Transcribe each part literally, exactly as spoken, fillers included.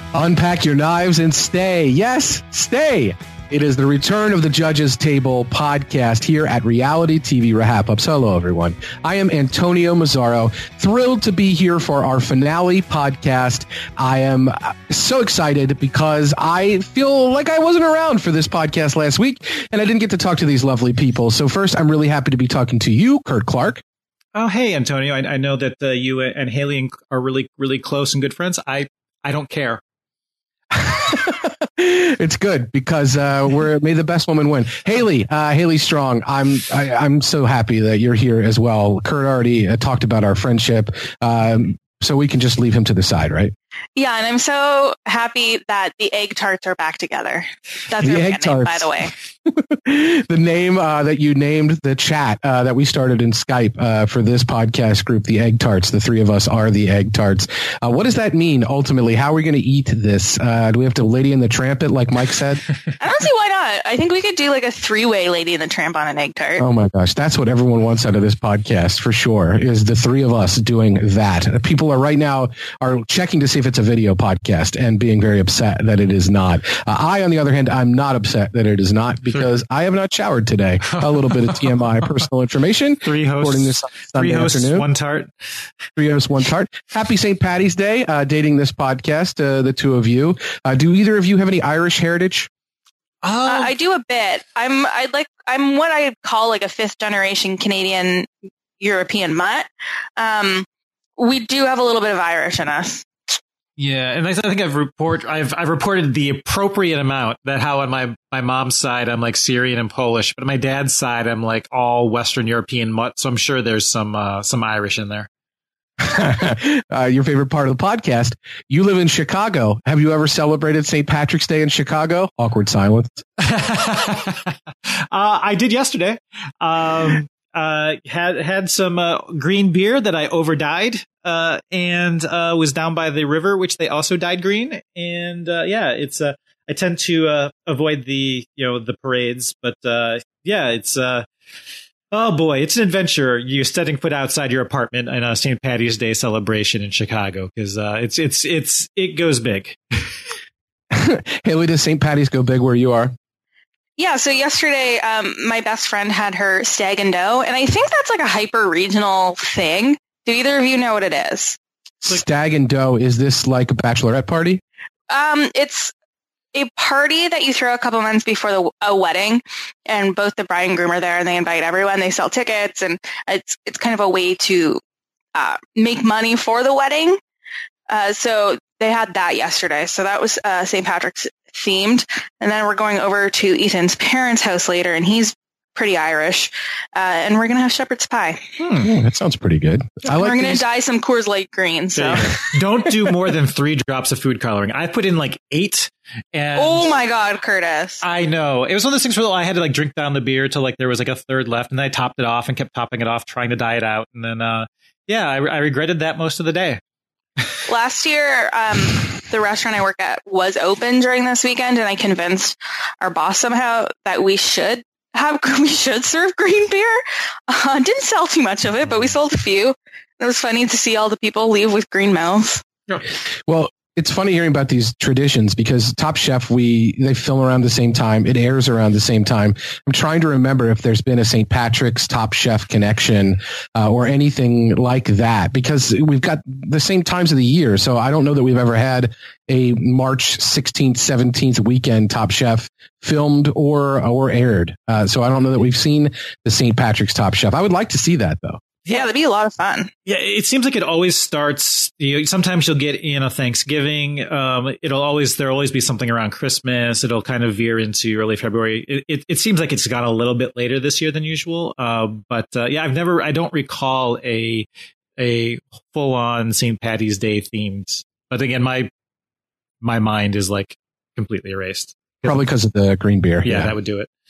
Unpack your knives and stay. Yes, stay. It is the Return of the Judges Table podcast here at Reality T V Wrap-Ups. Hello, everyone. I am Antonio Mazzaro, thrilled to be here for our finale podcast. I am so excited because I feel like I wasn't around for this podcast last week, and I didn't get to talk to these lovely people. So first, I'm really happy to be talking to you, Kurt Clark. Oh, hey, Antonio. I, I know that uh, you and Haley are really, really close and good friends. I, I don't care. It's good because uh, we're may the best woman win. Haley, uh, Haley Strong. I'm I, I'm so happy that you're here as well. Kurt already uh, talked about our friendship, um, so we can just leave him to the side, right? Yeah, and I'm so happy that the egg tarts are back together. That's the their egg name, tarts. by the way. The name uh, that you named the chat uh, that we started in Skype uh, for this podcast group, the Egg Tarts. The three of us are the Egg Tarts. Uh, what does that mean ultimately? How are we going to eat this? Uh, do we have to Lady in the Tramp it like Mike said? I don't see why not. I think we could do like a three-way Lady in the Tramp on an egg tart. Oh my gosh, that's what everyone wants out of this podcast for sure. Is the three of us doing that? People are right now are checking to see if it's a video podcast and being very upset that it is not. Uh, I, on the other hand, I'm not upset that it is not because I have not showered today. A little bit of T M I personal information. Three hosts, this three hosts, afternoon. one tart. Three hosts, one tart. Happy Saint Patty's Day, uh, dating this podcast, uh, the two of you. Uh, do either of you have any Irish heritage? Uh, I do a bit. I'm I like I'm what I call like a fifth generation Canadian European mutt. Um, we do have a little bit of Irish in us. Yeah, and I think I've report I've I've reported the appropriate amount. That how on my my mom's side I'm like Syrian and Polish, but on my dad's side I'm like all Western European mutt. So I'm sure there's some uh, some Irish in there. uh, your favorite part of the podcast. You live in Chicago. Have you ever celebrated Saint Patrick's Day in Chicago? Awkward silence. uh, I did yesterday. Um, uh, had had some uh, green beer that I overdyed, uh, and uh, was down by the river, which they also dyed green. And uh, yeah, it's uh, I tend to uh, avoid the you know the parades, but uh, yeah, it's. Uh, Oh boy, it's an adventure. You setting foot outside your apartment in a Saint Patty's Day celebration in Chicago because uh, it's it's it's it goes big. Haley, does Saint Patty's go big where you are? Yeah, so yesterday, um, my best friend had her stag and doe, and I think that's like a hyper regional thing. Do either of you know what it is? Stag and doe. Is this like a bachelorette party? Um, it's a party that you throw a couple months before the, a wedding, and both the bride and groom are there, and they invite everyone. They sell tickets, and it's it's kind of a way to uh, make money for the wedding. Uh, so they had that yesterday. So that was uh, Saint Patrick's themed, and then we're going over to Ethan's parents' house later, and he's pretty Irish, uh, and we're gonna have shepherd's pie. Hmm, yeah, that sounds pretty good. I like we're gonna these. dye some Coors Light green. So don't do more than three drops of food coloring. I put in like eight. And oh my God, Curtis! I know it was one of those things where I had to like drink down the beer till like there was like a third left, and then I topped it off and kept topping it off, trying to dye it out, and then uh, yeah, I, I regretted that most of the day. Last year, um, the restaurant I work at was open during this weekend, and I convinced our boss somehow that we should have we should serve green beer. Uh, didn't sell too much of it, but we sold a few. It was funny to see all the people leave with green mouths. Well, it's funny hearing about these traditions because Top Chef, we they film around the same time. It airs around the same time. I'm trying to remember if there's been a Saint Patrick's Top Chef connection uh, or anything like that because we've got the same times of the year. So I don't know that we've ever had a March sixteenth, seventeenth weekend Top Chef filmed or or aired. Uh, so I don't know that we've seen the Saint Patrick's Top Chef. I would like to see that, though. Yeah, that'd be a lot of fun. Yeah, it seems like it always starts. You know, sometimes you'll get you know Thanksgiving. Um, it'll always there'll always be something around Christmas. It'll kind of veer into early February. It it, it seems like it's gone a little bit later this year than usual. Uh, but uh, yeah, I've never. I don't recall a a full on Saint Patty's Day themed. But again, my my mind is like completely erased. Probably because of the green beer. Yeah, yeah, that would do it.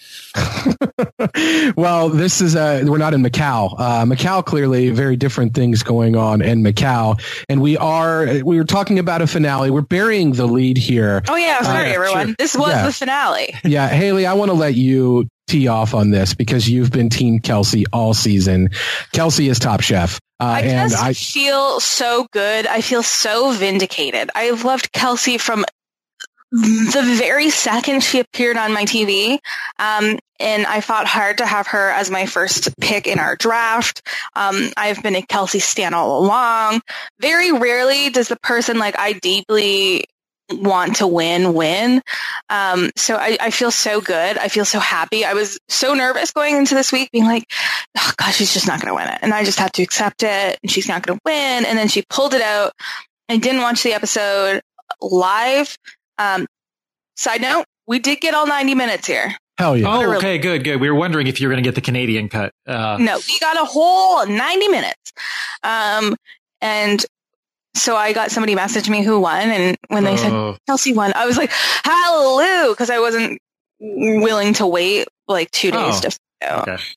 Well, this is uh we're not in Macau. Uh, Macau, clearly very different things going on in Macau. And we are, we were talking about a finale. We're burying the lead here. Oh yeah, sorry uh, everyone. Sure. This was yeah. the finale. Yeah. Haley, I want to let you tee off on this because you've been Team Kelsey all season. Kelsey is Top Chef. Uh, I and just I feel so good. I feel so vindicated. I've loved Kelsey from the very second she appeared on my T V. Um, and I fought hard to have her as my first pick in our draft. Um, I've been a Kelsey stan all along. Very rarely does the person like I deeply want to win, win. Um, so I, I feel so good. I feel so happy. I was so nervous going into this week being like, oh gosh, she's just not going to win it. And I just had to accept it and she's not going to win. And then she pulled it out. I didn't watch the episode live. Um, side note, we did get all ninety minutes here. Hell yeah. Oh, okay, good, good. We were wondering if you were going to get the Canadian cut. Uh, no, we got a whole ninety minutes. Um, and so I got somebody message me who won, and when they oh. said Kelsey won, I was like, hallelujah, because I wasn't willing to wait like two days oh. to find out. Okay.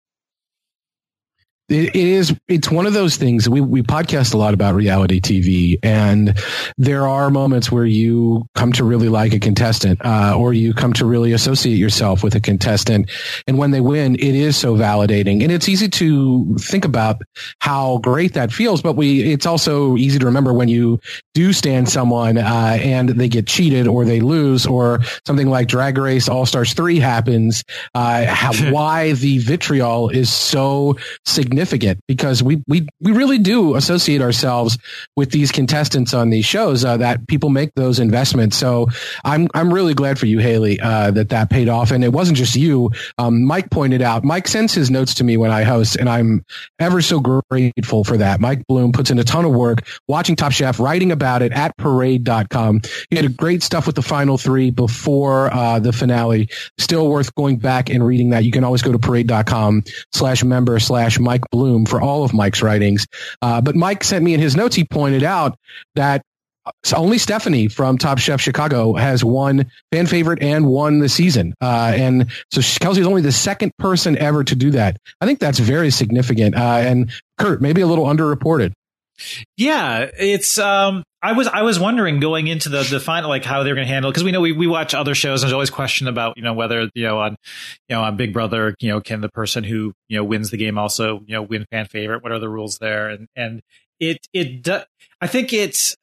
It, it is. It's one of those things. We we podcast a lot about reality T V, and there are moments where you come to really like a contestant, uh, or you come to really associate yourself with a contestant. And when they win, it is so validating, and it's easy to think about how great that feels. But we, it's also easy to remember when you do stand someone uh, and they get cheated, or they lose, or something like Drag Race All Stars three happens. Uh, how, why the vitriol is so significant. Significant because we, we, we really do associate ourselves with these contestants on these shows, uh, that people make those investments. So I'm, I'm really glad for you, Haley, uh, that that paid off. And it wasn't just you. Um, Mike pointed out, Mike sends his notes to me when I host, and I'm ever so grateful for that. Mike Bloom puts in a ton of work watching Top Chef, writing about it at parade dot com. He had great stuff with the final three before, uh, the finale. Still worth going back and reading that. You can always go to parade dot com slash member slash Mike Bloom for all of Mike's writings. Uh, but Mike sent me in his notes, he pointed out that only Stephanie from Top Chef Chicago has won fan favorite and won the season. Uh, and so Kelsey is only the second person ever to do that. I think that's very significant. Uh, and Kurt, maybe a little underreported. Yeah, it's, um, I was, I was wondering going into the, the final, like how they're going to handle it. Cause we know we, we watch other shows and there's always question about, you know, whether, you know, on, you know, on Big Brother, you know, can the person who, you know, wins the game also, you know, win fan favorite? What are the rules there? And, and it, it, do, I think it's,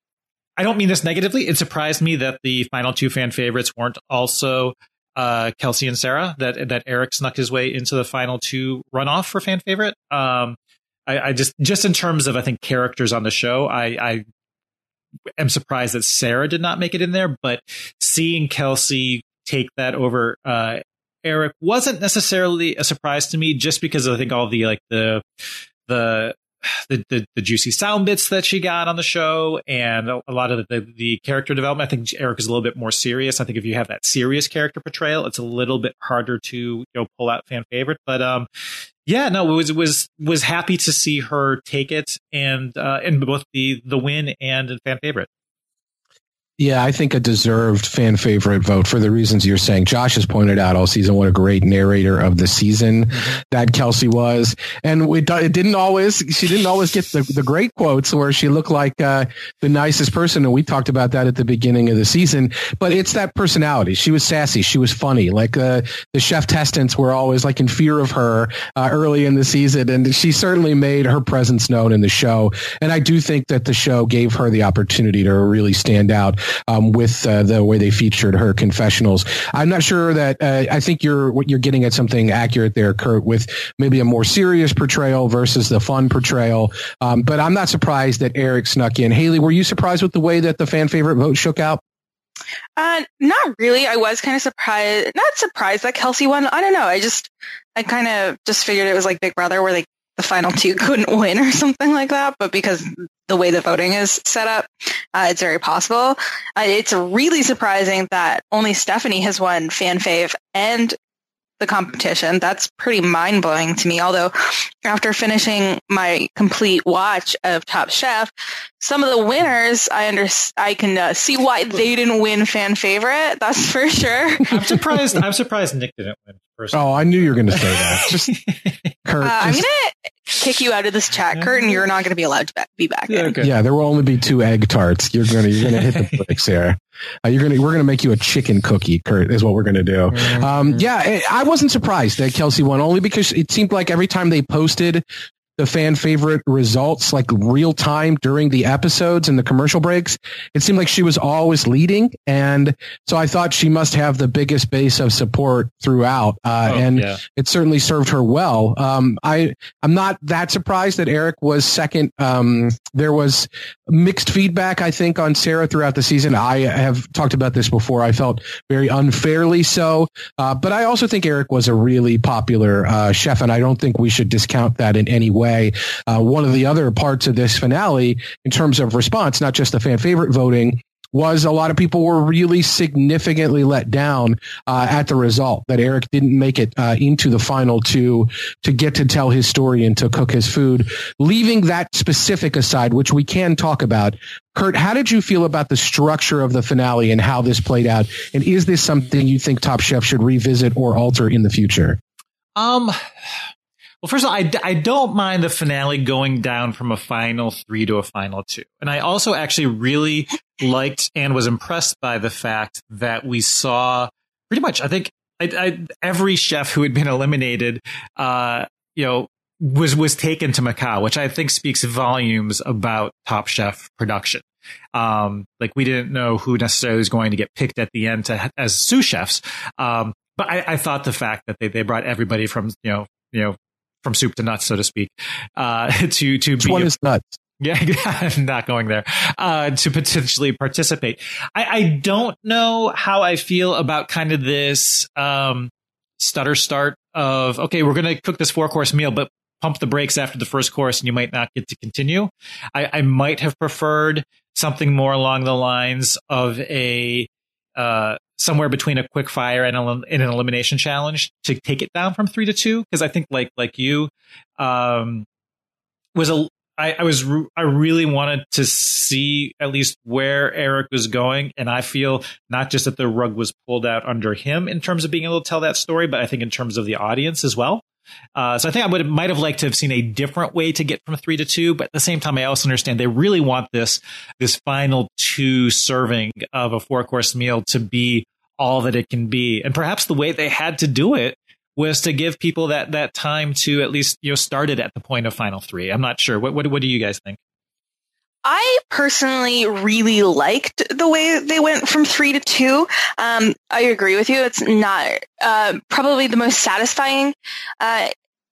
I don't mean this negatively. It surprised me that the final two fan favorites weren't also, uh, Kelsey and Sarah, that, that Eric snuck his way into the final two runoff for fan favorite. Um, I, I just, just in terms of, I think, characters on the show, I, I am surprised that Sarah did not make it in there, but seeing Kelsey take that over, uh, Eric wasn't necessarily a surprise to me, just because I think all the, like the, the, the, the, the juicy sound bits that she got on the show and a, a lot of the, the character development. I think Eric is a little bit more serious. I think if you have that serious character portrayal, it's a little bit harder to, you know, pull out fan favorite, but, um, yeah, no, it was was was happy to see her take it and uh, in both the the win and in fan favorite. Yeah, I think a deserved fan favorite vote for the reasons you're saying. Josh has pointed out all season what a great narrator of the season mm-hmm. that Kelsey was. And it, it didn't always, she didn't always get the, the great quotes where she looked like uh, the nicest person. And we talked about that at the beginning of the season. But it's that personality. She was sassy. She was funny. Like uh, the chef testants were always like in fear of her uh, early in the season. And she certainly made her presence known in the show. And I do think that the show gave her the opportunity to really stand out. Um, with uh, the way they featured her confessionals. I'm not sure that uh, I think you're what you're getting at something accurate there, Kurt, with maybe a more serious portrayal versus the fun portrayal. Um, but I'm not surprised that Eric snuck in. Haley, were you surprised with the way that the fan favorite vote shook out? Uh, not really. I was kind of surprised, not surprised that Kelsey won. I don't know. I just, I kind of just figured it was like Big Brother where like the final two couldn't win or something like that. But because the way the voting is set up, uh, it's very possible. Uh, it's really surprising that only Stephanie has won fan fave and the competition. That's pretty mind blowing to me. Although after finishing my complete watch of Top Chef, some of the winners, I under, I can uh, see why they didn't win fan favorite. That's for sure. I'm surprised. I'm surprised Nick didn't win. Personally. Oh, I knew you were going to say that. Just, Kurt, uh, just... I'm going to kick you out of this chat, Kurt, and you're not going to be allowed to be back in. Okay. Yeah, there will only be two egg tarts. You're going to you're going to hit the bricks here. Uh, you're going to we're going to make you a chicken cookie, Kurt. Is what we're going to do. Um, yeah, I wasn't surprised that Kelsey won, only because it seemed like every time they posted the fan favorite results like real time during the episodes and the commercial breaks, it seemed like she was always leading. And so I thought she must have the biggest base of support throughout. Uh, oh, and yeah. it certainly served her well. Um, I, I'm not that surprised that Eric was second. Um, there was mixed feedback, I think, on Sarah throughout the season. I have talked about this before. I felt very unfairly so. Uh, but I also think Eric was a really popular uh, chef, and I don't think we should discount that in any way. Uh, one of the other parts of this finale, in terms of response, not just the fan favorite voting, was a lot of people were really significantly let down uh, at the result that Eric didn't make it uh, into the final two to get to tell his story and to cook his food. Leaving that specific aside, which we can talk about, Kurt, how did you feel about the structure of the finale and how this played out? And is this something you think Top Chef should revisit or alter in the future? Um. Well, first of all, I, I don't mind the finale going down from a final three to a final two. And I also actually really liked and was impressed by the fact that we saw pretty much, I think, I, I, every chef who had been eliminated, uh, you know, was was taken to Macau, which I think speaks volumes about Top Chef production. Um, like we didn't know who necessarily was going to get picked at the end to, as sous chefs. Um, but I, I thought the fact that they, they brought everybody from, you know, you know, from soup to nuts, so to speak, uh, to, to Which be one a, is nuts? Yeah, I'm not going there, uh, to potentially participate. I, I don't know how I feel about kind of this, um, stutter start of, okay, we're going to cook this four course meal, but pump the brakes after the first course and you might not get to continue. I, I might have preferred something more along the lines of a, uh, somewhere between a quick fire and, a, and an elimination challenge to take it down from three to two. Cause I think like, like you, um, was a, I, I was, I really wanted to see at least where Eric was going. And I feel not just that the rug was pulled out under him in terms of being able to tell that story, but I think in terms of the audience as well. Uh, so I think I would might have liked to have seen a different way to get from three to two, but at the same time, I also understand they really want this this final two serving of a four course meal to be all that it can be, and perhaps the way they had to do it was to give people that that time to at least you know start it at the point of final three. I'm not sure. What what what do you guys think? I personally really liked the way they went from three to two. Um, I agree with you. It's not uh, probably the most satisfying uh,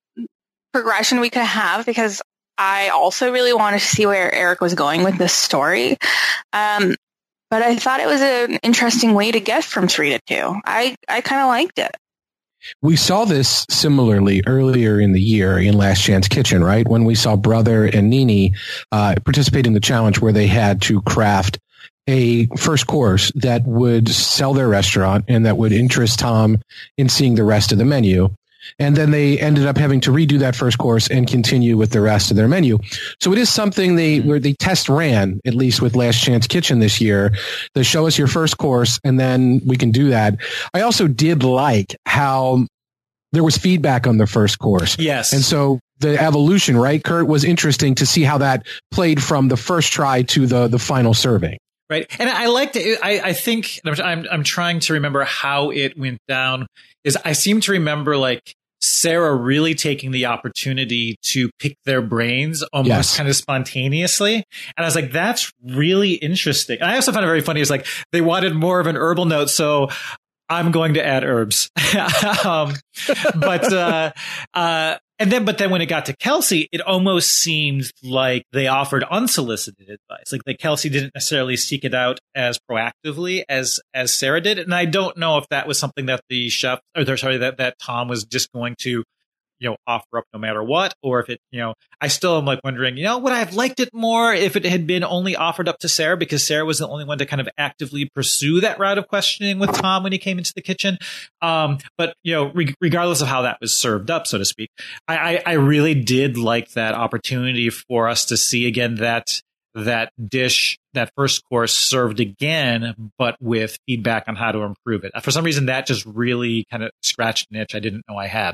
progression we could have because I also really wanted to see where Eric was going with this story. Um, but I thought it was an interesting way to get from three to two. I, I kind of liked it. We saw this similarly earlier in the year in Last Chance Kitchen, right? When we saw Brother and Nini uh, participate in the challenge where they had to craft a first course that would sell their restaurant and that would interest Tom in seeing the rest of the menu. And then they ended up having to redo that first course and continue with the rest of their menu. So it is something they where they test ran, at least with Last Chance Kitchen this year, to show us your first course, and then we can do that. I also did like how there was feedback on the first course. Yes. And so the evolution, right, Kurt, was interesting to see how that played from the first try to the, the final serving. Right. And I liked it. I, I think I'm, I'm trying to remember how it went down is I seem to remember like Sarah really taking the opportunity to pick their brains almost yes. kind of spontaneously. And I was like, that's really interesting. And I also found it very funny. It's like they wanted more of an herbal note. So I'm going to add herbs. um, but, uh, uh, and then, but then when it got to Kelsey, it almost seemed like they offered unsolicited advice. Like, like Kelsey didn't necessarily seek it out as proactively as, as Sarah did. And I don't know if that was something that the chef, or sorry, that, that Tom was just going to, you know, offer up no matter what, or if it, you know, I still am like wondering, you know, would I have liked it more if it had been only offered up to Sarah, because Sarah was the only one to kind of actively pursue that route of questioning with Tom when he came into the kitchen. Um, but, you know, re- regardless of how that was served up, so to speak, I, I, I really did like that opportunity for us to see again that, that dish, that first course served again, but with feedback on how to improve it. For some reason, that just really kind of scratched an itch I didn't know I had.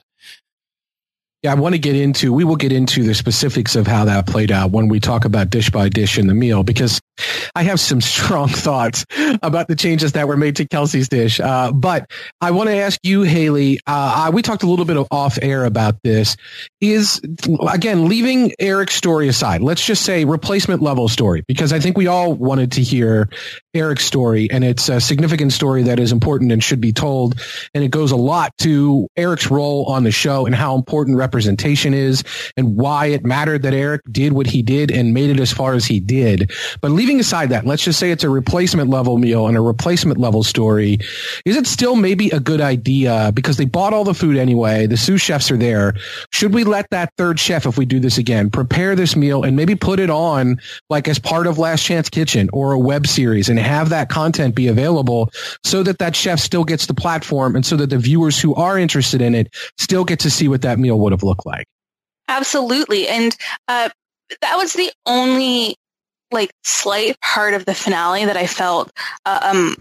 Yeah, I want to get into, we will get into the specifics of how that played out when we talk about dish by dish in the meal, because I have some strong thoughts about the changes that were made to Kelsey's dish. Uh, but I want to ask you, Haley, uh, we talked a little bit of off air about this. Is, again, leaving Eric's story aside, let's just say replacement level story, because I think we all wanted to hear Eric's story, and it's a significant story that is important and should be told. And it goes a lot to Eric's role on the show and how important representation is and why it mattered that Eric did what he did and made it as far as he did. But leaving aside that, let's just say it's a replacement level meal and a replacement level story. Is it still maybe a good idea, because they bought all the food anyway, the sous chefs are there? Should we let that third chef, if we do this again, prepare this meal and maybe put it on like as part of Last Chance Kitchen or a web series and have that content be available so that that chef still gets the platform and so that the viewers who are interested in it still get to see what that meal would have looked like? Absolutely. And uh, that was the only like slight part of the finale that I felt uh, um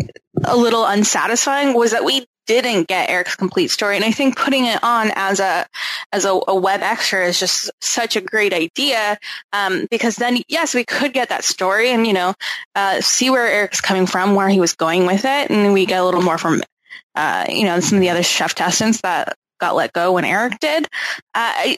a little unsatisfying, was that we didn't get Eric's complete story. And I think putting it on as a as a, a web extra is just such a great idea, um, because then, yes, we could get that story and, you know, uh, see where Eric's coming from, where he was going with it. And we get a little more from, uh, you know, some of the other chef testants that got let go when Eric did. Uh, I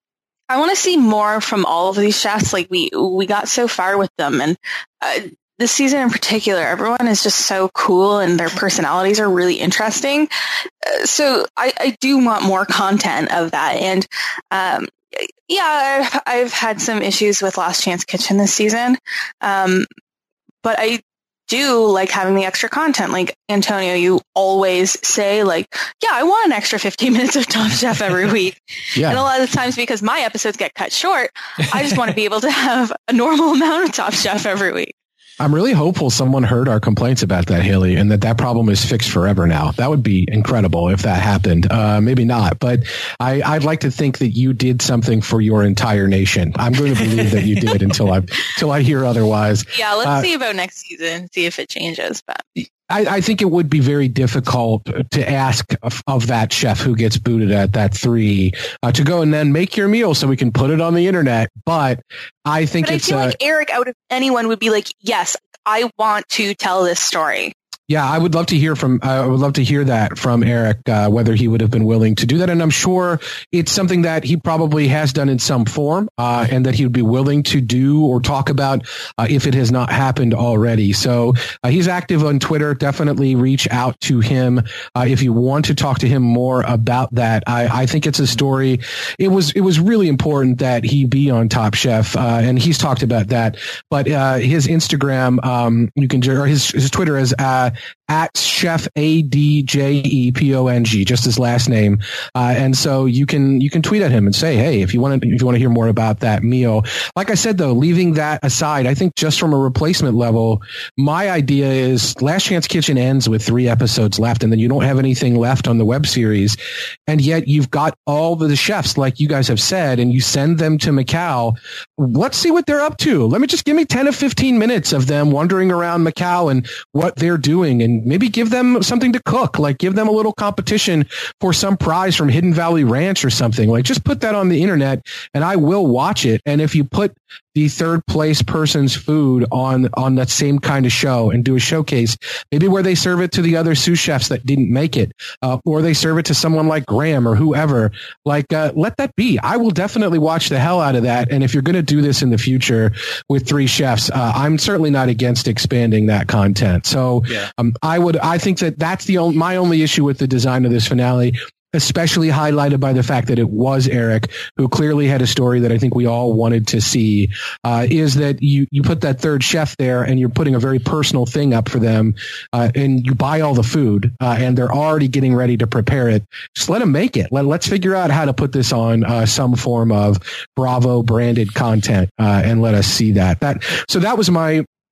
I want to see more from all of these chefs. Like we, we got so far with them, and uh, this season in particular, everyone is just so cool and their personalities are really interesting. Uh, so I, I do want more content of that. And, um, yeah, I've, I've had some issues with Last Chance Kitchen this season. Um, but I do like having the extra content. Like, Antonio, you always say, like, yeah, I want an extra fifteen minutes of Top Chef every week. Yeah. And a lot of the times, because my episodes get cut short, I just want to be able to have a normal amount of Top Chef every week. I'm really hopeful someone heard our complaints about that, Haley, and that that problem is fixed forever now. That would be incredible if that happened. Uh, maybe not, but I, I'd like to think that you did something for your entire nation. I'm going to believe that you did until I until I hear otherwise. Yeah, let's uh, see about next season, see if it changes. But I, I think it would be very difficult to ask of, of that chef who gets booted at that three uh, to go and then make your meal so we can put it on the internet. But I think but it's I feel uh, like Eric, out of anyone, would be like, yes, I want to tell this story. Yeah, I would love to hear from. Uh, I would love to hear that from Eric, uh, whether he would have been willing to do that. And I'm sure it's something that he probably has done in some form, uh, and that he would be willing to do or talk about uh, if it has not happened already. So uh, he's active on Twitter. Definitely reach out to him uh, if you want to talk to him more about that. I, I think it's a story. It was it was really important that he be on Top Chef, uh, and he's talked about that. But uh, his Instagram, um, you can or his his Twitter is. Uh, at Chef A D J E P O N G, just his last name. Uh, and so you can, you can tweet at him and say, hey, if you want to, if you want to hear more about that meal. Like I said, though, leaving that aside, I think just from a replacement level, my idea is Last Chance Kitchen ends with three episodes left, and then you don't have anything left on the web series. And yet you've got all the chefs, like you guys have said, and you send them to Macau. Let's see what they're up to. Let me just give me ten or fifteen minutes of them wandering around Macau and what they're doing. And maybe give them something to cook, like give them a little competition for some prize from Hidden Valley Ranch or something. Like, just put that on the internet and I will watch it. And if you put the third place person's food on, on that same kind of show and do a showcase, maybe where they serve it to the other sous chefs that didn't make it, uh, or they serve it to someone like Graham or whoever, like, uh, let that be. I will definitely watch the hell out of that. And if you're going to do this in the future with three chefs, uh, I'm certainly not against expanding that content. So, yeah. um, I would, I think that that's the only, my only issue with the design of this finale, especially highlighted by the fact that it was Eric, who clearly had a story that I think we all wanted to see, uh, is that you, you put that third chef there and you're putting a very personal thing up for them, uh, and you buy all the food, uh, and they're already getting ready to prepare it. Just let them make it. Let, let's figure out how to put this on uh, some form of Bravo branded content, uh, and let us see that. That so that was my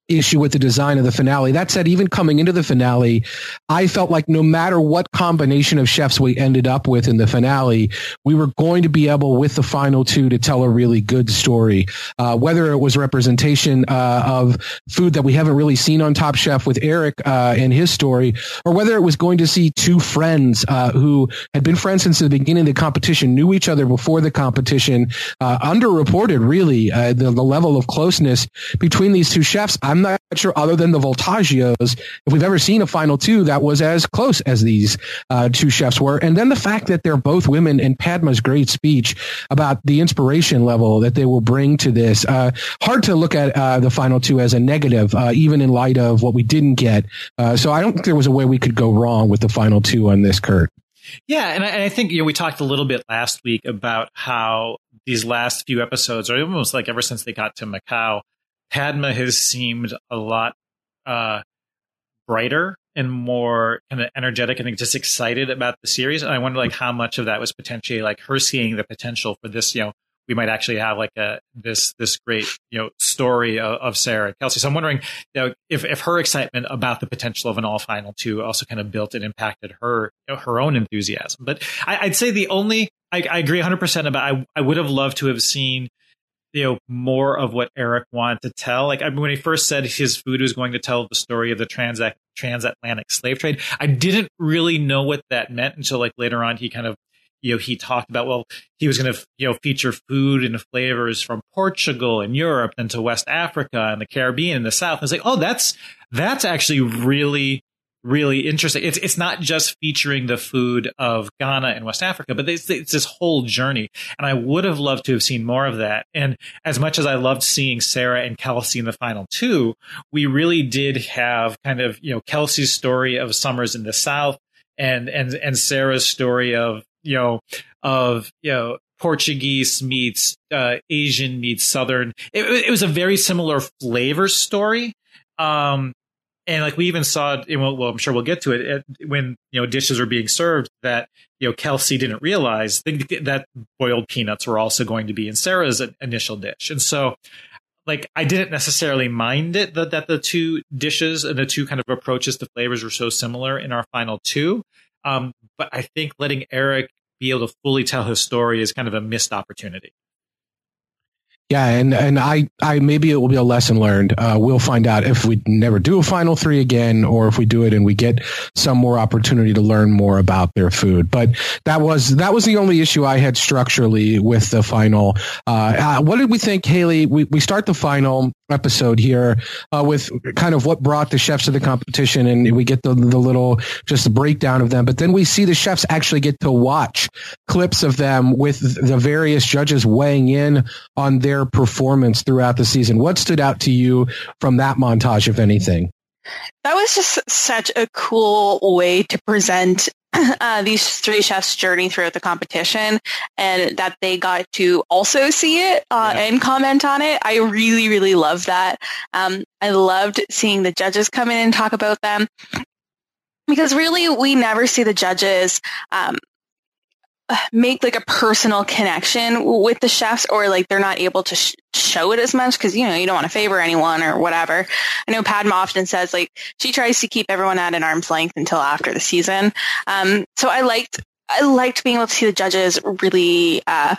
issue with the design of the finale. That said, even coming into the finale, I felt like no matter what combination of chefs we ended up with in the finale, we were going to be able, with the final two, to tell a really good story. Uh, whether it was representation uh, of food that we haven't really seen on Top Chef with Eric uh, and his story, or whether it was going to see two friends uh, who had been friends since the beginning of the competition, knew each other before the competition, uh, underreported really uh, the, the level of closeness between these two chefs. I'm not sure, other than the Voltaggios, if we've ever seen a final two that was as close as these uh, two chefs were. And then the fact that they're both women, and Padma's great speech about the inspiration level that they will bring to this. Uh, hard to look at uh, the final two as a negative, uh, even in light of what we didn't get. Uh, so I don't think there was a way we could go wrong with the final two on this, Kurt. Yeah, and I, and I think you know we talked a little bit last week about how these last few episodes, or almost like ever since they got to Macau, Padma has seemed a lot uh, brighter and more kind of energetic and just excited about the series. And I wonder like how much of that was potentially like her seeing the potential for this, you know, we might actually have like a this this great, you know, story of, of Sarah and Kelsey. So I'm wondering, you know, if, if her excitement about the potential of an all final two also kind of built and impacted her, you know, her own enthusiasm. But I, I'd say the only, I, I agree one hundred percent about, I, I would have loved to have seen, you know, more of what Eric wanted to tell. Like I mean, when he first said his food was going to tell the story of the trans transatlantic slave trade, I didn't really know what that meant until like later on he kind of, you know, he talked about, well, he was going to, you know, feature food and flavors from Portugal and Europe and to West Africa and the Caribbean and the South. And it's like, oh, that's, that's actually really, really interesting. It's, it's not just featuring the food of Ghana and West Africa, but it's, it's this whole journey. And I would have loved to have seen more of that. And as much as I loved seeing Sarah and Kelsey in the final two, we really did have kind of, you know, Kelsey's story of summers in the South and, and, and Sarah's story of, you know, of, you know, Portuguese meets uh, Asian meets Southern. It, it was a very similar flavor story. Um, and like we even saw, well, well, I'm sure we'll get to it when, you know, dishes are being served that, you know, Kelsey didn't realize that boiled peanuts were also going to be in Sarah's initial dish. And so like, I didn't necessarily mind it that, that the two dishes and the two kind of approaches to flavors were so similar in our final two. Um, but I think letting Eric be able to fully tell his story is kind of a missed opportunity. Yeah, and, and I, I maybe it will be a lesson learned. Uh, we'll find out if we never do a final three again, or if we do it and we get some more opportunity to learn more about their food. But that was that was the only issue I had structurally with the final. Uh, uh, what did we think, Haley? We we start the final episode here uh, with kind of what brought the chefs to the competition, and we get the the little just the breakdown of them. But then we see the chefs actually get to watch clips of them with the various judges weighing in on their performance throughout the season. What stood out to you from that montage, if anything? That was just such a cool way to present uh, these three chefs' journey throughout the competition, and that they got to also see it uh, yeah. and comment on it. I really, really loved that. Um, I loved seeing the judges come in and talk about them, because really we never see the judges um, make like a personal connection with the chefs, or like they're not able to sh- show it as much because, you know, you don't want to favor anyone or whatever. I know Padma often says like she tries to keep everyone at an arm's length until after the season. Um, so I liked, I liked being able to see the judges really, uh,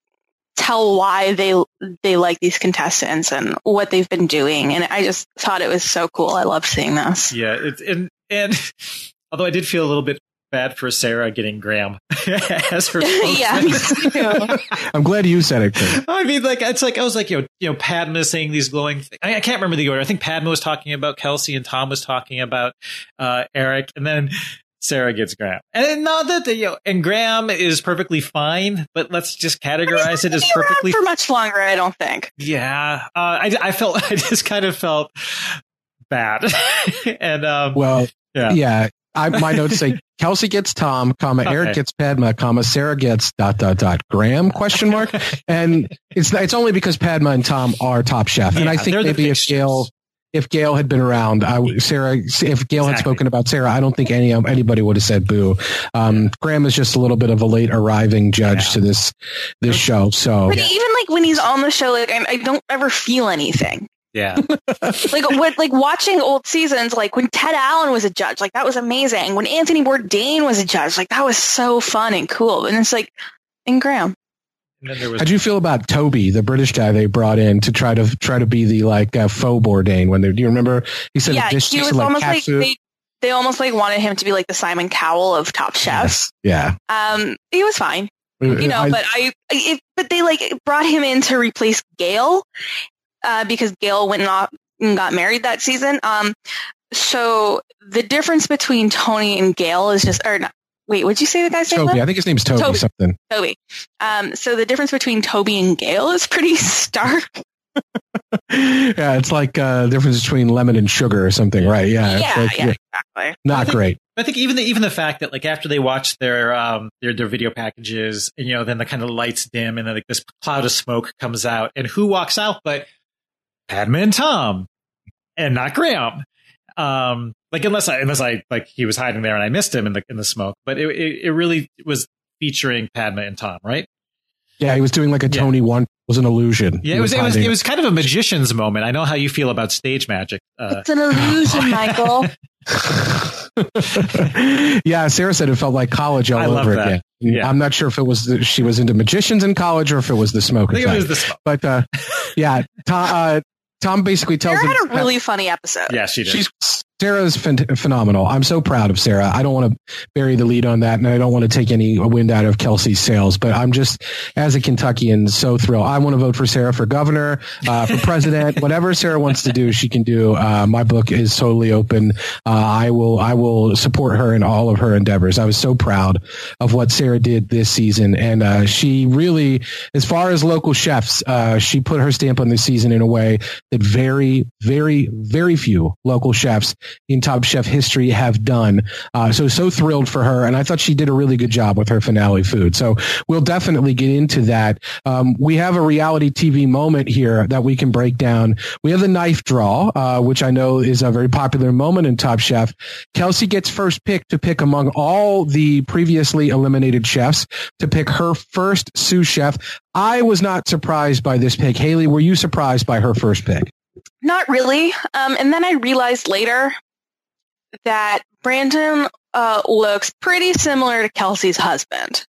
tell why they, they like these contestants and what they've been doing. And I just thought it was so cool. I loved seeing this. Yeah. It's, and, and although I did feel a little bit bad for Sarah getting Graham as her yeah, me too. I'm glad you said it, Chris. I mean, like, it's like, I was like, you know, you know, Padma saying these glowing things. I, I can't remember the order. I think Padma was talking about Kelsey and Tom was talking about uh, Eric, and then Sarah gets Graham. And not that, you know, and Graham is perfectly fine, but let's just categorize it as perfectly for much longer, I don't think. Yeah. Uh, I, I felt, I just kind of felt bad. and, um, well, yeah. yeah. I, my notes say Kelsey gets Tom, comma, okay. Eric gets Padma, comma, Sarah gets dot, dot, dot, Graham, question mark. And it's it's only because Padma and Tom are Top Chef. Yeah, and I think maybe if Gail, if Gail had been around, I, Sarah, if Gail exactly. had spoken about Sarah, I don't think any anybody would have said boo. Um, Graham is just a little bit of a late arriving judge yeah. to this, this show. So, but even like when he's on the show, like I, I don't ever feel anything. Yeah. like what, like watching old seasons, like when Ted Allen was a judge, like that was amazing. When Anthony Bourdain was a judge, like that was so fun and cool. And it's like, and Graham. And then there was, How'd you feel about Toby, the British guy they brought in to try to try to be the like uh, faux Bourdain? When they, do you remember he said yeah, a dish he was tasted like almost cat like food? they, they almost like wanted him to be like the Simon Cowell of Top Chef. Yes. Yeah. Um, he was fine, you know, I, but I, it, but they like brought him in to replace Gail, uh, because Gail went and, off and got married that season. Um, so the difference between Tony and Gail is just, or not, wait, what'd you say the guy's name was? Toby. I think his name's Toby, Toby. something. Toby. Um, so the difference between Toby and Gail is pretty stark. Yeah, it's like uh, the difference between lemon and sugar or something, right? Yeah, it's Yeah, like, yeah, exactly. not I think- great. I think even the even the fact that like after they watch their um their their video packages, and you know, then the kind of lights dim and then like this cloud of smoke comes out, and who walks out but Padma and Tom, and not Graham. Um, like unless I unless I like he was hiding there and I missed him in the in the smoke, but it it, it really was featuring Padma and Tom, right? Yeah, he was doing like a Yeah. Tony one. It was an illusion. Yeah, He it was it was hiding. it was kind of a magician's moment. I know how you feel about stage magic. Uh, It's an illusion, Michael. Yeah, Sarah said it felt like college all I love over that. again. Yeah. I'm not sure if it was the, she was into magicians in college or if it was the smoke I think it effect. was the smoke. But uh, yeah, Tom, uh, Tom basically tells Sarah him had a really funny episode. Yeah, she did. she's Sarah's phen- phenomenal. I'm so proud of Sarah. I don't want to bury the lead on that, and I don't want to take any wind out of Kelsey's sails. But I'm just, as a Kentuckian, so thrilled. I want to vote for Sarah for governor, uh, for president, whatever Sarah wants to do, she can do. Uh, my book is totally open. Uh, I will, I will support her in all of her endeavors. I was so proud of what Sarah did this season, and uh, she really, as far as local chefs, uh, she put her stamp on this season in a way that very, very, very few local chefs in Top Chef history have done. Uh, so, so thrilled for her. And I thought she did a really good job with her finale food. So we'll definitely get into that. Um, we have a reality T V moment here that we can break down. We have the knife draw, uh, which I know is a very popular moment in Top Chef. Kelsey gets first pick to pick among all the previously eliminated chefs to pick her first sous chef. I was not surprised by this pick. Haley, were you surprised by her first pick? Not really. Um, and then I realized later that Brandon uh, looks pretty similar to Kelsey's husband.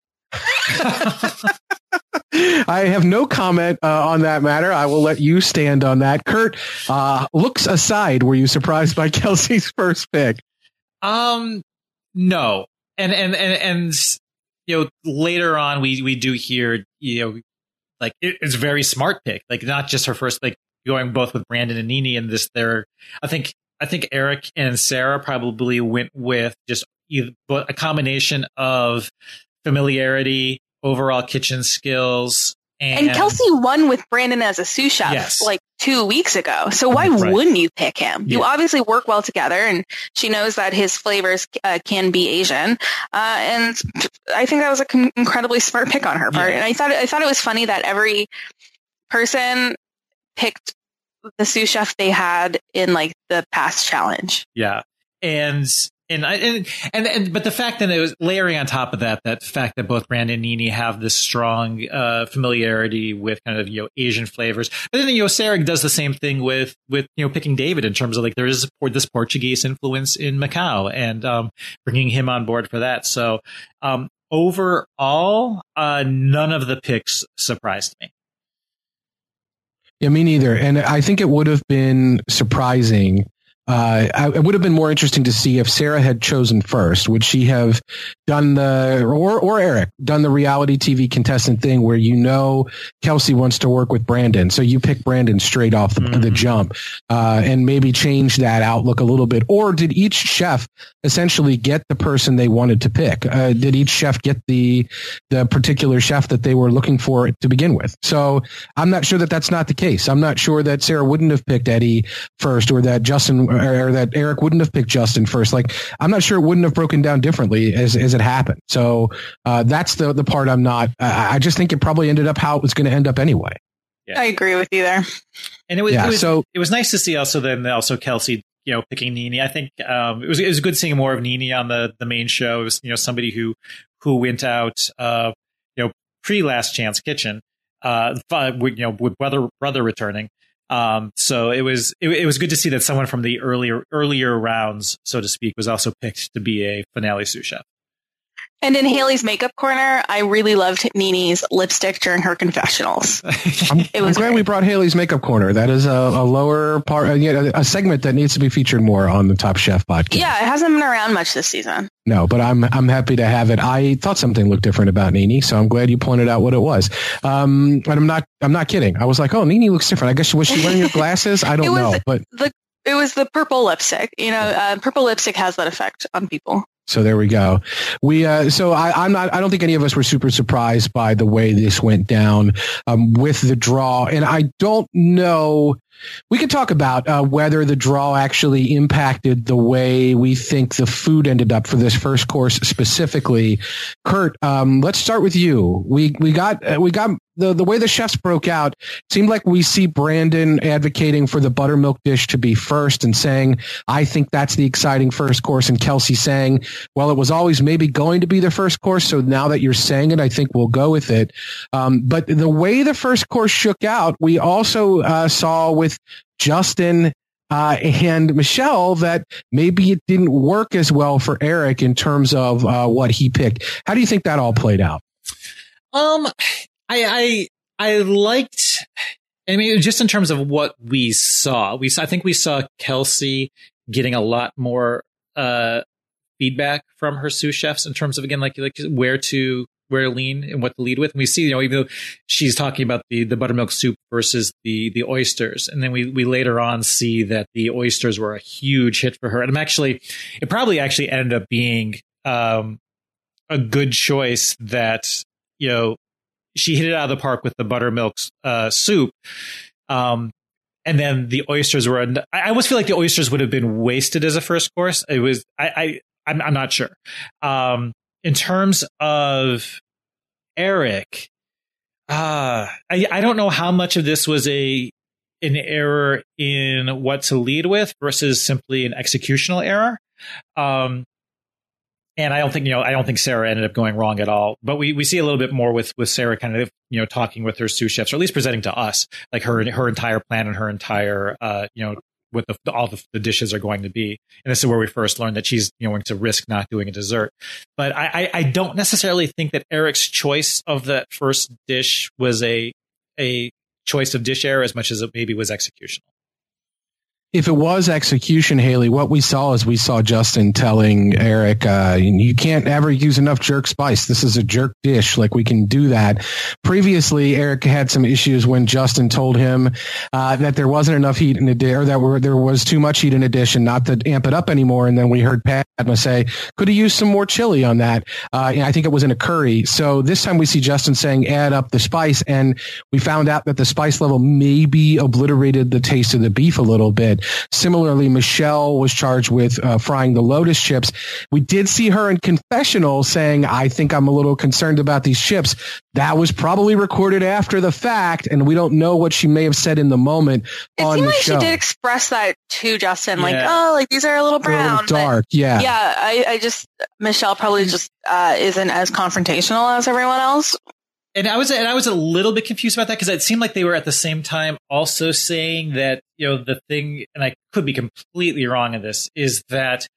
I have no comment uh, on that matter. I will let you stand on that. Kurt, uh, looks aside, were you surprised by Kelsey's first pick? Um, no, and and and and you know, later on we we do hear, you know, like it, it's a very smart pick. Like not just her first, like going both with Brandon and Nene, and this there. I think I think Eric and Sarah probably went with just either, but a combination of familiarity, overall kitchen skills. And, And Kelsey won with Brandon as a sous chef Yes. like two weeks ago. So why Right. wouldn't you pick him? You Yeah. obviously work well together, and she knows that his flavors uh, can be Asian. Uh, and I think that was an incredibly smart pick on her part. Yeah. And I thought I thought it was funny that every person picked the sous chef they had in like the past challenge. Yeah, and and I and, and and but the fact that it was layering on top of that, that fact that both Brandon and Nene have this strong uh, familiarity with kind of, you know, Asian flavors, but then, you know, Sarah does the same thing with with you know, picking David in terms of like there is this Portuguese influence in Macau, and um, bringing him on board for that. So um, overall, uh, none of the picks surprised me. Yeah, me neither. And I think it would have been surprising. Uh, I, it would have been more interesting to see if Sarah had chosen first. Would she have done the, or, or Eric, done the reality T V contestant thing where, you know, Kelsey wants to work with Brandon. So you pick Brandon straight off the, Mm-hmm. the jump, uh, and maybe change that outlook a little bit. Or did each chef essentially get the person they wanted to pick? Uh, did each chef get the, the particular chef that they were looking for to begin with? So I'm not sure that that's not the case. I'm not sure that Sarah wouldn't have picked Eddie first, or that Justin, or that Eric wouldn't have picked Justin first. Like, I'm not sure it wouldn't have broken down differently as, as it happened. So uh, that's the the part I'm not. I, I just think it probably ended up how it was going to end up anyway. Yeah. I agree with you there. And it was, Yeah, it was so- it was nice to see also then also Kelsey, you know, picking Nene. I think um, it was it was good seeing more of Nene on the the main show. It was, you know, somebody who who went out, uh, you know, pre Last Chance Kitchen, uh, you know, with brother brother returning. Um, so it was it, it was good to see that someone from the earlier earlier rounds, so to speak, was also picked to be a finale sous chef. And in Haley's makeup corner, I really loved Nini's lipstick during her confessionals. I'm, it was I'm glad great. we brought Haley's makeup corner. That is a, a lower part, a, a segment that needs to be featured more on the Top Chef podcast. Yeah, it hasn't been around much this season. No, but I'm I'm happy to have it. I thought something looked different about Nini, so I'm glad you pointed out what it was. Um, and I'm not I'm not kidding. I was like, oh, Nini looks different. I guess was she wearing her glasses? I don't know, but the it was the purple lipstick. You know, uh, purple lipstick has that effect on people. So there we go. We uh, so I, I'm not. I don't think any of us were super surprised by the way this went down um, with the draw, and I don't know. We could talk about uh, whether the draw actually impacted the way we think the food ended up for this first course specifically. Kurt, um, let's start with you. We we got uh, we got the the way the chefs broke out. Seemed like we see Brandon advocating for the buttermilk dish to be first and saying, "I think that's the exciting first course," and Kelsey saying, "Well, it was always maybe going to be the first course, so now that you're saying it, I think we'll go with it." Um, but the way the first course shook out, we also uh, saw with Justin uh, and Michelle that maybe it didn't work as well for Eric in terms of uh, what he picked. How do you think that all played out? Um, I, I, I liked, I mean, just in terms of what we saw, we I think we saw Kelsey getting a lot more, uh, feedback from her sous chefs in terms of, again, like, like where to, where to lean and what to lead with. And we see, you know, even though she's talking about the, the buttermilk soup versus the, the oysters. And then we, we later on see that the oysters were a huge hit for her. And I'm actually, it probably actually ended up being, um, a good choice that, you know, she hit it out of the park with the buttermilk, uh, soup. Um, and then the oysters were, I almost feel like the oysters would have been wasted as a first course. It was, I, I, I'm, I'm not sure. Um, In terms of Eric, uh, I, I don't know how much of this was a an error in what to lead with versus simply an executional error. Um, and I don't think, you know, I don't think Sarah ended up going wrong at all. But we, we see a little bit more with, with Sarah kind of, you know, talking with her sous chefs, or at least presenting to us, like her her entire plan and her entire, uh, you know, what the, all the, the dishes are going to be. And this is where we first learned that she's, you know, going to risk not doing a dessert. But I, I, I don't necessarily think that Eric's choice of that first dish was a a choice of dish error as much as it maybe was executional. If it was execution, Haley, what we saw is we saw Justin telling Eric, uh, you can't ever use enough jerk spice. This is a jerk dish. Like, we can do that. Previously, Eric had some issues when Justin told him uh, that there wasn't enough heat in the dish, or that were, there was too much heat in a dish and not to amp it up anymore. And then we heard Padma say, could he use some more chili on that? Uh, and I think it was in a curry. So this time we see Justin saying, add up the spice. And we found out that the spice level maybe obliterated the taste of the beef a little bit. Similarly, Michelle was charged with uh, frying the Lotus chips. We did see her in confessional saying, I think I'm a little concerned about these chips. That was probably recorded after the fact, and we don't know what she may have said in the moment. It on seemed the like show. she did express that to Justin, Yeah. like, oh, like these are a little They're a brown. little dark, but yeah. Yeah, I, I just, Michelle probably just uh, isn't as confrontational as everyone else. And I was and I was a little bit confused about that because it seemed like they were at the same time also saying that, you know, the thing, and I could be completely wrong in this, is that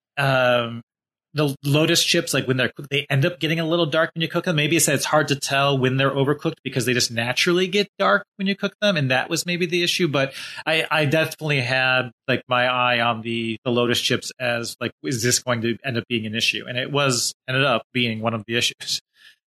um, the Lotus chips, like when they're cooked, they end up getting a little dark when you cook them. Maybe it's that it's hard to tell when they're overcooked because they just naturally get dark when you cook them, and that was maybe the issue. But I, I definitely had like my eye on the the Lotus chips as like, is this going to end up being an issue? And it was ended up being one of the issues.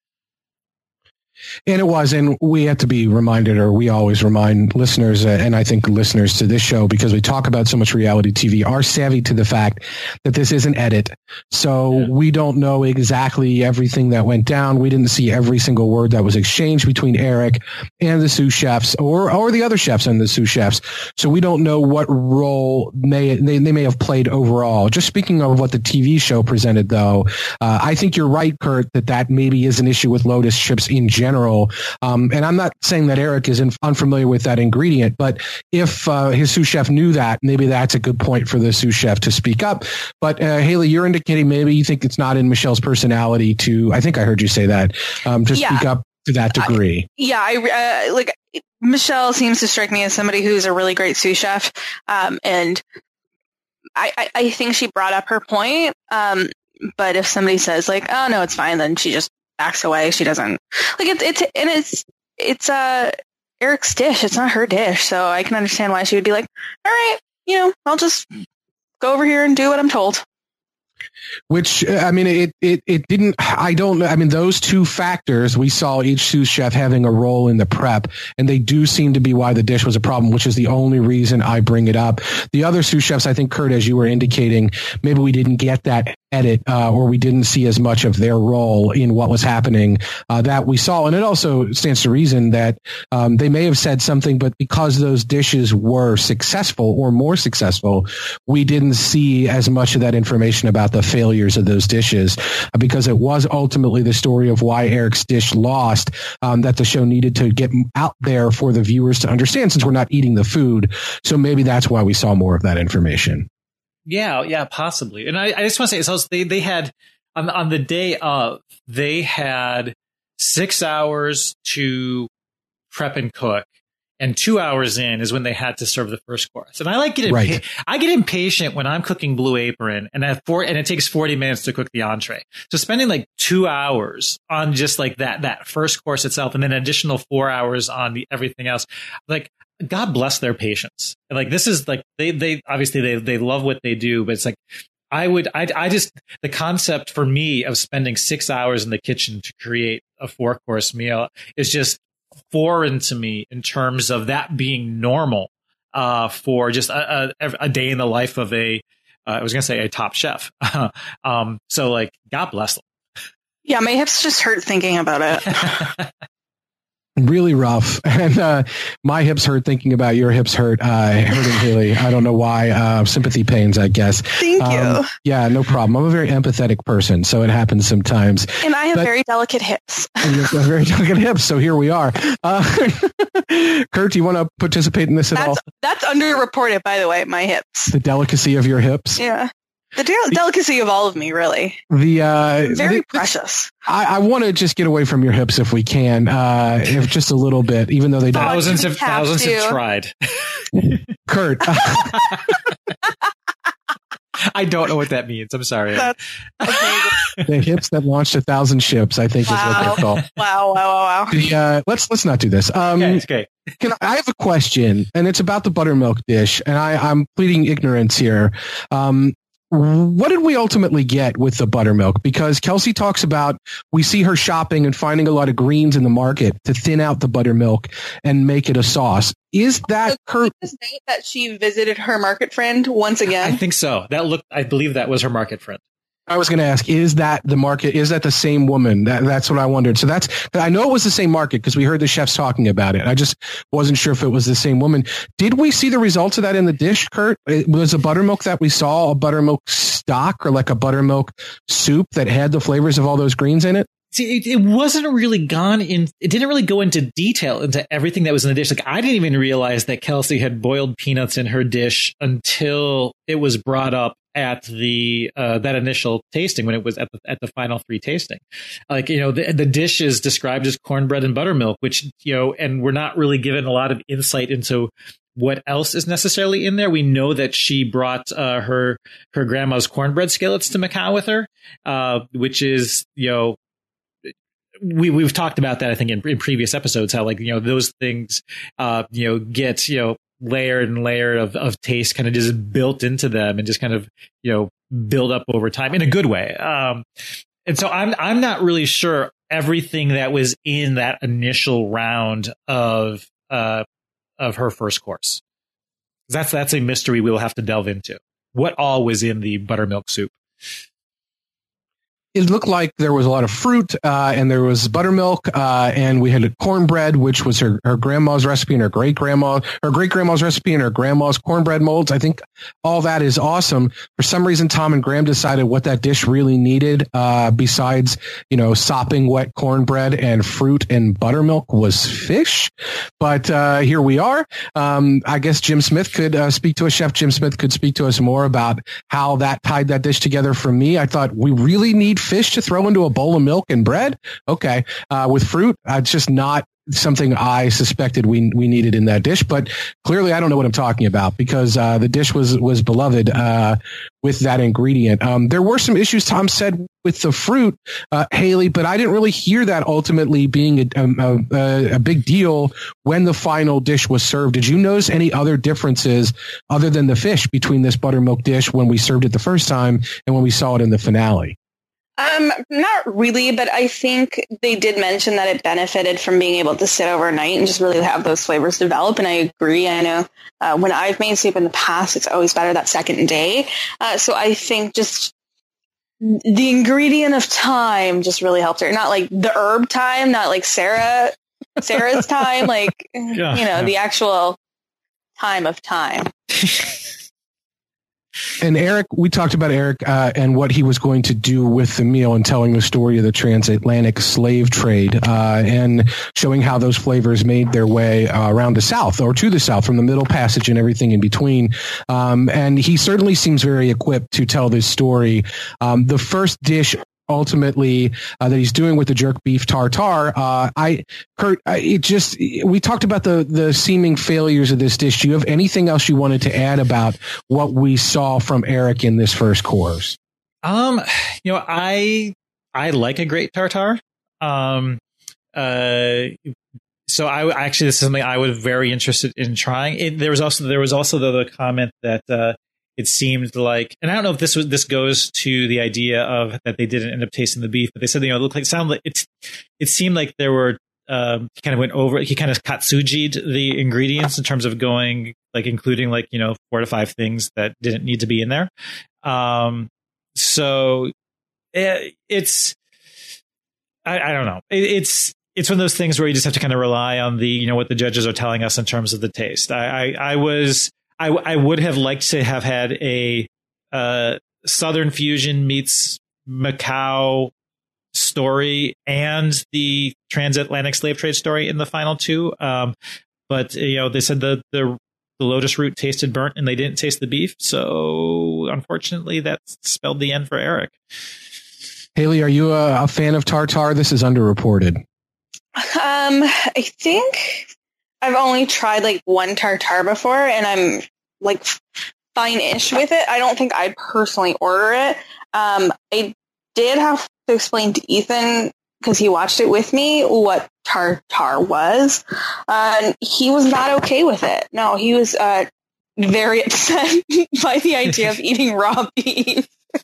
And it was, and we have to be reminded, or we always remind listeners, uh, and I think listeners to this show, because we talk about so much reality T V, are savvy to the fact that this is an edit. So yeah. We don't know exactly everything that went down. We didn't see every single word that was exchanged between Eric and the sous chefs, or or the other chefs and the sous chefs. So we don't know what role may they, they may have played overall. Just speaking of what the T V show presented, though, uh, I think you're right, Kurt, that that maybe is an issue with Lotus chips in general. General. Um, and I'm not saying that Eric is in, unfamiliar with that ingredient, but if uh, his sous chef knew that, maybe that's a good point for the sous chef to speak up. But uh, Haley, you're indicating maybe you think it's not in Michelle's personality to, I think I heard you say that, um, to yeah. speak up to that degree. I, yeah, I uh, like Michelle seems to strike me as somebody who's a really great sous chef, um, and I, I, I think she brought up her point. Um, but if somebody says like, "Oh no, it's fine," then she just backs away. She doesn't like it. It's and it's it's uh Eric's dish. It's not her dish, so I can understand why she would be like, "All right, you know, I'll just go over here and do what I'm told." Which, I mean, it, it, it didn't, I don't know. I mean, those two factors, we saw each sous chef having a role in the prep, and they do seem to be why the dish was a problem, which is the only reason I bring it up. The other sous chefs, I think, Kurt, as you were indicating, maybe we didn't get that edit, uh, or we didn't see as much of their role in what was happening, uh, that we saw. And it also stands to reason that, um, they may have said something, but because those dishes were successful or more successful, we didn't see as much of that information about the failures of those dishes, uh, because it was ultimately the story of why Eric's dish lost, um, that the show needed to get out there for the viewers to understand, since we're not eating the food. So maybe that's why we saw more of that information. Yeah, yeah, possibly. And I, I just want to say, so they they had on on the day of, they had six hours to prep and cook, and two hours in is when they had to serve the first course. And I like get right. impa- I get impatient when I'm cooking Blue Apron, and at four and it takes forty minutes to cook the entree. So spending like two hours on just like that that first course itself, and then an additional four hours on the everything else, like. God bless their patience. Like, this is like, they, they, obviously they, they love what they do, but it's like, I would, I, I just, the concept for me of spending six hours in the kitchen to create a four course meal is just foreign to me in terms of that being normal, uh, for just a, a, a day in the life of a, uh, I was going to say a top chef. um, so like, God bless them. Yeah. My hips just hurt thinking about it. Really rough. And uh, my hips hurt thinking about your hips hurt, uh, hurting Haley. I don't know why. Uh, sympathy pains, I guess. Thank um, you. Yeah, no problem. I'm a very empathetic person, so it happens sometimes. And I have but, very delicate hips. And you have very delicate hips, so here we are. Uh, Kurt, do you want to participate in this at that's, all? That's underreported, by the way, my hips. The delicacy of your hips? Yeah. The del- delicacy of all of me, really. The uh, very the, precious. I, I want to just get away from your hips if we can, uh, if just a little bit, even though they don't. Thousands of thousands have tried. Kurt, I don't know what that means. I'm sorry. That's the hips that launched a thousand ships, I think, wow. is what they're called. Wow! Wow! Wow! Wow! The, uh, let's let's not do this. Um, okay, okay. Can, I have a question, and it's about the buttermilk dish, and I, I'm pleading ignorance here. Um, What did we ultimately get with the buttermilk? Because Kelsey talks about, we see her shopping and finding a lot of greens in the market to thin out the buttermilk and make it a sauce. Is that Kurt? That she visited her market friend once again? I think so. That looked, I believe that was her market friend. I was going to ask, is that the market? Is that the same woman? That, that's what I wondered. So that's, I know it was the same market because we heard the chefs talking about it. I just wasn't sure if it was the same woman. Did we see the results of that in the dish, Kurt? It was a buttermilk that we saw, a buttermilk stock or like a buttermilk soup that had the flavors of all those greens in it? See, it, it wasn't really gone in, it didn't really go into detail into everything that was in the dish. Like, I didn't even realize that Kelsey had boiled peanuts in her dish until it was brought up at the uh that initial tasting, when it was at the at the final three tasting. Like, you know, the, the dish is described as cornbread and buttermilk, which, you know, and we're not really given a lot of insight into what else is necessarily in there. We know that she brought uh her her grandma's cornbread skillets to Macau with her, uh which is, you know, we we've talked about that, I think, in, in previous episodes, how, like, you know, those things uh you know get, you know, layered and layered of, of taste kind of just built into them and just kind of, you know, build up over time in a good way. Um, and so I'm, I'm not really sure everything that was in that initial round of, uh, of her first course. That's, that's a mystery we'll have to delve into. What all was in the buttermilk soup? It looked like there was a lot of fruit, uh, and there was buttermilk, uh, and we had a cornbread, which was her, her grandma's recipe and her great grandma, her great grandma's recipe and her grandma's cornbread molds. I think all that is awesome. For some reason, Tom and Graham decided what that dish really needed, uh, besides, you know, sopping wet cornbread and fruit and buttermilk, was fish. But, uh, here we are. Um, I guess Jim Smith could, uh, speak to us. Chef Jim Smith could speak to us more about how that tied that dish together for me. I thought, we really need fish to throw into a bowl of milk and bread. Okay. Uh, with fruit, uh, it's just not something I suspected we we needed in that dish, but clearly I don't know what I'm talking about because uh, the dish was was beloved uh, with that ingredient. Um, there were some issues, Tom said, with the fruit, uh, Haley, but I didn't really hear that ultimately being a, a, a, a big deal when the final dish was served. Did you notice any other differences other than the fish between this buttermilk dish when we served it the first time and when we saw it in the finale? Um, not really, but I think they did mention that it benefited from being able to sit overnight and just really have those flavors develop. And I agree. I know uh, when I've made soup in the past, it's always better that second day. Uh, so I think just the ingredient of time just really helped her. Not like the herb time, not like Sarah, Sarah's time, like, yeah, you know, yeah. the actual time of time. And Eric, we talked about Eric uh, and what he was going to do with the meal and telling the story of the transatlantic slave trade uh, and showing how those flavors made their way uh, around the South or to the South from the Middle Passage and everything in between. Um, and he certainly seems very equipped to tell this story. Um, the first dish ultimately uh, that he's doing with the jerk beef tartare. Uh, I, Kurt, I, it just, we talked about the, the seeming failures of this dish. Do you have anything else you wanted to add about what we saw from Eric in this first course? Um, you know, I, I like a great tartare. Um, uh, so I actually, this is something I was very interested in trying. It, there was also, there was also the, the comment that, uh, it seemed like, and I don't know if this was this goes to the idea of that they didn't end up tasting the beef, but they said, you know, it looked like, sound like it's, it seemed like there were, um, he kind of went over, he kind of katsuji'd the ingredients in terms of going, like, including like, you know, four to five things that didn't need to be in there. Um, so it, it's, I, I don't know. It, it's, it's one of those things where you just have to kind of rely on the, you know, what the judges are telling us in terms of the taste. I, I, I was, I, I would have liked to have had a uh, Southern fusion meets Macau story and the transatlantic slave trade story in the final two. Um, but, you know, they said the, the the lotus root tasted burnt and they didn't taste the beef. So unfortunately, that spelled the end for Eric. Haley, are you a, a fan of tartare? This is underreported. Um, I think I've only tried like one tartare before and I'm like fine-ish with it. I don't think I'd personally order it. Um, I did have to explain to Ethan, because he watched it with me, what tartare was. Uh, and he was not okay with it. No, he was uh, very upset by the idea of eating raw beef.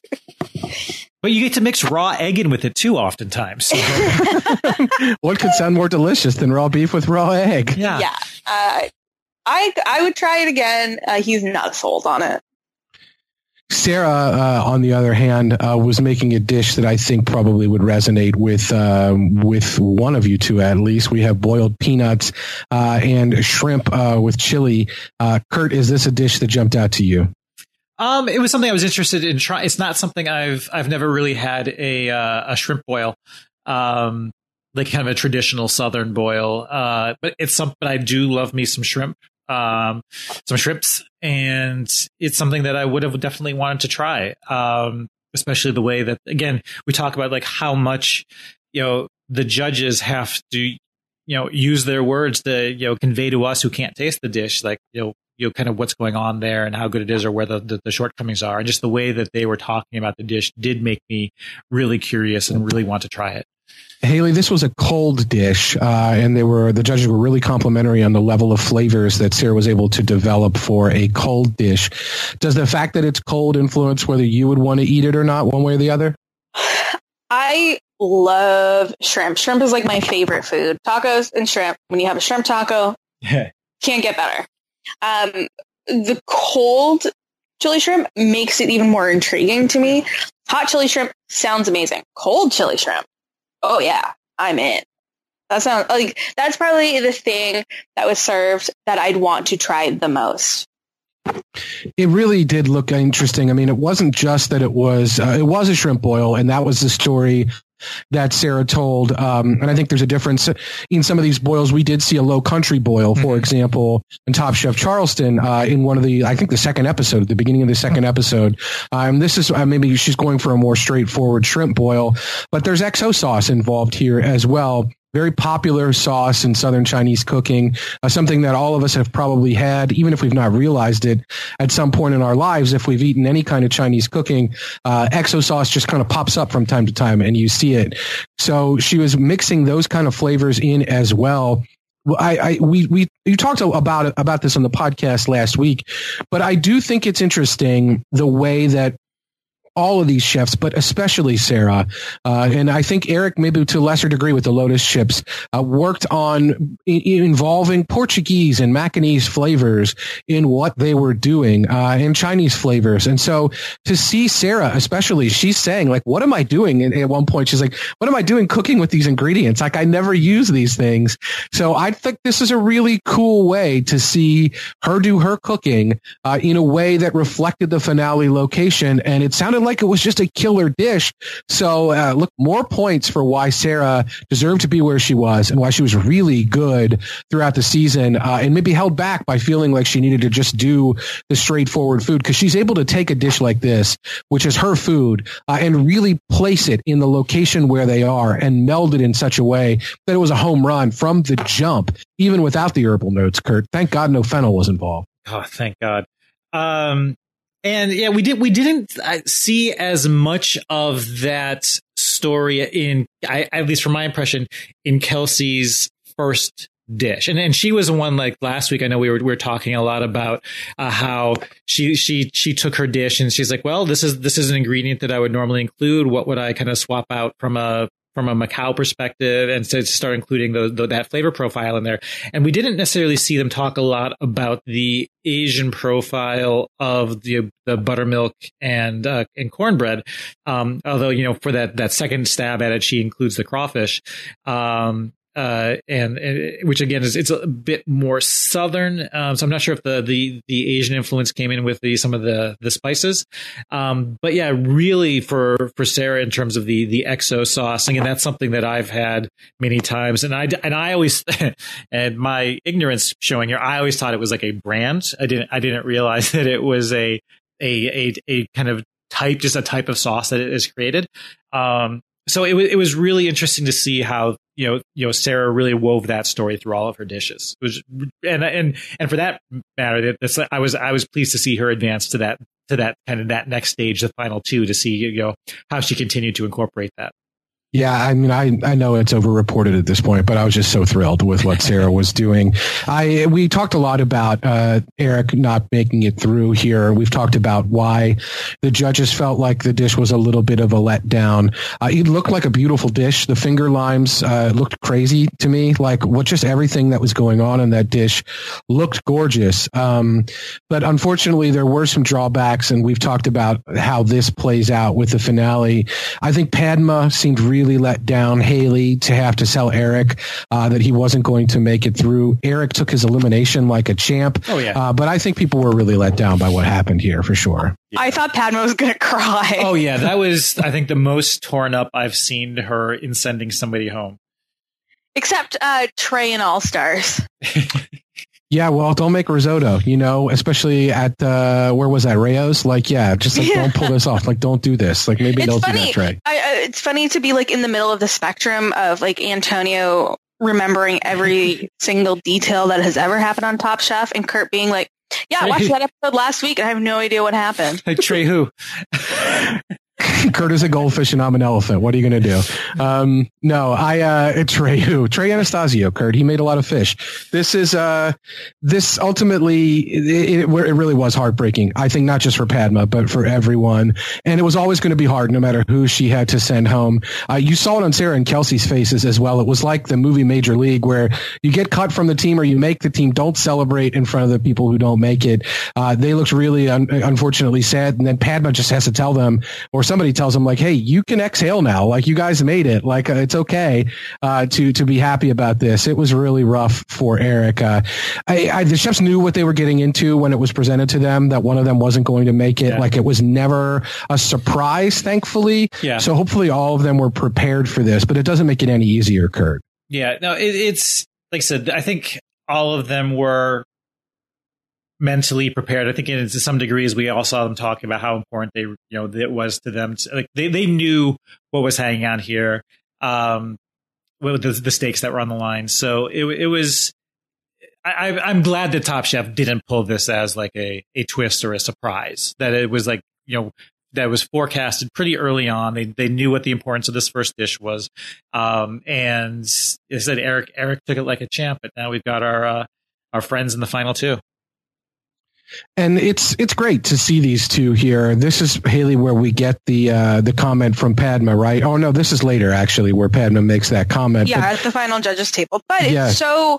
But you get to mix raw egg in with it too, oftentimes. So. What could sound more delicious than raw beef with raw egg? Yeah, yeah. Uh, I I would try it again. Uh, he's not sold on it. Sarah, uh, on the other hand, uh, was making a dish that I think probably would resonate with uh, with one of you two at least. We have boiled peanuts uh, and shrimp uh, with chili. Uh, Kurt, is this a dish that jumped out to you? Um, it was something I was interested in trying. It's not something I've I've never really had a uh, a shrimp boil, um, like kind of a traditional Southern boil. Uh, but it's something I do love me some shrimp, um, some shrimps, and it's something that I would have definitely wanted to try. Um, especially the way that, again, we talk about like how much, you know, the judges have to, you know, use their words to, you know, convey to us who can't taste the dish, like, you know, you know, kind of what's going on there and how good it is or where the, the, the shortcomings are. And just the way that they were talking about the dish did make me really curious and really want to try it. Haley, this was a cold dish, uh, and they were the judges were really complimentary on the level of flavors that Sarah was able to develop for a cold dish. Does the fact that it's cold influence whether you would want to eat it or not, one way or the other? I love shrimp. Shrimp is like my favorite food. Tacos and shrimp. When you have a shrimp taco, can't get better. Um, the cold chili shrimp makes it even more intriguing to me. Hot chili shrimp sounds amazing. Cold chili shrimp, oh yeah, I'm in. That sounds like that's probably the thing that was served that I'd want to try the most. It really did look interesting. I mean, it wasn't just that it was uh, it was a shrimp boil, and that was the story that Sarah told. Um, and I think there's a difference in some of these boils. We did see a low country boil, for mm-hmm. example, in Top Chef Charleston uh, in one of the, I think the second episode, at the beginning of the second episode. Um, this is uh, maybe she's going for a more straightforward shrimp boil, but there's X O sauce involved here as well. very popular sauce in Southern Chinese cooking, uh, something that all of us have probably had, even if we've not realized it at some point in our lives. If we've eaten any kind of Chinese cooking, uh, X O sauce just kind of pops up from time to time and you see it. So she was mixing those kind of flavors in as well. I, I, we, we, you talked about about this on the podcast last week, but I do think it's interesting the way that all of these chefs, but especially Sarah, uh, and I think Eric, maybe to a lesser degree with the Lotus chips, uh, worked on I- involving Portuguese and Macanese flavors in what they were doing, uh, and Chinese flavors. And so to see Sarah, especially, she's saying, like, what am I doing? And at one point, she's like, what am I doing cooking with these ingredients? Like, I never use these things. So I think this is a really cool way to see her do her cooking, uh, in a way that reflected the finale location. And it sounded like it was just a killer dish. So uh, look, more points for why Sarah deserved to be where she was and why she was really good throughout the season, uh, and maybe held back by feeling like she needed to just do the straightforward food, because she's able to take a dish like this, which is her food, uh, and really place it in the location where they are and meld it in such a way that it was a home run from the jump, even without the herbal notes, Kurt. Thank God no fennel was involved. Oh, thank God. Um, And yeah, we did. We didn't uh, see as much of that story in, I, at least from my impression, in Kelsey's first dish. And and she was the one, like last week. I know we were we were talking a lot about uh, how she she she took her dish and she's like, well, this is this is an ingredient that I would normally include. What would I kind of swap out from a from a Macau perspective, and to start including the, the, that flavor profile in there. And we didn't necessarily see them talk a lot about the Asian profile of the the buttermilk and uh, and cornbread. Um, although, you know, for that that second stab at it, she includes the crawfish. Um, Uh, and, and which again is it's a bit more southern, um, so I'm not sure if the, the the Asian influence came in with the some of the the spices, um, but yeah, really for for Sarah in terms of the the X O sauce, and that's something that I've had many times, and I and I always and my ignorance showing here, I always thought it was like a brand. I didn't I didn't realize that it was a a a, a kind of type, just a type of sauce that is created. Um, so it was it was really interesting to see how. You know, you know, Sarah really wove that story through all of her dishes. It was, and and and for that matter, that's, I was I was pleased to see her advance to that to that kind of that next stage, the final two, to see, you know, how she continued to incorporate that. Yeah, I mean, I, I know it's overreported at this point, but I was just so thrilled with what Sarah was doing. I we talked a lot about uh, Eric not making it through here. We've talked about why the judges felt like the dish was a little bit of a letdown. Uh, it looked like a beautiful dish. The finger limes uh, looked crazy to me. Like, what just everything that was going on in that dish looked gorgeous. Um, but unfortunately, there were some drawbacks, and we've talked about how this plays out with the finale. I think Padma seemed really Really let down Haley to have to tell Eric uh, that he wasn't going to make it through. Eric took his elimination like a champ. Oh, yeah. Uh, but I think people were really let down by what happened here, for sure. Yeah. I thought Padma was going to cry. Oh, yeah. That was, I think, the most torn up I've seen her in sending somebody home. Except uh, Trey in All Stars. Yeah, well, don't make risotto, you know, especially at, uh, where was that, Rayo's? Like, yeah, just like, yeah. Don't pull this off. Like, don't do this. Like, maybe it's don't funny. do that, Trey. I, I, it's funny to be like in the middle of the spectrum of like Antonio remembering every single detail that has ever happened on Top Chef, and Kurt being like, yeah, I watched that episode last week and I have no idea what happened. Like, Trey who? Kurt is a goldfish and I'm an elephant. What are you going to do? Um, no, I, uh, Trey who? Trey Anastasio, Kurt. He made a lot of fish. This is, uh, this ultimately, it, it, it really was heartbreaking. I think not just for Padma, but for everyone. And it was always going to be hard no matter who she had to send home. Uh, you saw it on Sarah and Kelsey's faces as well. It was like the movie Major League, where you get cut from the team or you make the team. Don't celebrate in front of the people who don't make it. Uh, they looked really, un- unfortunately sad. And then Padma just has to tell them, or somebody tells them, like, hey, you can exhale now. Like, you guys made it. Like, uh, it's okay uh, to to be happy about this. It was really rough for Eric. Uh, I, I, the chefs knew what they were getting into when it was presented to them, that one of them wasn't going to make it. Yeah. Like, it was never a surprise, thankfully. Yeah. So hopefully all of them were prepared for this, but it doesn't make it any easier, Kurt. Yeah. No, it, it's like I said, I think all of them were mentally prepared. I think in to some degrees we all saw them talking about how important they, you know, it was to them. To, like they, they knew what was hanging on here. Um, with the, the stakes that were on the line. So it, it was. I, I'm glad that Top Chef didn't pull this as like a, a twist or a surprise. That it was like, you know, that was forecasted pretty early on. They they knew what the importance of this first dish was, um, and it said Eric Eric took it like a champ. But now we've got our uh, our friends in the final two. And it's it's great to see these two here. This is, Haley, where we get the uh, the comment from Padma, right? Oh no, this is later actually, where Padma makes that comment. Yeah, but, at the final judges table. But it's yeah. so.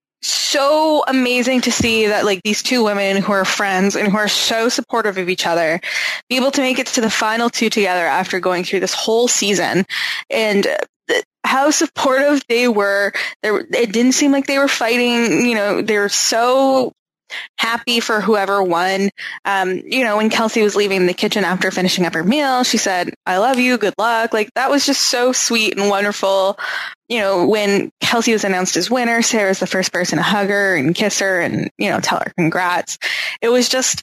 so amazing to see that like these two women who are friends and who are so supportive of each other be able to make it to the final two together after going through this whole season, and th- how supportive they were. There, it didn't seem like they were fighting. You know, they were so happy for whoever won. Um, you know, when Kelsey was leaving the kitchen after finishing up her meal, she said, "I love you, good luck." Like, that was just so sweet and wonderful. You know, when Kelsey was announced as winner, Sarah's the first person to hug her and kiss her and, you know, tell her congrats. It was just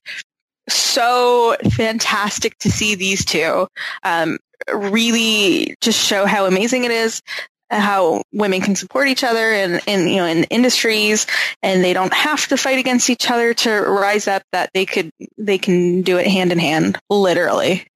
so fantastic to see these two um, really just show how amazing it is, how women can support each other in, in, you know, in industries, and they don't have to fight against each other to rise up, that they could, they can do it hand in hand, literally.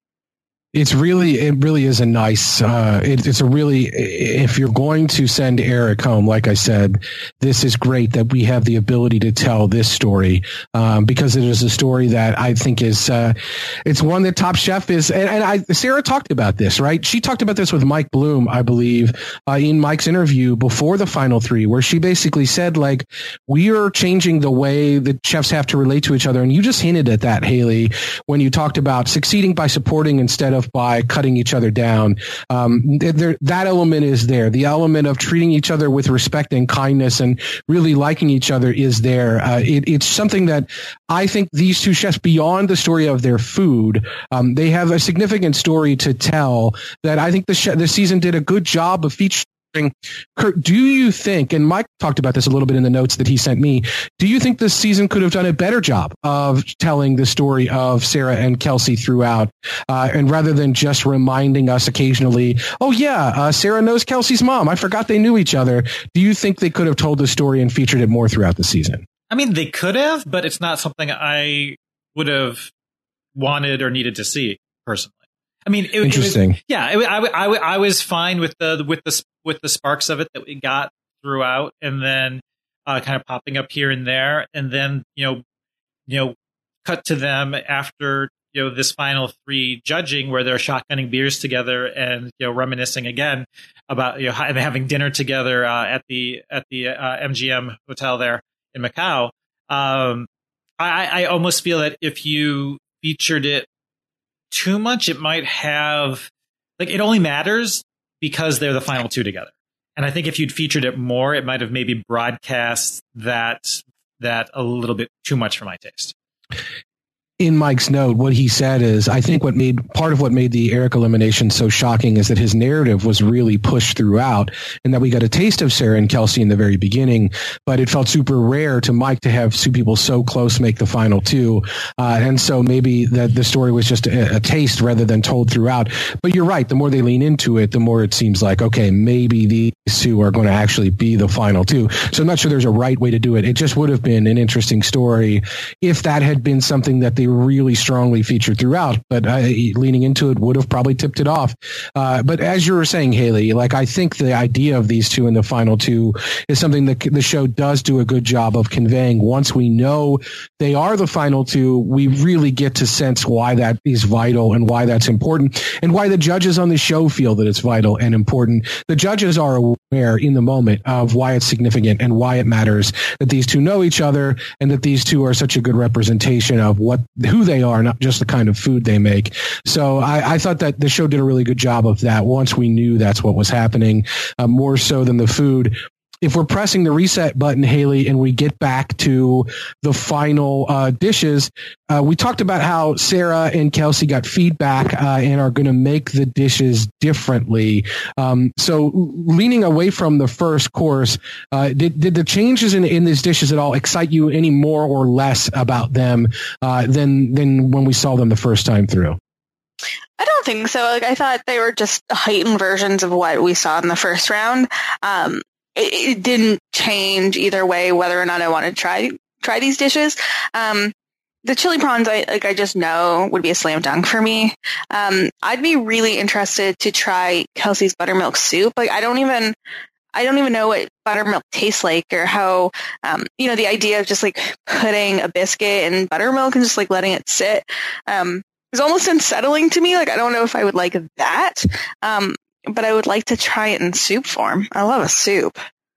It's really, it really is a nice, uh, it, it's a really, if you're going to send Eric home, like I said, this is great that we have the ability to tell this story, um, because it is a story that I think is, uh, it's one that Top Chef is, and, and I, Sarah talked about this, right? She talked about this with Mike Bloom, I believe, uh, in Mike's interview before the final three, where she basically said, like, we are changing the way that chefs have to relate to each other. And you just hinted at that, Haley, when you talked about succeeding by supporting instead of by cutting each other down. Um, there, that element is there. The element of treating each other with respect and kindness and really liking each other is there. Uh, it, it's something that I think these two chefs, beyond the story of their food, um, they have a significant story to tell that I think the, sh- the season did a good job of featuring. Kurt, do you think, and Mike talked about this a little bit in the notes that he sent me, do you think this season could have done a better job of telling the story of Sarah and Kelsey throughout, uh, and rather than just reminding us occasionally, oh yeah, uh, Sarah knows Kelsey's mom, I forgot they knew each other? Do you think they could have told the story and featured it more throughout the season? I mean, they could have, but it's not something I would have wanted or needed to see personally. I mean, it, interesting. It was, yeah, it, I, I, I was fine with the with the with the sparks of it that we got throughout, and then uh, kind of popping up here and there, and then you know, you know, cut to them after you know this final three judging, where they're shotgunning beers together and you know reminiscing again about you know having dinner together uh, at the at the uh, M G M hotel there in Macau. Um, I, I almost feel that if you featured it too much, it might have like it only matters because they're the final two together. And I think if you'd featured it more, it might have maybe broadcast that that a little bit too much for my taste. In Mike's note, what he said is, I think what made part of what made the Eric elimination so shocking is that his narrative was really pushed throughout, and that we got a taste of Sarah and Kelsey in the very beginning, but it felt super rare to Mike to have two people so close make the final two. Uh, and so maybe that the story was just a, a taste rather than told throughout. But you're right. The more they lean into it, the more it seems like, okay, maybe these two are going to actually be the final two. So I'm not sure there's a right way to do it. It just would have been an interesting story if that had been something that they really strongly featured throughout, but uh, leaning into it would have probably tipped it off. Uh, but as you were saying, Haley, like I think the idea of these two in the final two is something that the show does do a good job of conveying. Once we know they are the final two, we really get to sense why that is vital and why that's important, and why the judges on the show feel that it's vital and important. The judges are aware in the moment of why it's significant and why it matters that these two know each other, and that these two are such a good representation of what who they are, not just the kind of food they make. So I, I thought that the show did a really good job of that once we knew that's what was happening, uh, more so than the food. If we're pressing the reset button, Haley, and we get back to the final uh, dishes, uh, we talked about how Sarah and Kelsey got feedback uh, and are going to make the dishes differently. Um, so leaning away from the first course, uh, did, did the changes in, in these dishes at all excite you any more or less about them uh, than, than when we saw them the first time through? I don't think so. Like, I thought they were just heightened versions of what we saw in the first round. Um, it, it didn't change either way whether or not I wanted to try try these dishes. Um, the chili prawns, I like, I just know would be a slam dunk for me. Um, I'd be really interested to try Kelsey's buttermilk soup. Like, I don't even. I don't even know what buttermilk tastes like or how, um, you know, the idea of just like putting a biscuit in buttermilk and just like letting it sit, um, is almost unsettling to me. Like, I don't know if I would like that. Um, but I would like to try it in soup form. I love a soup.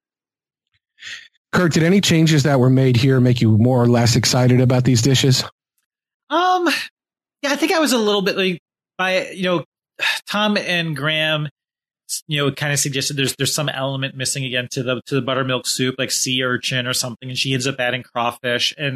Kurt, did any changes that were made here make you more or less excited about these dishes? Um, yeah, I think I was a little bit like, by, you know, Tom and Graham, you know, kind of suggested there's there's some element missing again to the to the buttermilk soup, like sea urchin or something, and she ends up adding crawfish, and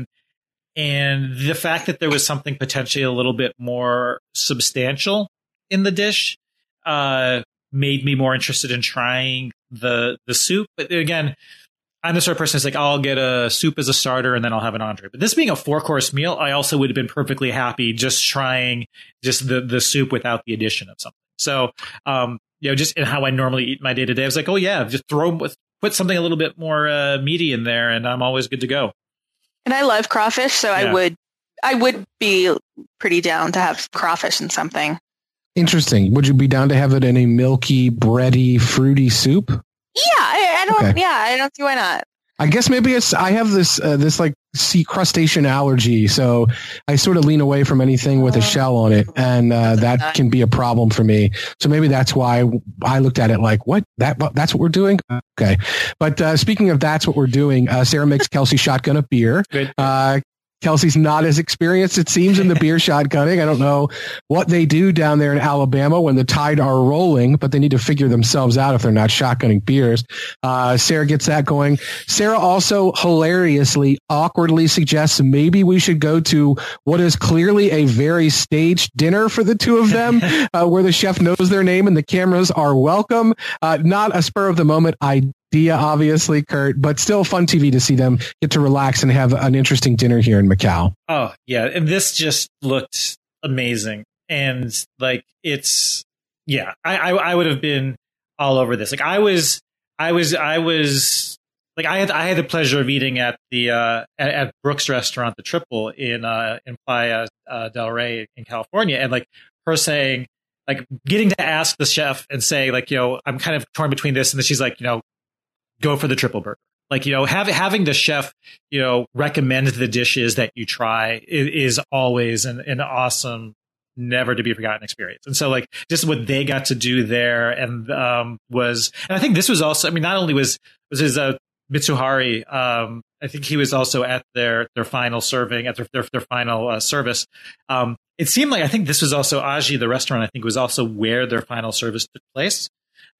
and the fact that there was something potentially a little bit more substantial in the dish uh, made me more interested in trying the the soup. But again, I'm the sort of person that's like, oh, I'll get a soup as a starter and then I'll have an entree. But this being a four course meal, I also would have been perfectly happy just trying just the the soup without the addition of something. So, um, you know, just in how I normally eat my day to day, I was like, oh yeah, just throw put something a little bit more uh, meaty in there, and I'm always good to go. And I love crawfish, so yeah. I would I would be pretty down to have crawfish in something. Interesting. Would you be down to have it in a milky, bready, fruity soup? Yeah, I, I don't. Okay. Yeah, I don't see why not. I guess maybe it's, I have this, uh, this like sea crustacean allergy. So I sort of lean away from anything with a shell on it. And, uh, that can be a problem for me. So maybe that's why I looked at it like, what, that, that's what we're doing. Okay. But, uh, speaking of that's what we're doing, uh, Sarah makes Kelsey shotgun a beer. Good. Uh, Kelsey's not as experienced, it seems, in the beer shotgunning. I don't know what they do down there in Alabama when the tide are rolling, but they need to figure themselves out if they're not shotgunning beers. Uh, Sarah gets that going. Sarah also hilariously, awkwardly suggests maybe we should go to what is clearly a very staged dinner for the two of them, uh, where the chef knows their name and the cameras are welcome. Uh, not a spur of the moment idea. Dia, obviously, Kurt, but still fun T V to see them get to relax and have an interesting dinner here in Macau. Oh, yeah. And this just looked amazing. And like, it's, yeah, I, I, I would have been all over this. Like I was, I was, I was like, I had, I had the pleasure of eating at the, uh, at, at Brooks restaurant, the Triple in, uh, in Playa uh, del Rey in California. And like her saying, like getting to ask the chef and say like, you know, I'm kind of torn between this. And then she's like, you know, go for the triple burger. Like, you know, have, having the chef, you know, recommend the dishes that you try is, is always an, an awesome, never to be forgotten experience. And so like just what they got to do there and, um, was, and I think this was also, I mean, not only was, was his, uh, Mitsuhari, um, I think he was also at their, their final serving, at their, their, their final uh, service. Um, it seemed like, I think this was also Aji, the restaurant, I think was also where their final service took place.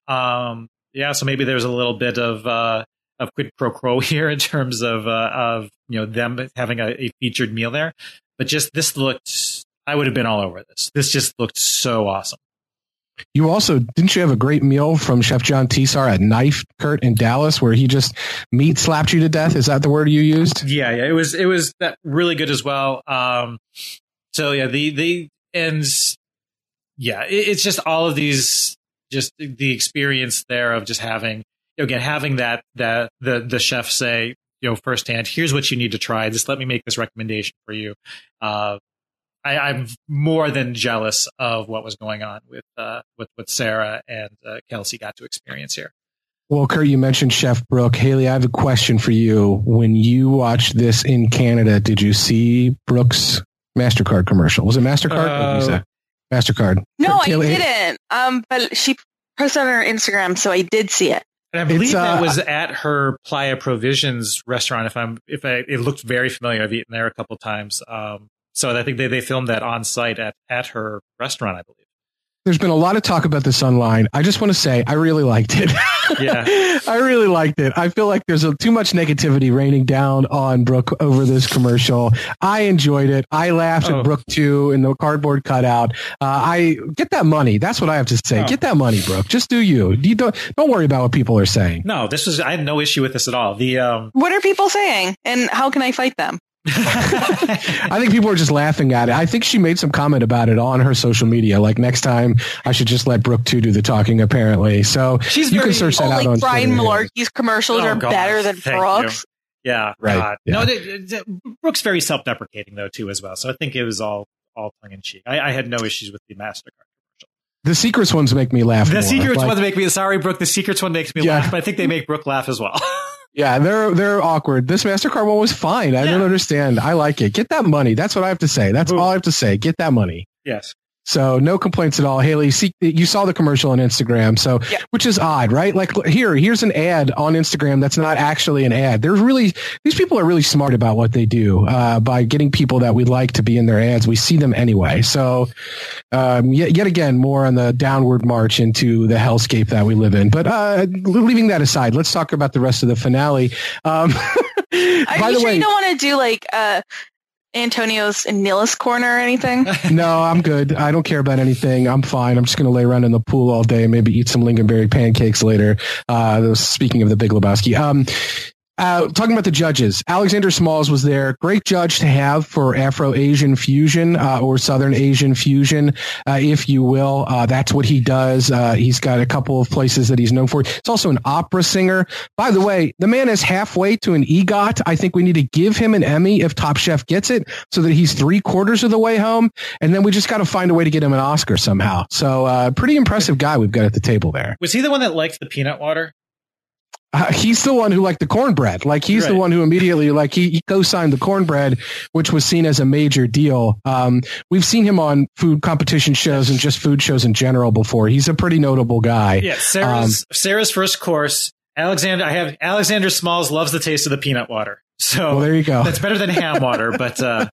Um, Yeah, so maybe there's a little bit of uh, of quid pro quo here in terms of uh, of you know them having a, a featured meal there, but just this looked. I would have been all over this. This just looked so awesome. You also didn't you have a great meal from Chef John Tisar at Knife, Kurt, in Dallas, where he just meat slapped you to death? Is that the word you used? Yeah, yeah, it was it was that really good as well. Um, so yeah, the the and yeah, it, it's just all of these. Just the experience there of just having, you know, again, having that, that the, the chef say, you know, firsthand, here's what you need to try. Just let me make this recommendation for you. Uh, I, I'm more than jealous of what was going on with, uh, with what Sarah and uh, Kelsey got to experience here. Well, Kurt, you mentioned Chef Brooke. Haley, I have a question for you. When you watched this in Canada, did you see Brooke's MasterCard commercial? Was it MasterCard? Uh, what did you say? MasterCard. No, Taylor, I didn't. Um, but she posted on her Instagram, so I did see it. And I believe uh, that was at her Playa Provisions restaurant. If I'm, if I, it looked very familiar. I've eaten there a couple of times. Um, so I think they, they filmed that on site at, at her restaurant, I believe. There's been a lot of talk about this online. I just want to say I really liked it. Yeah, I really liked it. I feel like there's a, too much negativity raining down on Brooke over this commercial. I enjoyed it. I laughed oh. at Brooke too in the cardboard cutout. Uh, I get that money. That's what I have to say. Oh. Get that money, Brooke. Just do you. You don't don't worry about what people are saying. No, this was I had no issue with this at all. The um, What are people saying, and how can I fight them? I think people are just laughing at it. I think she made some comment about it on her social media. Like next time, I should just let Brooke too do the talking. Apparently, so She's you very, can search that oh, out like on Brian Twitter. Malarkey's commercials Oh, are God, better than thank Brooks. you. Yeah, Right, God. yeah. No, they, they, Brooke's very self-deprecating though too, as well. So I think it was all all tongue in cheek. I, I had no issues with the MasterCard commercial. The secrets ones make me laugh. The more. secrets like, one make me sorry, Brooke. The secrets one makes me Yeah. laugh, but I think they make Brooke laugh as well. Yeah, they're they're awkward. This MasterCard one was fine. I Yeah. don't understand. I like it. Get that money. That's what I have to say. That's Ooh. all I have to say. Get that money. Yes. So no complaints at all. Haley, see, you saw the commercial on Instagram, so Yeah. which is odd, right? Like here, here's an ad on Instagram that's not actually an ad. They're really these people are really smart about what they do uh, by getting people that we like to be in their ads. We see them anyway. So um, yet, yet again, more on the downward march into the hellscape that we live in. But uh, leaving that aside, let's talk about the rest of the finale. Um, Are by you the sure way, you don't want to do like uh, Antonio's Nihilist corner or anything? no, I'm good. I don't care about anything. I'm fine. I'm just going to lay around in the pool all day, maybe eat some lingonberry pancakes later. Uh, speaking of the Big Lebowski. Um, Uh, talking about the judges, Alexander Smalls was there. Great judge to have for Afro-Asian fusion uh, or Southern Asian fusion, uh, if you will. Uh, that's what he does. Uh, he's got a couple of places that he's known for. He's also an opera singer. By the way, the man is halfway to an EGOT. I think we need to give him an Emmy if Top Chef gets it so that he's three quarters of the way home. And then we just got to find a way to get him an Oscar somehow. So uh, pretty impressive guy we've got at the table there. Was he the one that liked the peanut water? Uh, he's the one who liked the cornbread. Like he's Right. the one who immediately like he, he co-signed the cornbread, which was seen as a major deal. Um, we've seen him on food competition shows and just food shows in general before. He's a pretty notable guy. Yeah, Sarah's Sarah's first course. Alexander, I have Alexander Smalls loves the taste of the peanut water. So Well, there you go. That's better than ham water, but uh,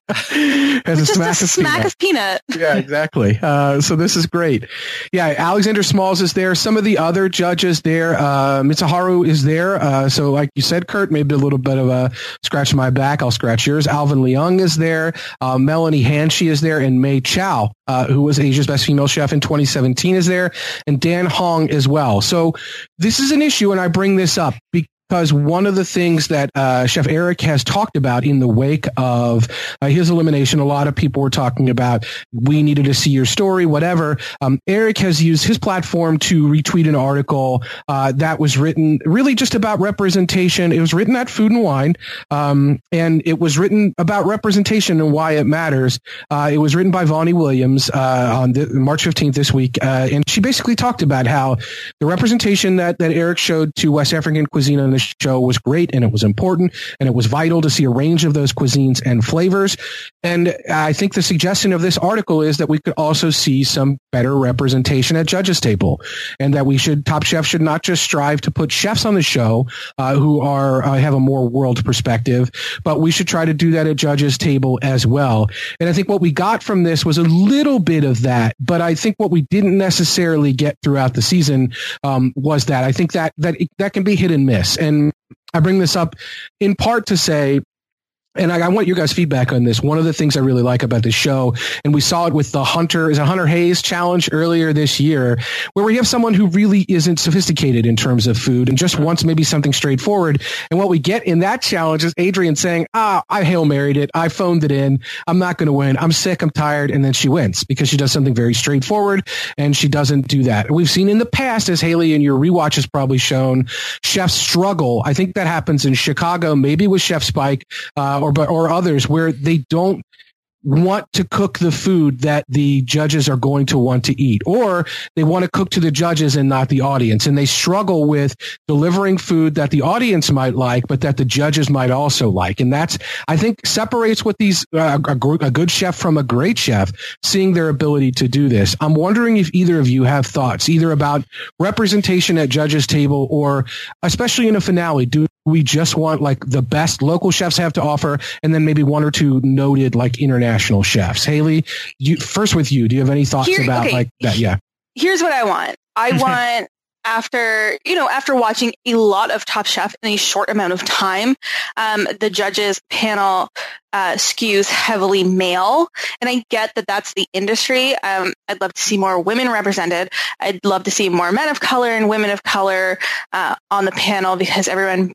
Has a Just smack a of smack peanut. of peanut. Yeah, exactly. Uh, so this is great. Yeah, Alexander Smalls is there. Some of the other judges there. Uh, Mitsuharu is there. Uh, so like you said, Kurt, maybe a little bit of a scratch my back. I'll scratch yours. Alvin Leung is there. Uh, Melanie Hanshi is there. And Mei Chow, uh, who was Asia's Best Female Chef in twenty seventeen, is there. And Dan Hong as well. So this is an issue, and I bring this up because Because one of the things that uh, Chef Eric has talked about in the wake of uh, his elimination, a lot of people were talking about, we needed to see your story, whatever. Um, Eric has used his platform to retweet an article uh, that was written really just about representation. It was written at Food and Wine, um, and it was written about representation and why it matters. Uh, it was written by Vonnie Williams uh, on the, March fifteenth this week, uh, and she basically talked about how the representation that, that Eric showed to West African cuisine on the show was great, and it was important, and it was vital to see a range of those cuisines and flavors. And I think the suggestion of this article is that we could also see some better representation at judges table, and that we should, Top Chef should not just strive to put chefs on the show uh, who are uh, have a more world perspective, but we should try to do that at judges table as well. And I think what we got from this was a little bit of that, but I think what we didn't necessarily get throughout the season um, was that. I think that that that can be hit and miss. And And I bring this up in part to say, and I, I want your guys' feedback on this. One of the things I really like about this show, and we saw it with the Hunter, is a Hunter Hayes challenge earlier this year, where we have someone who really isn't sophisticated in terms of food and just wants maybe something straightforward. And what we get in that challenge is Adrian saying, ah, I Hail Married it. I phoned it in. I'm not going to win. I'm sick. I'm tired. And then she wins because she does something very straightforward, and she doesn't do that. We've seen in the past, as Haley in your rewatch has probably shown, chefs struggle. I think that happens in Chicago, maybe with Chef Spike, uh, or or others, where they don't want to cook the food that the judges are going to want to eat, or they want to cook to the judges and not the audience. And they struggle with delivering food that the audience might like, but that the judges might also like. And that's, I think, separates what these, uh, a, a good chef from a great chef, seeing their ability to do this. I'm wondering if either of you have thoughts either about representation at judges table, or especially in a finale, do we just want like the best local chefs have to offer, and then maybe one or two noted like international chefs? Haley, you, first with you, do you have any thoughts Here- about okay. like that? Yeah. Here's what I want. I want after, you know, after watching a lot of Top Chef in a short amount of time, um, the judges panel uh, skews heavily male. And I get that that's the industry. Um, I'd love to see more women represented. I'd love to see more men of color and women of color uh, on the panel, because everyone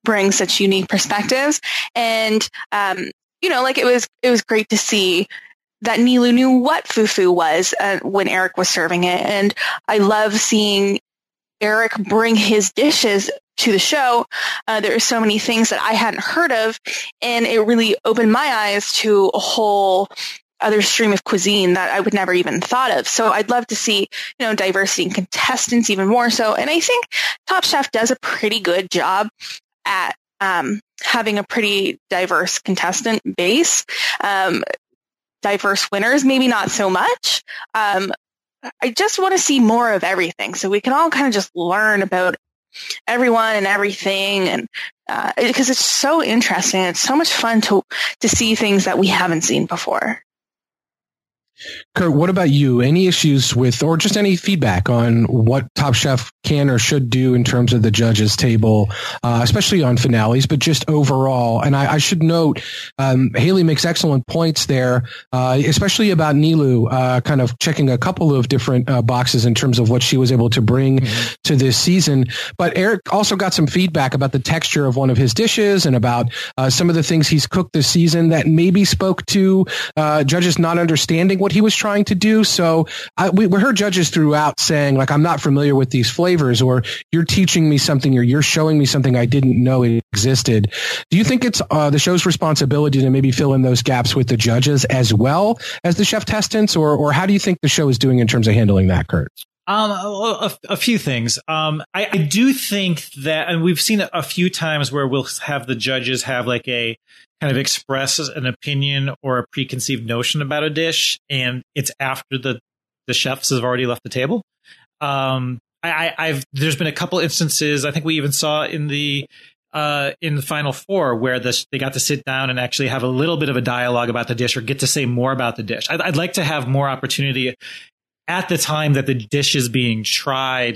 bring such unique perspectives. And, um, you know, like it was, it was great to see that Nilou knew what fufu was uh, when Eric was serving it. And I love seeing Eric bring his dishes to the show. Uh, there are so many things that I hadn't heard of, and it really opened my eyes to a whole other stream of cuisine that I would never even thought of. So I'd love to see, you know, diversity in contestants even more so. And I think Top Chef does a pretty good job at um, having a pretty diverse contestant base. Um, diverse winners, maybe not so much. Um, I just want to see more of everything so we can all kind of just learn about everyone and everything. And uh, because it's so interesting. It's so much fun to to see things that we haven't seen before. Kurt, what about you? Any issues with, or just any feedback on what Top Chef can or should do in terms of the judges table, uh, especially on finales, but just overall? And I, I should note, um, Haley makes excellent points there, uh, especially about Nilou, uh, kind of checking a couple of different uh, boxes in terms of what she was able to bring mm-hmm. to this season. But Eric also got some feedback about the texture of one of his dishes and about uh, some of the things he's cooked this season that maybe spoke to uh, judges not understanding what he was trying to do. So I, we, we heard judges throughout saying, like, I'm not familiar with these flavors, or you're teaching me something, or you're showing me something I didn't know it existed. Do you think it's uh, the show's responsibility to maybe fill in those gaps with the judges as well as the chef testants, or or how do you think the show is doing in terms of handling that, Kurt? Um, a, a few things. Um, I, I do think that, and we've seen it a few times where we'll have the judges have like a kind of express an opinion or a preconceived notion about a dish, and it's after the the chefs have already left the table. Um, I, I've there's been a couple instances. I think we even saw in the uh, in the final four where the, they got to sit down and actually have a little bit of a dialogue about the dish, or get to say more about the dish. I'd, I'd like to have more opportunity at the time that the dish is being tried,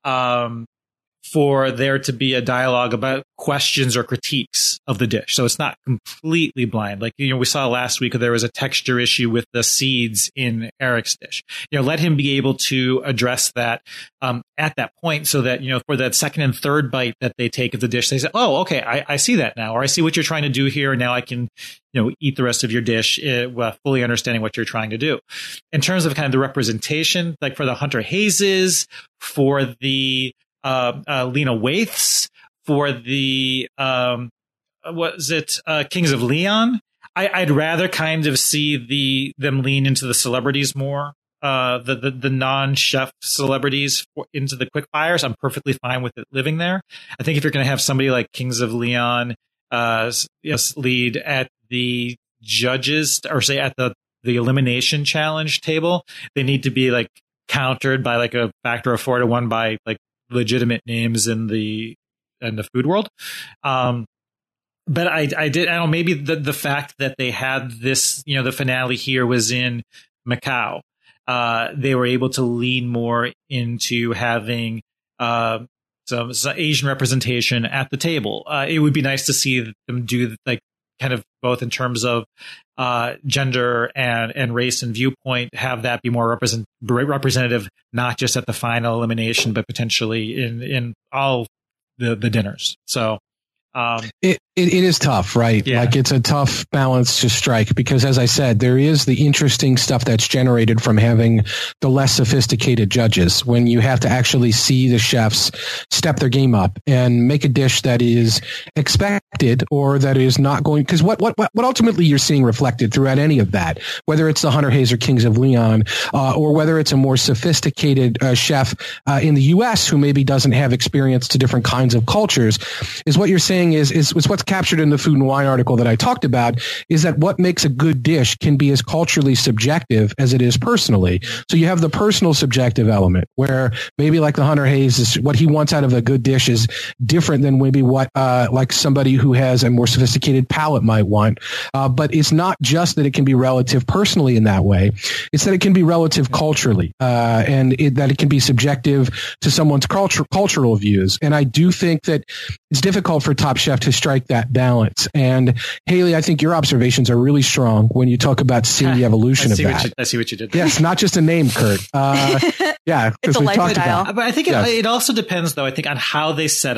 um, for there to be a dialogue about questions or critiques of the dish. So it's not completely blind. Like, you know, we saw last week there was a texture issue with the seeds in Eric's dish. You know, let him be able to address that um, at that point, so that, you know, for that second and third bite that they take of the dish, they say, oh, okay, I, I see that now, or I see what you're trying to do here. And now I can, you know, eat the rest of your dish, uh, fully understanding what you're trying to do. In terms of kind of the representation, like for the Hunter Hayeses, for the Uh, uh, Lena Waiths, for the um, what is it, uh, Kings of Leon. I, I'd rather kind of see the them lean into the celebrities more, uh, the the, the non-chef celebrities for, into the quick fires. I'm perfectly fine with it living there. I think if you're going to have somebody like Kings of Leon, uh, yes, lead at the judges, or say at the the elimination challenge table, they need to be like countered by like a factor of four to one by like legitimate names in the in the food world. Um, but I I did I don't know, maybe the the fact that they had this, you know, the finale here was in Macau. Uh, they were able to lean more into having uh, some, some Asian representation at the table. Uh, it would be nice to see them do like kind of both in terms of uh, gender and, and race and viewpoint, have that be more represent, representative, not just at the final elimination, but potentially in, in all the, the dinners. So um, it, it it is tough, right? Yeah. Like, it's a tough balance to strike, because, as I said, there is the interesting stuff that's generated from having the less sophisticated judges, when you have to actually see the chefs step their game up and make a dish that is expected, or that is not going, because what, what, what ultimately you're seeing reflected throughout any of that, whether it's the Hunter Hayes or Kings of Leon, uh, or whether it's a more sophisticated uh, chef uh, in the U S who maybe doesn't have experience to different kinds of cultures, is what you're saying is, is, is what's captured in the Food and Wine article that I talked about, is that what makes a good dish can be as culturally subjective as it is personally. So you have the personal subjective element, where maybe like the Hunter Hayes, is what he wants out of a good dish is different than maybe what uh, like somebody who has a more sophisticated palate might want. Uh, but it's not just that it can be relative personally in that way. It's that it can be relative culturally, uh, and it, that it can be subjective to someone's culture, cultural views. And I do think that it's difficult for Top Chef to strike that balance. And Haley, I think your observations are really strong when you talk about seeing the evolution of that. You, I see what you did there. Yes, not just a name, Kurt. Uh, yeah, it's a lifestyle. But I think yeah. it, it also depends, though, I think, on how they set up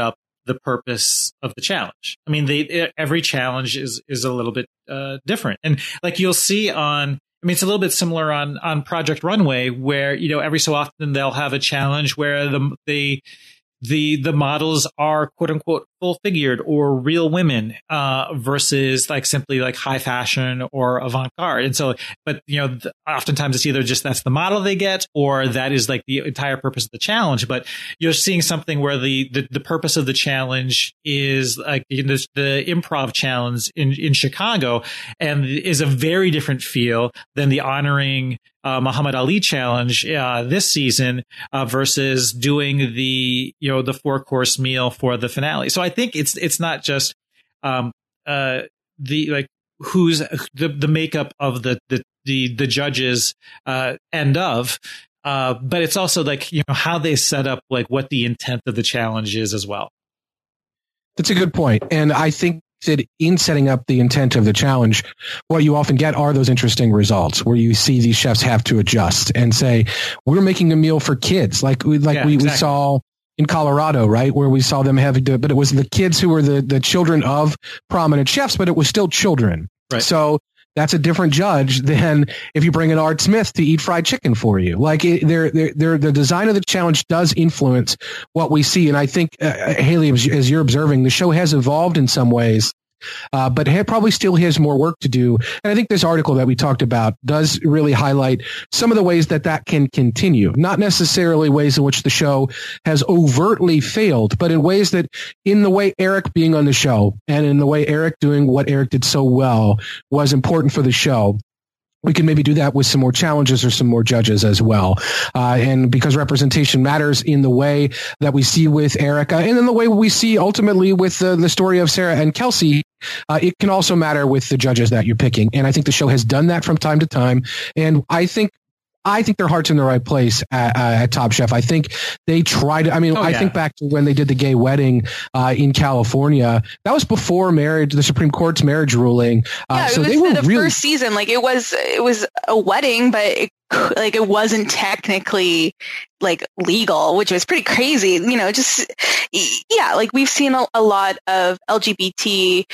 the purpose of the challenge. I mean, they every challenge is is a little bit uh, different, and like you'll see on. I mean, it's a little bit similar on on Project Runway, where you know every so often they'll have a challenge where the the the the models are quote unquote full figured or real women uh, versus like simply like high fashion or avant garde. And so, but you know, th- oftentimes it's either just that's the model they get or that is like the entire purpose of the challenge. But you're seeing something where the the, the purpose of the challenge is like you know, the improv challenge in, in Chicago and is a very different feel than the honoring Uh, Muhammad Ali challenge uh, this season uh, versus doing the you know the four course meal for the finale. So I think it's it's not just um, uh, the like who's the the makeup of the the the, the judges uh, end of, uh, but it's also like you know how they set up like what the intent of the challenge is as well. That's a good point, and I think that in setting up the intent of the challenge, what you often get are those interesting results where you see these chefs have to adjust and say, we're making a meal for kids. Like we, like yeah, we, exactly. we saw in Colorado, right? Where we saw them having to, but it was the kids who were the, the children of prominent chefs, but it was still children. Right. So that's a different judge than if you bring an Art Smith to eat fried chicken for you. Like it, they're, they're, they're, the design of the challenge does influence what we see. And I think, uh, Haley, as, as you're observing, the show has evolved in some ways. Uh, but it probably still has more work to do. And I think this article that we talked about does really highlight some of the ways that that can continue. Not necessarily ways in which the show has overtly failed, but in ways that in the way Eric being on the show and in the way Eric doing what Eric did so well was important for the show. We can maybe do that with some more challenges or some more judges as well. Uh, and because representation matters in the way that we see with Erica and in the way we see ultimately with the, the story of Sarah and Kelsey, uh, it can also matter with the judges that you're picking. And I think the show has done that from time to time. And I think I think their heart's in the right place at, uh, at Top Chef. I think they tried. I mean, oh, I yeah. think back to when they did the gay wedding uh, in California. That was before marriage, the Supreme Court's marriage ruling. Uh, yeah, it so was they were the really first season. Like it was, it was a wedding, but it, like it wasn't technically like legal, which was pretty crazy. You know, just yeah, like we've seen a, a lot of L G B T.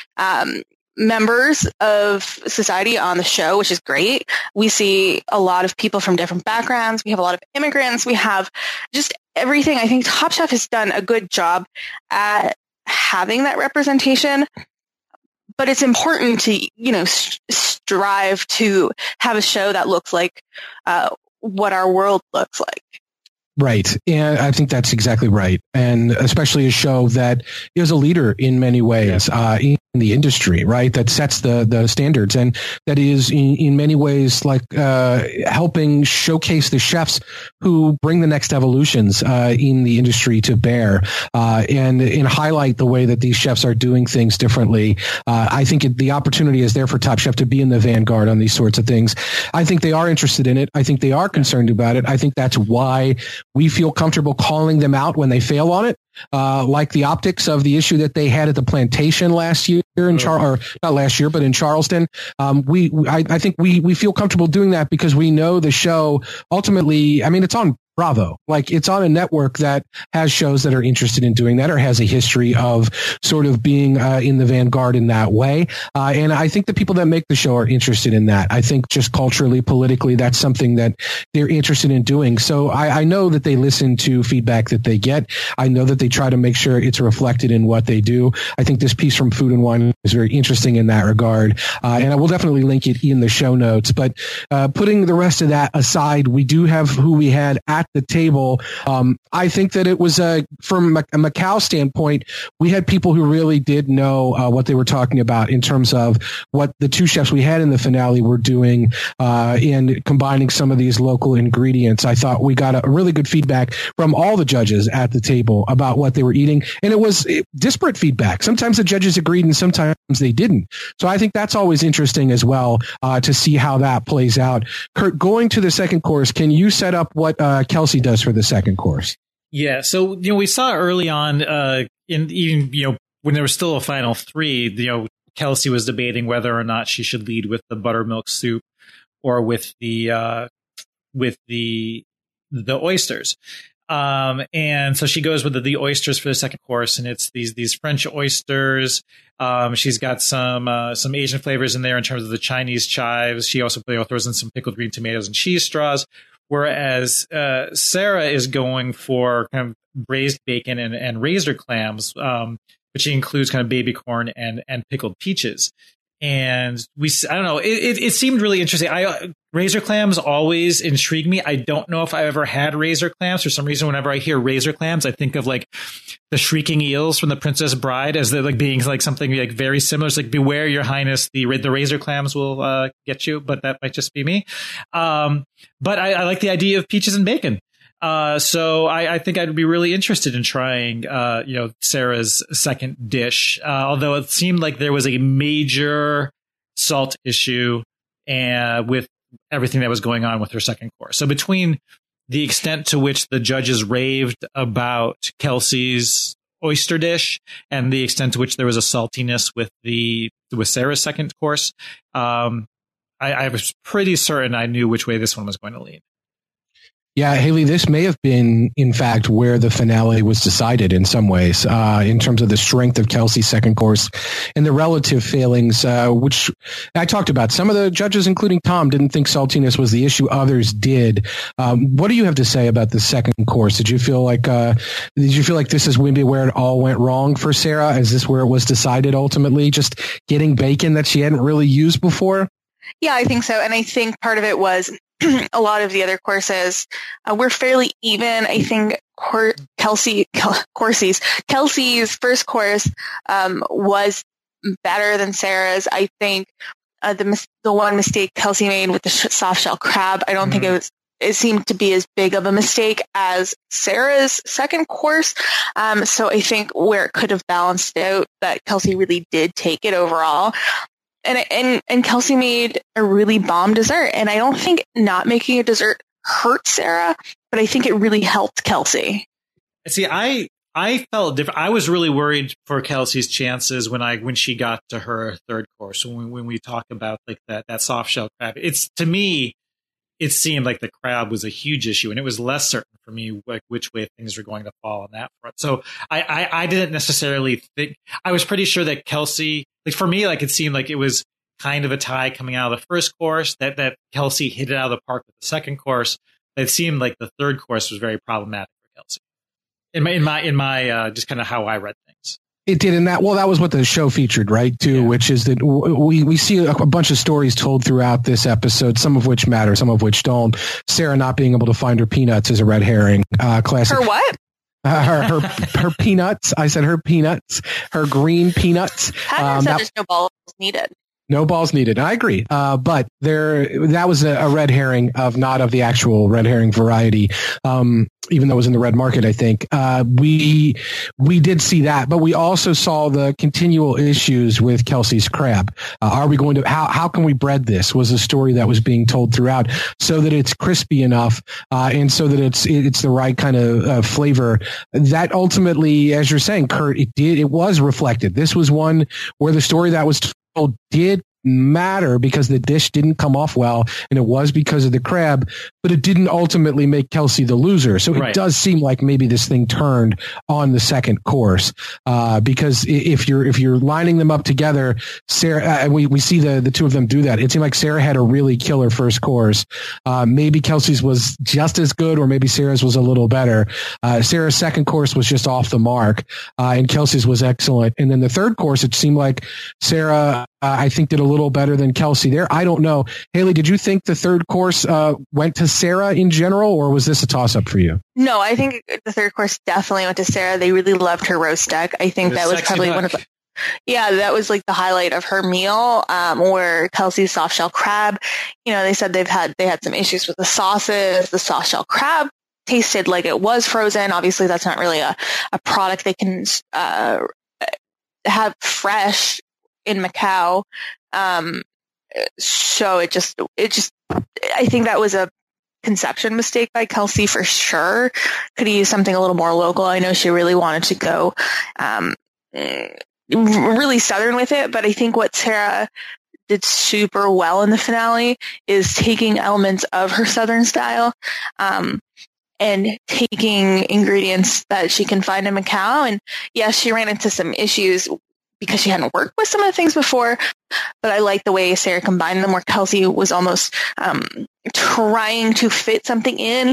Um, members of society on the show, which is great. We see a lot of people from different backgrounds. We have a lot of immigrants. We have just everything. I think Top Chef has done a good job at having that representation, but it's important to, you know, st- strive to have a show that looks like uh, what our world looks like. Right. And I think that's exactly right. And especially a show that is a leader in many ways uh, in the industry, right? That sets the, the standards and that is in, in many ways like uh, helping showcase the chefs who bring the next evolutions uh, in the industry to bear uh, and, and highlight the way that these chefs are doing things differently. Uh, I think it, the opportunity is there for Top Chef to be in the vanguard on these sorts of things. I think they are interested in it. I think they are concerned about it. I think that's why we feel comfortable calling them out when they fail on it, uh, like the optics of the issue that they had at the Plantation last year in Char, or not last year, but in Charleston. Um, we, I, I think we we feel comfortable doing that because we know the show ultimately. I mean, it's on Bravo. Like it's on a network that has shows that are interested in doing that or has a history of sort of being uh, in the vanguard in that way. Uh, and I think the people that make the show are interested in that. I think just culturally, politically, that's something that they're interested in doing. So I, I know that they listen to feedback that they get. I know that they try to make sure it's reflected in what they do. I think this piece from Food and Wine is very interesting in that regard. Uh, and I will definitely link it in the show notes. But uh, putting the rest of that aside, we do have who we had at the table. Um, I think that it was uh, from a Macau standpoint, we had people who really did know uh, what they were talking about in terms of what the two chefs we had in the finale were doing uh, and combining some of these local ingredients. I thought we got a really good feedback from all the judges at the table about what they were eating. And it was disparate feedback. Sometimes the judges agreed and sometimes they didn't. So I think that's always interesting as well uh, to see how that plays out. Kurt, going to the second course, can you set up what uh, Kelsey does for the second course? Yeah. So, you know, we saw early on uh, in even, you know, when there was still a final three, you know, Kelsey was debating whether or not she should lead with the buttermilk soup or with the uh, with the the oysters. Um, and so she goes with the, the oysters for the second course, and it's these these French oysters. Um, she's got some uh, some Asian flavors in there in terms of the Chinese chives. She also you know, throws in some pickled green tomatoes and cheese straws. Whereas uh, Sarah is going for kind of braised bacon and, and razor clams, um, which includes kind of baby corn and and pickled peaches. And we, I don't know, it, it, it seemed really interesting. I, uh, razor clams always intrigue me. I don't know if I ever had razor clams. For some reason, whenever I hear razor clams, I think of like the shrieking eels from The Princess Bride as they're like being like something like very similar. It's like, beware your highness, the the razor clams will uh, get you, but that might just be me. Um, but I, I like the idea of peaches and bacon. Uh, so I, I think I'd be really interested in trying, uh, you know, Sarah's second dish. Uh, although it seemed like there was a major salt issue, and with everything that was going on with her second course. So between the extent to which the judges raved about Kelsey's oyster dish and the extent to which there was a saltiness with the with Sarah's second course, um, I, I was pretty certain I knew which way this one was going to lean. Yeah, Haley, this may have been, in fact, where the finale was decided in some ways, uh, in terms of the strength of Kelsey's second course and the relative failings, uh, which I talked about. Some of the judges, including Tom, didn't think saltiness was the issue. Others did. Um, what do you have to say about the second course? Did you feel like, uh, did you feel like this is maybe where it all went wrong for Sarah? Is this where it was decided ultimately? Just getting bacon that she hadn't really used before? Yeah, I think so. And I think part of it was a lot of the other courses uh, were fairly even. I think Cor- Kelsey, Kel- Kelsey's, Kelsey's first course um, was better than Sarah's. I think uh, the mis- the one mistake Kelsey made with the sh- soft shell crab, I don't mm-hmm. think it was. It seemed to be as big of a mistake as Sarah's second course. Um, so I think where it could have balanced out, that Kelsey really did take it overall. And, and and Kelsey made a really bomb dessert. And I don't think not making a dessert hurt Sarah, but I think it really helped Kelsey. See, I I felt different. I was really worried for Kelsey's chances when I when she got to her third course. When when we talk about like that that soft shell crab, it's to me, it seemed like the crab was a huge issue, and it was less certain for me like which way things were going to fall on that front. So I I, I didn't necessarily think. I was pretty sure that Kelsey. Like for me, like it seemed like it was kind of a tie coming out of the first course, that, that Kelsey hit it out of the park with the second course. It seemed like the third course was very problematic for Kelsey. In my, in my, in my, uh, just kind of how I read things. It did, and that well, that was what the show featured, right? Too, yeah. Which is that we we see a, a bunch of stories told throughout this episode, some of which matter, some of which don't. Sarah not being able to find her peanuts is a red herring. Uh, classic. Her what? Uh, her, her, her peanuts. I said her peanuts, her green peanuts. I um, said that, there's no balls needed. No balls needed. I agree. Uh, but there, that was a, a red herring of not of the actual red herring variety. Um, even though it was in the red market, I think, uh, we, we did see that, but we also saw the continual issues with Kelsey's crab. Uh, are we going to, how, how can we bread this was a story that was being told throughout so that it's crispy enough, uh, and so that it's, it's the right kind of uh, flavor that ultimately, as you're saying, Kurt, it did, it was reflected. This was one where the story that was told did matter because the dish didn't come off well, and it was because of the crab, but it didn't ultimately make Kelsey the loser. So it right. does seem like maybe this thing turned on the second course, uh, because if you're if you're lining them up together, Sarah, uh, we we see the the two of them do that. It seemed like Sarah had a really killer first course. Uh, maybe Kelsey's was just as good, or maybe Sarah's was a little better. Uh, Sarah's second course was just off the mark, uh, and Kelsey's was excellent. And then the third course, it seemed like Sarah, uh, I think, did a little better than Kelsey there. I don't know. Haley, did you think the third course uh, went to Sarah in general, or was this a toss-up for you? No, I think the third course definitely went to Sarah. They really loved her roast duck. I think that was probably duck. one of the, yeah, that was like the highlight of her meal, um, or Kelsey's soft shell crab. You know, they said they've had, they had some issues with the sauces. The soft shell crab tasted like it was frozen. Obviously, that's not really a, a product they can uh, have fresh in Macau. Um, so it just, it just, I think that was a conception mistake by Kelsey for sure. Could have used something a little more local. I know she really wanted to go, um, really Southern with it, but I think what Sarah did super well in the finale is taking elements of her Southern style, um, and taking ingredients that she can find in Macau. And yes, she ran into some issues because she hadn't worked with some of the things before, but I like the way Sarah combined them, where Kelsey was almost um, trying to fit something in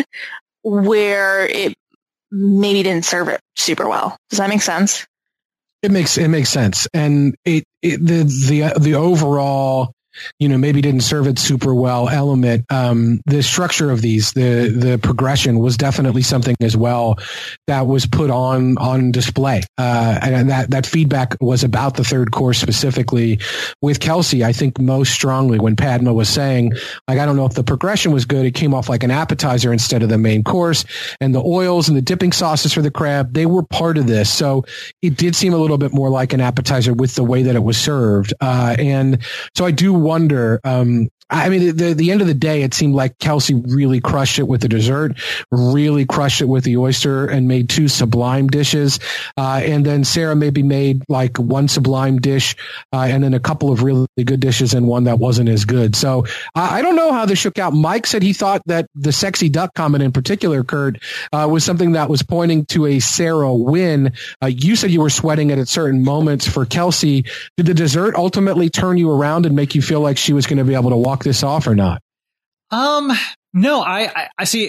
where it maybe didn't serve it super well. Does that make sense? It makes it makes sense, and it, it the the the overall, you know, maybe didn't serve it super well element. Um, the structure of these, the the progression was definitely something as well that was put on on display, uh, and that that feedback was about the third course specifically. With Kelsey, I think most strongly when Padma was saying, like, I don't know if the progression was good. It came off like an appetizer instead of the main course, and the oils and the dipping sauces for the crab, they were part of this. So it did seem a little bit more like an appetizer with the way that it was served, uh, and so I do wonder, um, I mean, the the end of the day, it seemed like Kelsey really crushed it with the dessert, really crushed it with the oyster, and made two sublime dishes. Uh, and then Sarah maybe made like one sublime dish, uh, and then a couple of really good dishes and one that wasn't as good. So I, I don't know how this shook out. Mike said he thought that the sexy duck comment in particular, Kurt, uh, was something that was pointing to a Sarah win. Uh, you said you were sweating it at certain moments for Kelsey. Did the dessert ultimately turn you around and make you feel like she was going to be able to walk this off or not? Um, no, I, I, I see.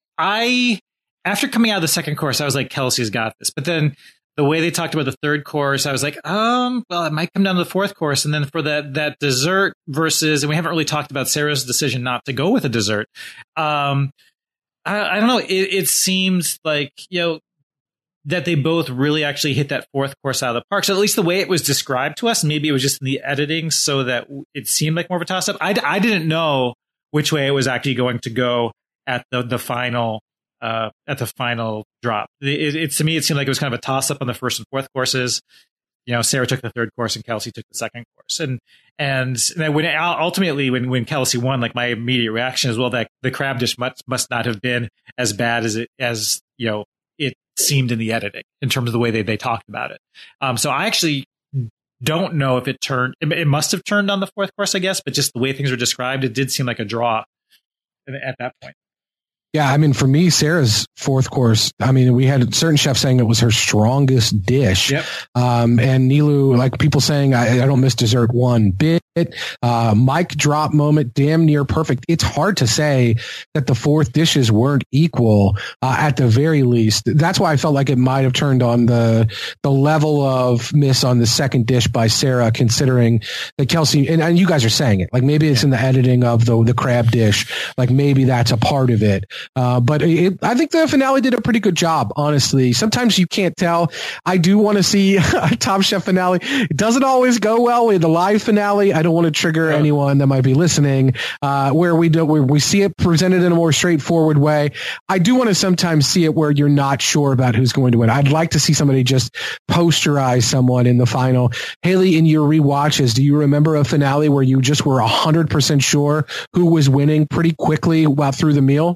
I, after coming out of the second course, I was like, Kelsey's got this. But then the way they talked about the third course, I was like, um, well, it might come down to the fourth course. And then for that, that dessert versus, and we haven't really talked about Sarah's decision not to go with a dessert. Um, I, I don't know. It, it seems like, you know, that they both really actually hit that fourth course out of the park. So at least the way it was described to us, maybe it was just in the editing so that it seemed like more of a toss up. I, I didn't know which way it was actually going to go at the, the final, uh, at the final drop. It, it, to me, it seemed like it was kind of a toss up on the first and fourth courses. You know, Sarah took the third course and Kelsey took the second course. And, and, and when it, ultimately when, when Kelsey won, like my immediate reaction is, well, that the crab dish must, must not have been as bad as it, as, you know, it seemed in the editing in terms of the way they, they talked about it. Um, so I actually don't know if it turned, it, it must have turned on the fourth course, I guess, but just the way things were described, it did seem like a draw at that point. Yeah, I mean, for me, Sarah's fourth course, I mean, we had certain chefs saying it was her strongest dish. Yep. Um, and Nilu, like people saying, I, I don't miss dessert one bit. Uh, mic drop moment, damn near perfect. It's hard to say that the fourth dishes weren't equal, uh, at the very least. That's why I felt like it might have turned on the, the level of miss on the second dish by Sarah, considering that Kelsey, and, and you guys are saying it, like maybe it's in the editing of the, the crab dish, like maybe that's a part of it. Uh, but it, I think the finale did a pretty good job, honestly. Sometimes you can't tell. I do want to see a Top Chef finale. It doesn't always go well with the live finale. I don't want to trigger anyone that might be listening, uh, where we do, where we see it presented in a more straightforward way. I do want to sometimes see it where you're not sure about who's going to win. I'd like to see somebody just posterize someone in the final. Haley, in your rewatches, do you remember a finale where you just were one hundred percent sure who was winning pretty quickly while through the meal?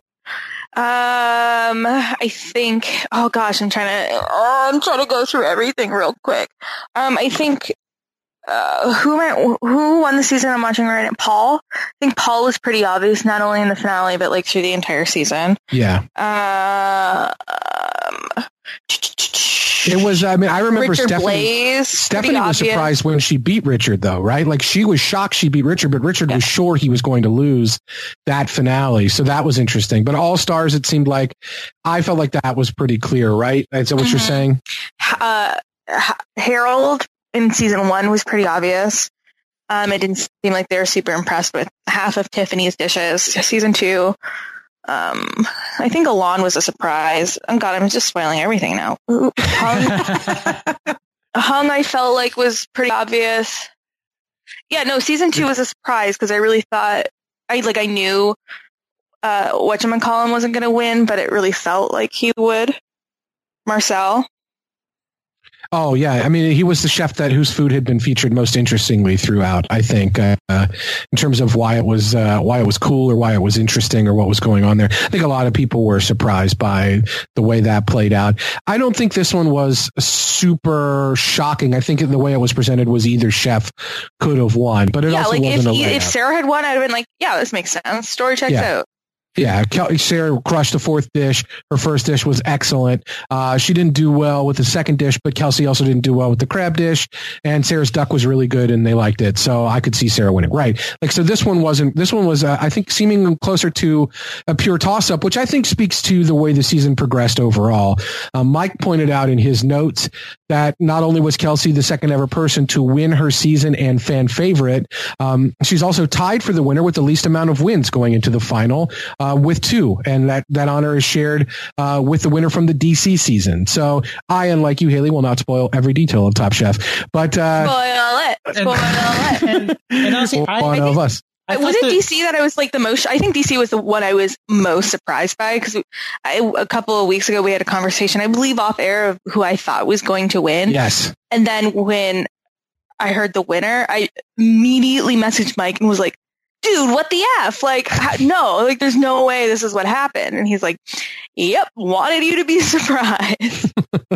Um, I think, oh gosh, I'm trying to, oh, I'm trying to go through everything real quick. Um, I think, uh, who am I, who won the season I'm watching right now? Paul? I think Paul was pretty obvious, not only in the finale, but like through the entire season. Yeah. Uh, um, It was, I mean, I remember Richard Stephanie, Blaze, Stephanie was obvious. surprised when she beat Richard, though, right? Like she was shocked she beat Richard, but Richard yeah. was sure he was going to lose that finale. So that was interesting. But All Stars, it seemed like, I felt like that was pretty clear, right? Is that what mm-hmm. you're saying? Uh, Harold in season one was pretty obvious. Um, it didn't seem like they were super impressed with half of Tiffany's dishes. Season two, Um, I think Alon was a surprise. Oh God, I'm just spoiling everything now. Hung, Hung, I felt like was pretty obvious. Yeah, no, season two was a surprise because I really thought I like I knew uh, whatchamacallin wasn't going to win, but it really felt like he would. Marcel. Oh yeah, I mean he was the chef that whose food had been featured most interestingly throughout. I think uh, in terms of why it was uh, why it was cool or why it was interesting or what was going on there. I think a lot of people were surprised by the way that played out. I don't think this one was super shocking. I think the way it was presented was either chef could have won, but it yeah, also like wasn't if, a layup. If Sarah had won, I'd have been like, yeah, this makes sense. Story checks yeah. out. Yeah, Kel- Sarah crushed the fourth dish. Her first dish was excellent. Uh, she didn't do well with the second dish, but Kelsey also didn't do well with the crab dish. And Sarah's duck was really good, and they liked it. So I could see Sarah winning. Right. Like, so this one wasn't, this one was, uh, I think, seeming closer to a pure toss-up, which I think speaks to the way the season progressed overall. Um, Mike pointed out in his notes that not only was Kelsey the second ever person to win her season and fan favorite, um, she's also tied for the winner with the least amount of wins going into the final. Uh, with two, and that, that honor is shared uh, with the winner from the D C season. So I, unlike you, Haley, will not spoil every detail of Top Chef, but uh, spoil it, spoil it. And, and honestly, one I, I of think, us. I was it the, D C that I was like the most? I think D C was the one I was most surprised by, because a couple of weeks ago we had a conversation, I believe off air, of who I thought was going to win. Yes, and then when I heard the winner, I immediately messaged Mike and was like, dude, what the F? Like, how, no, like, there's no way this is what happened. And he's like, yep, wanted you to be surprised.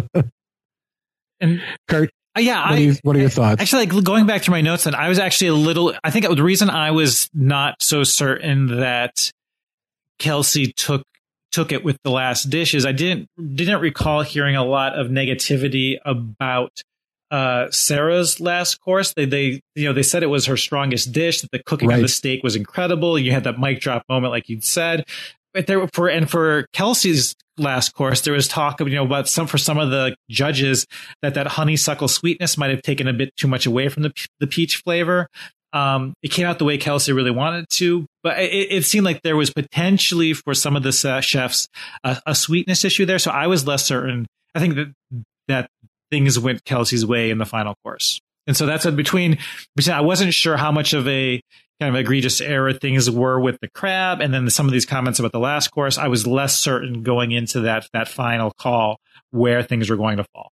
and Kurt, uh, yeah, what, I, are you, what are your thoughts? Actually, like, going back to my notes, then I was actually a little, I think the reason I was not so certain that Kelsey took took it with the last dish is I didn't didn't recall hearing a lot of negativity about uh Sarah's last course. They they you know they said it was her strongest dish, that the cooking right. of the steak was incredible. You had that mic drop moment, like you'd said. But there for and for Kelsey's last course, there was talk of, you know, about some for some of the judges that that honeysuckle sweetness might have taken a bit too much away from the the peach flavor. Um, it came out the way Kelsey really wanted to, but it, it seemed like there was potentially for some of the uh, chefs a, a sweetness issue there. So I was less certain. I think that that. things went Kelsey's way in the final course. And so that's what between, between, I wasn't sure how much of a kind of egregious error things were with the crab. And then some of these comments about the last course, I was less certain going into that, that final call where things were going to fall.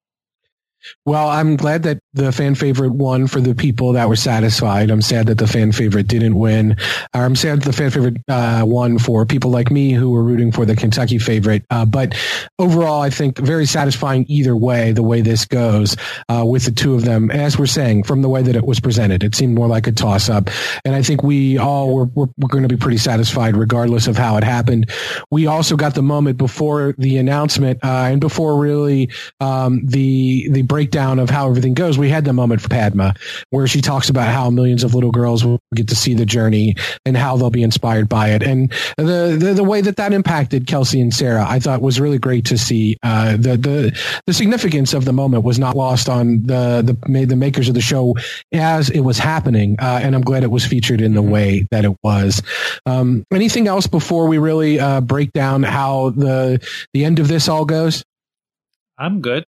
Well, I'm glad that the fan favorite won for the people that were satisfied. I'm sad that the fan favorite didn't win. I'm sad that the fan favorite uh, won for people like me who were rooting for the Kentucky favorite. Uh, but overall, I think very satisfying either way, the way this goes uh, with the two of them. As we're saying, from the way that it was presented, it seemed more like a toss-up. And I think we all were, were, were going to be pretty satisfied regardless of how it happened. We also got the moment before the announcement uh, and before really um, the the breakdown of how everything goes. We had the moment for Padma where she talks about how millions of little girls will get to see the journey and how they'll be inspired by it. And the the, the way that that impacted Kelsey and Sarah, I thought was really great to see. Uh, the the the significance of the moment was not lost on the the the makers of the show as it was happening, uh, and I'm glad it was featured in the way that it was. Um, anything else before we really uh, break down how the the end of this all goes? I'm good.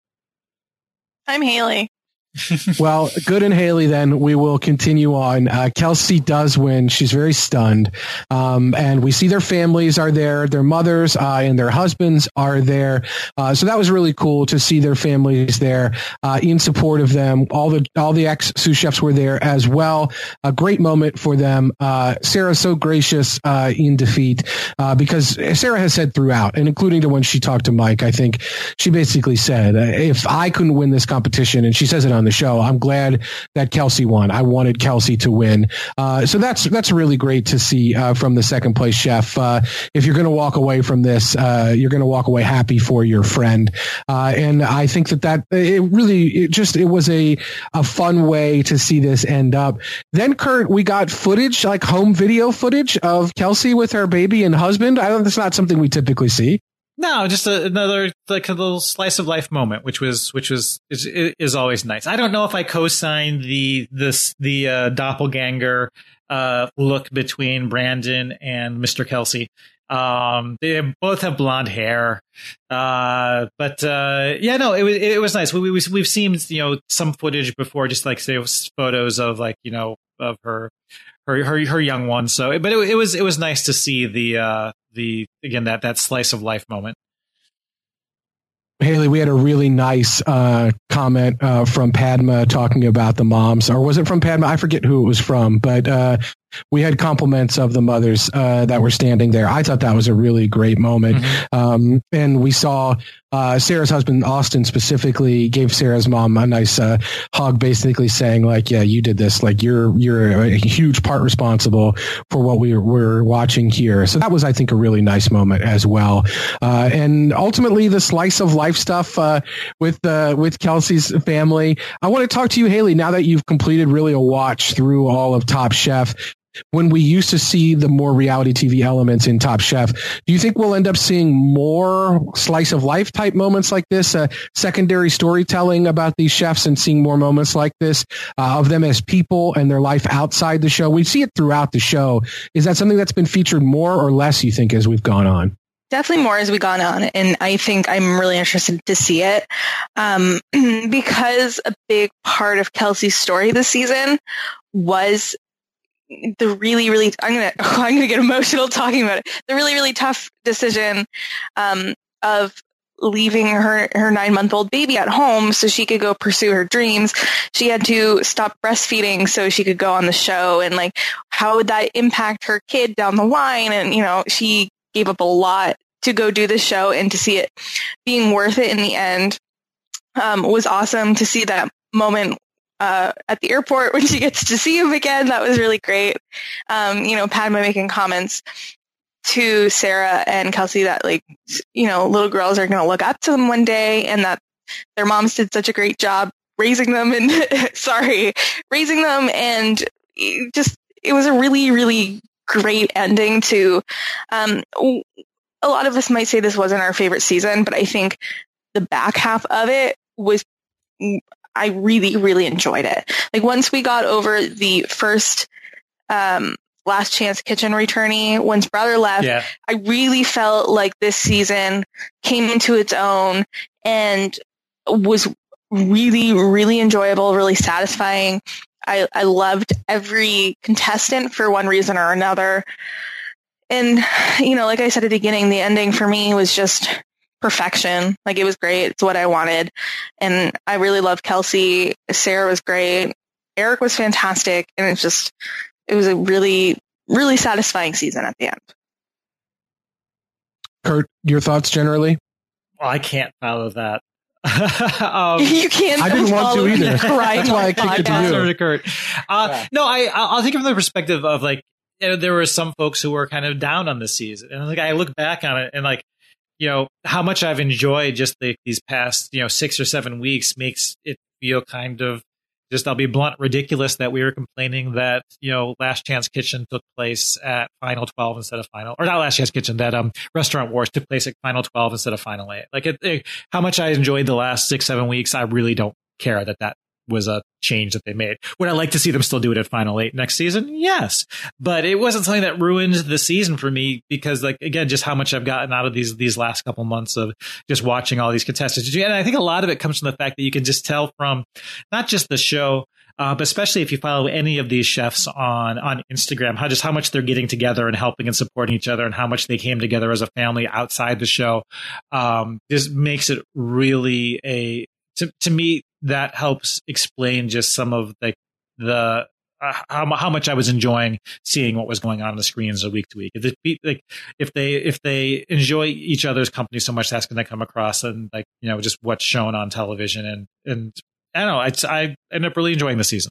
I'm Haley. Well, good and Haley, then we will continue on. Uh, Kelsey does win. She's very stunned. Um, and we see their families are there. Their mothers uh, and their husbands are there. Uh, so that was really cool to see their families there uh, in support of them. All the all the ex-sous chefs were there as well. A great moment for them. Uh, Sarah's so gracious uh, in defeat uh, because Sarah has said throughout, and including to when she talked to Mike, I think she basically said, if I couldn't win this competition, and she says it on the show, I'm glad that Kelsey won. I wanted Kelsey to win. Uh, so that's that's really great to see uh, from the second place chef. Uh, if you're going to walk away from this, uh, you're going to walk away happy for your friend. Uh, and I think that that it really it just it was a a fun way to see this end up. Then Kurt, we got footage, like home video footage of Kelsey with her baby and husband. I don't. That's not something we typically see. No, just a, another like a little slice of life moment, which was which was is, is always nice. I don't know if I co-signed the this the uh, doppelganger uh, look between Brandon and Mister Kelsey. Um, they both have blonde hair, uh, but uh, yeah, no, it was it was nice. We, we we've seen you know some footage before, just like say photos of like you know of her her her, her young one. So, but it, it was it was nice to see the. Uh, The again that that slice of life moment. Haley, we had a really nice uh, comment uh, from Padma talking about the moms, or was it from Padma? I forget who it was from, but uh, we had compliments of the mothers uh, that were standing there. I thought that was a really great moment. Mm-hmm. Um, and we saw uh, Sarah's husband, Austin, specifically gave Sarah's mom a nice uh, hug, basically saying like, yeah, you did this. Like you're, you're a huge part responsible for what we were watching here. So that was, I think, a really nice moment as well. Uh, and ultimately the slice of life stuff uh, with, uh, with Kelsey's family. I want to talk to you, Haley, now that you've completed really a watch through all of Top Chef. When we used to see the more reality T V elements in Top Chef, do you think we'll end up seeing more slice of life type moments like this, uh, secondary storytelling about these chefs and seeing more moments like this uh, of them as people and their life outside the show? We see it throughout the show. Is that something that's been featured more or less, you think, as we've gone on? Definitely more as we've gone on. And I think I'm really interested to see it um, because a big part of Kelsey's story this season was the really, really, I'm going to, oh, I'm going to get emotional talking about it. The really, really tough decision, um, of leaving her, her nine month old baby at home so she could go pursue her dreams. She had to stop breastfeeding so she could go on the show, and like, how would that impact her kid down the line? And, you know, she gave up a lot to go do the show, and to see it being worth it in the end, um, was awesome. To see that moment Uh, at the airport when she gets to see him again. That was really great. Um, you know, Padma making comments to Sarah and Kelsey that, like, you know, little girls are going to look up to them one day, and that their moms did such a great job raising them and sorry, raising them. And just, it was a really, really great ending to, um, a lot of us might say this wasn't our favorite season, but I think the back half of it was, I really, really enjoyed it. Like, once we got over the first um, Last Chance Kitchen returnee, once Brother left, yeah. I really felt like this season came into its own and was really, really enjoyable, really satisfying. I, I loved every contestant for one reason or another. And, you know, like I said at the beginning, the ending for me was just perfection. Like, it was great. It's what I wanted. And I really loved Kelsey. Sarah was great. Eric was fantastic. And it's just, it was a really, really satisfying season at the end. Kurt, your thoughts generally? Well, I can't follow that. um, you can't. I didn't want to either. That's why I kicked it to you. Kurt. Uh, yeah. No, I, I'll think from the perspective of, like, you know, there were some folks who were kind of down on this season. And like, I look back on it and, like, you know, how much I've enjoyed just the, these past, you know, six or seven weeks makes it feel kind of just, I'll be blunt, ridiculous that we were complaining that, you know, Last Chance Kitchen took place at Final twelve instead of Final, or not Last Chance Kitchen, that um Restaurant Wars took place at Final twelve instead of Final eight. Like, it, it, how much I enjoyed the last six, seven weeks, I really don't care that that was a change that they made. Would I like to see them still do it at Final eight next season? Yes. But it wasn't something that ruined the season for me, because, like, again, just how much I've gotten out of these these last couple months of just watching all these contestants. And I think a lot of it comes from the fact that you can just tell from not just the show, uh, but especially if you follow any of these chefs on, on Instagram, how just how much they're getting together and helping and supporting each other, and how much they came together as a family outside the show. Um, just makes it really a, to, to me, that helps explain just some of the, the uh, how, how much I was enjoying seeing what was going on on the screens week to week. If it, like, if they if they enjoy each other's company so much, that's going to come across, and, like, you know, just what's shown on television. And and I don't know, it's, I ended up really enjoying the season.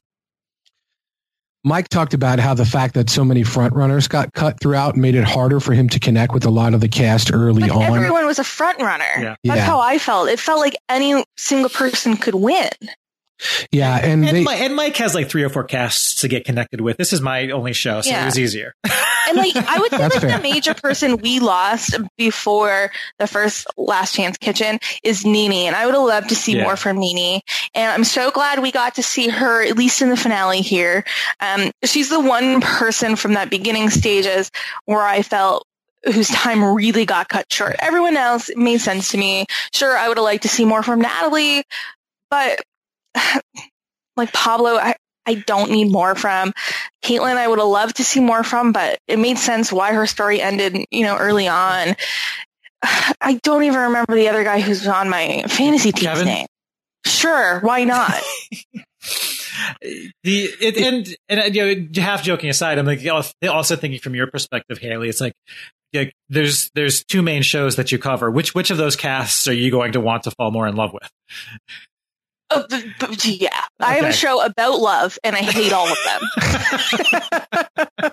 Mike talked about how the fact that so many front runners got cut throughout made it harder for him to connect with a lot of the cast early but on. Everyone was a front runner. Yeah. That's yeah. how I felt. It felt like any single person could win. Yeah, and and, they, Mike, and Mike has like three or four casts to get connected with. This is my only show, so yeah. It was easier. And like, I would say like fair. The major person we lost before the first Last Chance Kitchen is Nene, and I would have loved to see yeah. more from Nene. And I'm so glad we got to see her at least in the finale here. Um, she's the one person from that beginning stages where I felt whose time really got cut short. Everyone else made sense to me. Sure, I would have liked to see more from Natalie, but like Pablo, I, I don't need more from. Caitlin, I would have loved to see more from, but it made sense why her story ended, you know, early on. I don't even remember the other guy who's on my fantasy team's Kevin? name. Sure, why not? the it, and and you know, half joking aside, I'm like also thinking from your perspective, Haley. It's like, like there's there's two main shows that you cover. Which which of those casts are you going to want to fall more in love with? Oh, b- b- yeah, okay. I have a show about love, and I hate all of them.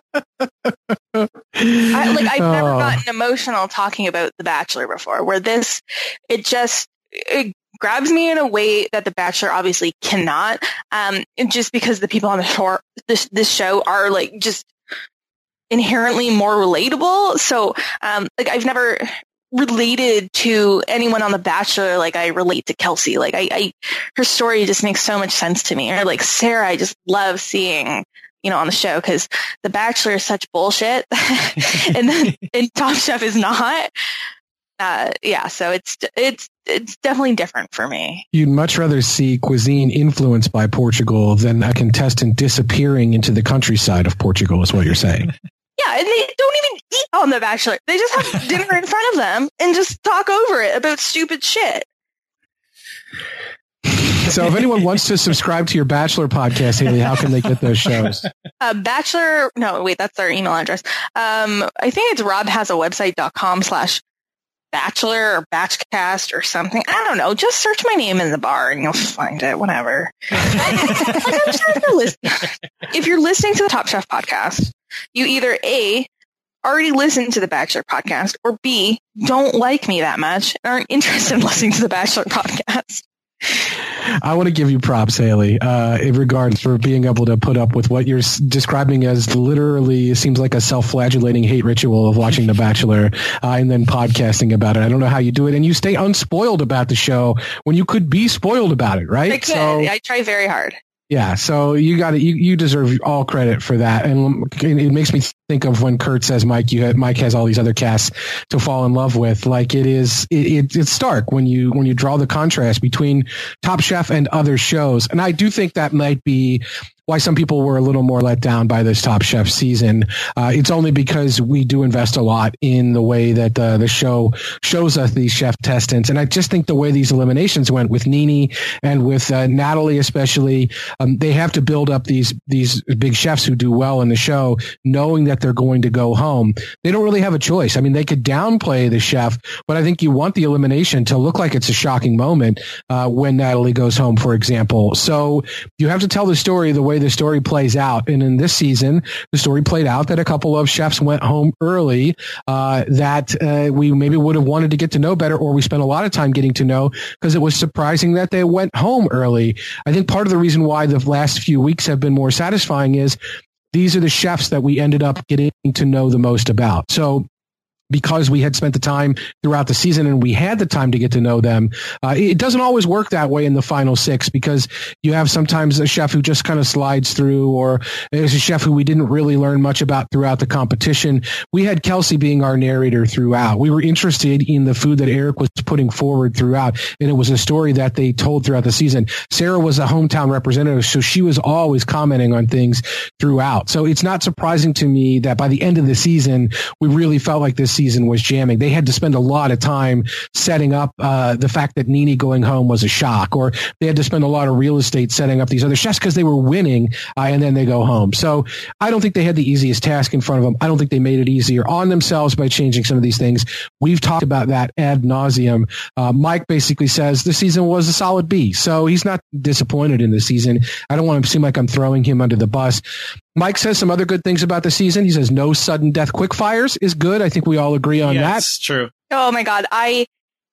I, like I've oh. never gotten emotional talking about The Bachelor before. Where this, it just it grabs me in a way that The Bachelor obviously cannot. Um, just because the people on the show, this this show are like just inherently more relatable. So, um, like I've never related to anyone on The Bachelor like I relate to Kelsey. Like I, I, her story just makes so much sense to me. Or like Sarah, I just love seeing, you know, on the show because The Bachelor is such bullshit, and then and Top Chef is not. Uh, yeah, so it's it's it's definitely different for me. You'd much rather see cuisine influenced by Portugal than a contestant disappearing into the countryside of Portugal, is what you're saying. Yeah, and they don't even eat on The Bachelor. They just have dinner in front of them and just talk over it about stupid shit. So if anyone wants to subscribe to your Bachelor podcast, Haley, how can they get those shows? Uh, Bachelor, no, wait, that's their email address. Um, I think it's robhasawebsite.com slash Bachelor or Batchcast or something. I don't know. Just search my name in the bar and you'll find it. Whatever. Like, I'm sure if you're listening, if you're listening to the Top Chef podcast, you either A, already listened to the Bachelor podcast, or B, don't like me that much and aren't interested in listening to the Bachelor podcast. I want to give you props, Haley, uh, in regards for being able to put up with what you're s- describing as literally seems like a self-flagellating hate ritual of watching The Bachelor uh, and then podcasting about it. I don't know how you do it. And you stay unspoiled about the show when you could be spoiled about it, right? I could. So, I try very hard. Yeah, so you got it. You, you deserve all credit for that, and it makes me think of when Kurt says, "Mike, you had, Mike has all these other casts to fall in love with." Like it is, it, it, it's stark when you when you draw the contrast between Top Chef and other shows, and I do think that might be why some people were a little more let down by this Top Chef season. Uh, it's only because we do invest a lot in the way that uh, the show shows us these chef testants. And I just think the way these eliminations went with Nene and with uh, Natalie especially, um, they have to build up these these big chefs who do well in the show, knowing that they're going to go home. They don't really have a choice. I mean, they could downplay the chef, but I think you want the elimination to look like it's a shocking moment uh, when Natalie goes home, for example. So you have to tell the story the way the story plays out. And in this season, the story played out that a couple of chefs went home early uh, that uh, we maybe would have wanted to get to know better, or we spent a lot of time getting to know because it was surprising that they went home early. I think part of the reason why the last few weeks have been more satisfying is these are the chefs that we ended up getting to know the most about. So because we had spent the time throughout the season and we had the time to get to know them. Uh, it doesn't always work that way in the final six because you have sometimes a chef who just kind of slides through, or there's a chef who we didn't really learn much about throughout the competition. We had Kelsey being our narrator throughout. We were interested in the food that Eric was putting forward throughout, and it was a story that they told throughout the season. Sarah was a hometown representative, so she was always commenting on things throughout. So it's not surprising to me that by the end of the season, we really felt like this season was jamming. They had to spend a lot of time setting up uh, the fact that Nene going home was a shock, or they had to spend a lot of real estate setting up these other chefs because they were winning uh, and then they go home. So I don't think they had the easiest task in front of them. I don't think they made it easier on themselves by changing some of these things. We've talked about that ad nauseum. Uh, Mike basically says the season was a solid B, so he's not disappointed in the season. I don't want to seem like I'm throwing him under the bus. Mike says some other good things about the season. He says no sudden death quick fires is good. I think we all agree on yes, that. That's true. Oh my God. I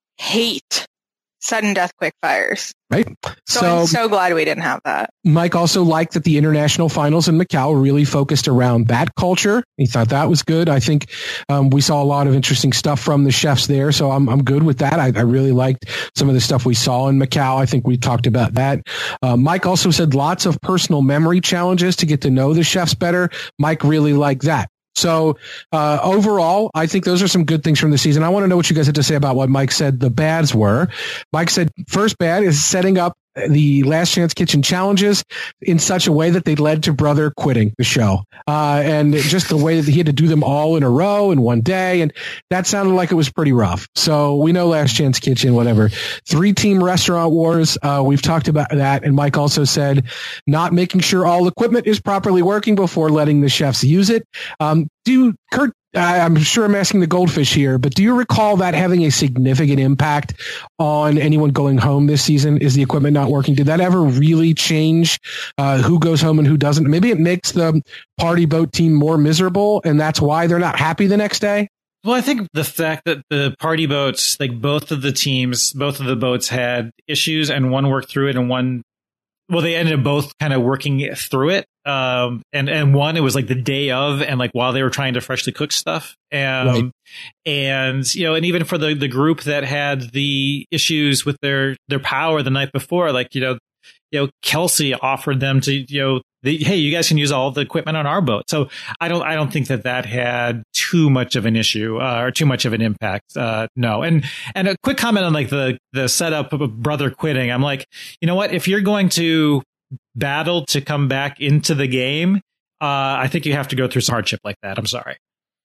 hate sudden death quick fires. Right. So, so I'm so glad we didn't have that. Mike also liked that the international finals in Macau really focused around that culture. He thought that was good. I think um, we saw a lot of interesting stuff from the chefs there. So I'm I'm good with that. I, I really liked some of the stuff we saw in Macau. I think we talked about that. Uh, Mike also said lots of personal memory challenges to get to know the chefs better. Mike really liked that. So uh, overall, I think those are some good things from the season. I want to know what you guys had to say about what Mike said the bads were. Mike said first bad is setting up the Last Chance Kitchen challenges in such a way that they led to Brother quitting the show. Uh, and just the way that he had to do them all in a row in one day. And that sounded like it was pretty rough. So we know Last Chance Kitchen, whatever. Three team restaurant wars. Uh, we've talked about that. And Mike also said not making sure all equipment is properly working before letting the chefs use it. Um, do Kurt, I'm sure I'm asking the goldfish here, but do you recall that having a significant impact on anyone going home this season? Is the equipment not working? Did that ever really change uh, who goes home and who doesn't? Maybe it makes the party boat team more miserable, and that's why they're not happy the next day? Well, I think the fact that the party boats, like both of the teams, both of the boats had issues, and one worked through it and one, well, they ended up both kind of working through it. Um, and, and one, it was like the day of, and like while they were trying to freshly cook stuff. Um, right. And, you know, and even for the, the group that had the issues with their, their power the night before, like, you know, you know, Kelsey offered them to, you know, the, hey, you guys can use all the equipment on our boat. So I don't, I don't think that that had too much of an issue, uh, or too much of an impact. Uh, no. And, and a quick comment on like the, the setup of a Brother quitting. I'm like, you know what, if you're going to battle to come back into the game, uh, I think you have to go through some hardship like that. I'm sorry.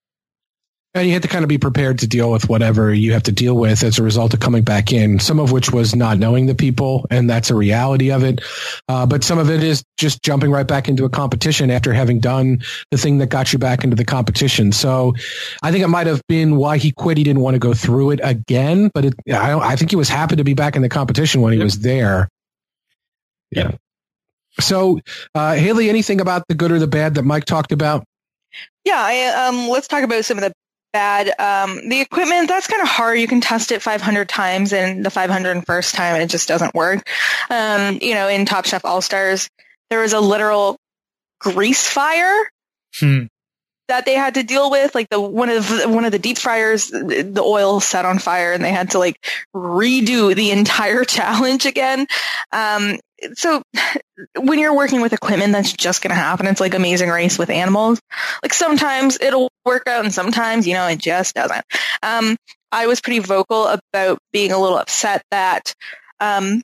And you have to kind of be prepared to deal with whatever you have to deal with as a result of coming back in, some of which was not knowing the people, and that's a reality of it. Uh, but some of it is just jumping right back into a competition after having done the thing that got you back into the competition. So I think it might have been why he quit. He didn't want to go through it again, but it, I, I think he was happy to be back in the competition when he yep. was there. Yeah. Yep. So, uh, Haley, anything about the good or the bad that Mike talked about? Yeah, I, um, let's talk about some of the bad. Um, the equipment, that's kind of hard. You can test it five hundred times, and the five hundred first time it just doesn't work. Um, you know, in Top Chef All-Stars, there was a literal grease fire hmm. that they had to deal with. Like the one of the, one of the deep fryers, the oil set on fire, and they had to like redo the entire challenge again. Um, so when you're working with equipment, that's just going to happen. It's like Amazing Race with animals. Like sometimes it'll work out and sometimes, you know, it just doesn't. Um, I was pretty vocal about being a little upset that, um,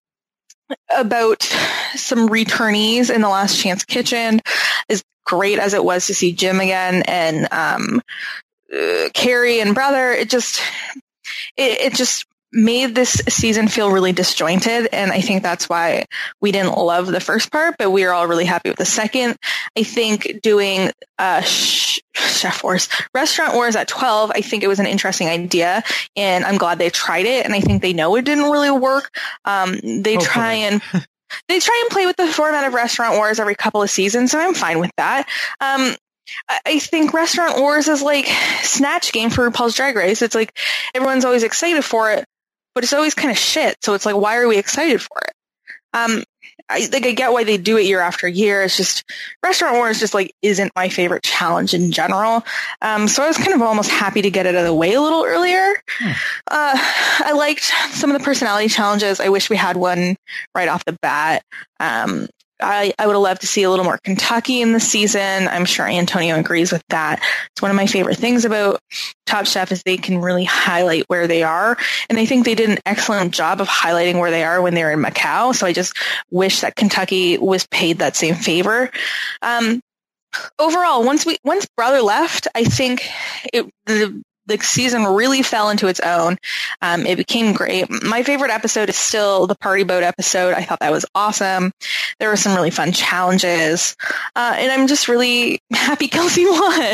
about some returnees in the Last Chance Kitchen. As great as it was to see Jim again and, um, uh, Carrie and Brother, it just, it, it just, made this season feel really disjointed, and I think that's why we didn't love the first part, but we are all really happy with the second. I think doing uh, sh- Chef Wars, Restaurant Wars at twelve, I think it was an interesting idea, and I'm glad they tried it, and I think they know it didn't really work. Um, they Hopefully. try and they try and play with the format of Restaurant Wars every couple of seasons, so I'm fine with that. Um, I think Restaurant Wars is like Snatch Game for RuPaul's Drag Race. It's like everyone's always excited for it, but it's always kind of shit. So it's like, why are we excited for it? Um, I like I get why they do it year after year. It's just Restaurant Wars just like isn't my favorite challenge in general. Um, so I was kind of almost happy to get it out of the way a little earlier. Hmm. Uh, I liked some of the personality challenges. I wish we had one right off the bat. Um, I, I would have loved to see a little more Kentucky in the season. I'm sure Antonio agrees with that. It's one of my favorite things about Top Chef is they can really highlight where they are. And I think they did an excellent job of highlighting where they are when they were in Macau. So I just wish that Kentucky was paid that same favor. Um, overall, once we, once Brother left, I think it, the, the season really fell into its own. Um, it became great. My favorite episode is still the party boat episode. I thought that was awesome. There were some really fun challenges. Uh, and I'm just really happy Kelsey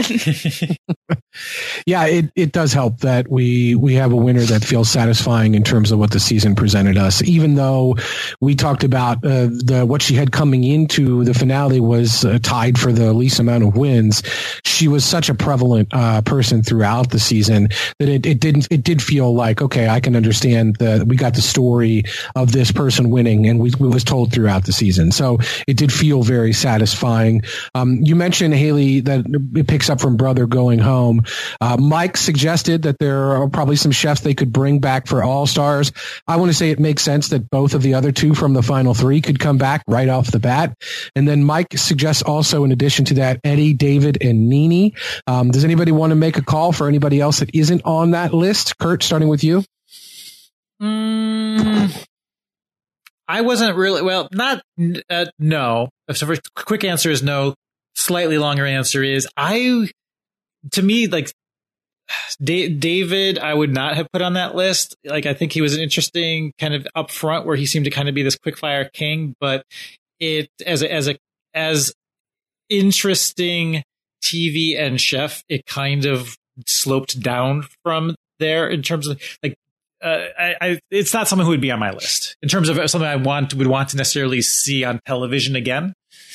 won. Yeah, it, it does help that we, we have a winner that feels satisfying in terms of what the season presented us, even though we talked about uh, the what she had coming into the finale was uh, tied for the least amount of wins. She was such a prevalent uh, person throughout the season that it, it didn't it did feel like, okay, I can understand that we got the story of this person winning, and we, we was told throughout the season. So it did feel very satisfying. Um, you mentioned, Haley, that it picks up from Brother going home. Uh, Mike suggested that there are probably some chefs they could bring back for All Stars. I want to say it makes sense that both of the other two from the final three could come back right off the bat. And then Mike suggests also, in addition to that, Eddie, David, and Nene. Um, does anybody want to make a call for anybody else that isn't on that list? Kurt, starting with you. Mm, I wasn't really, well, not, uh, no. So first, quick answer is no. Slightly longer answer is I, to me, like, D- David, I would not have put on that list. Like, I think he was an interesting kind of up front where he seemed to kind of be this quickfire king, but it, as a, as a, as interesting T V and chef, it kind of sloped down from there in terms of like, uh, I, I, it's not someone who would be on my list in terms of something I want, would want to necessarily see on television again.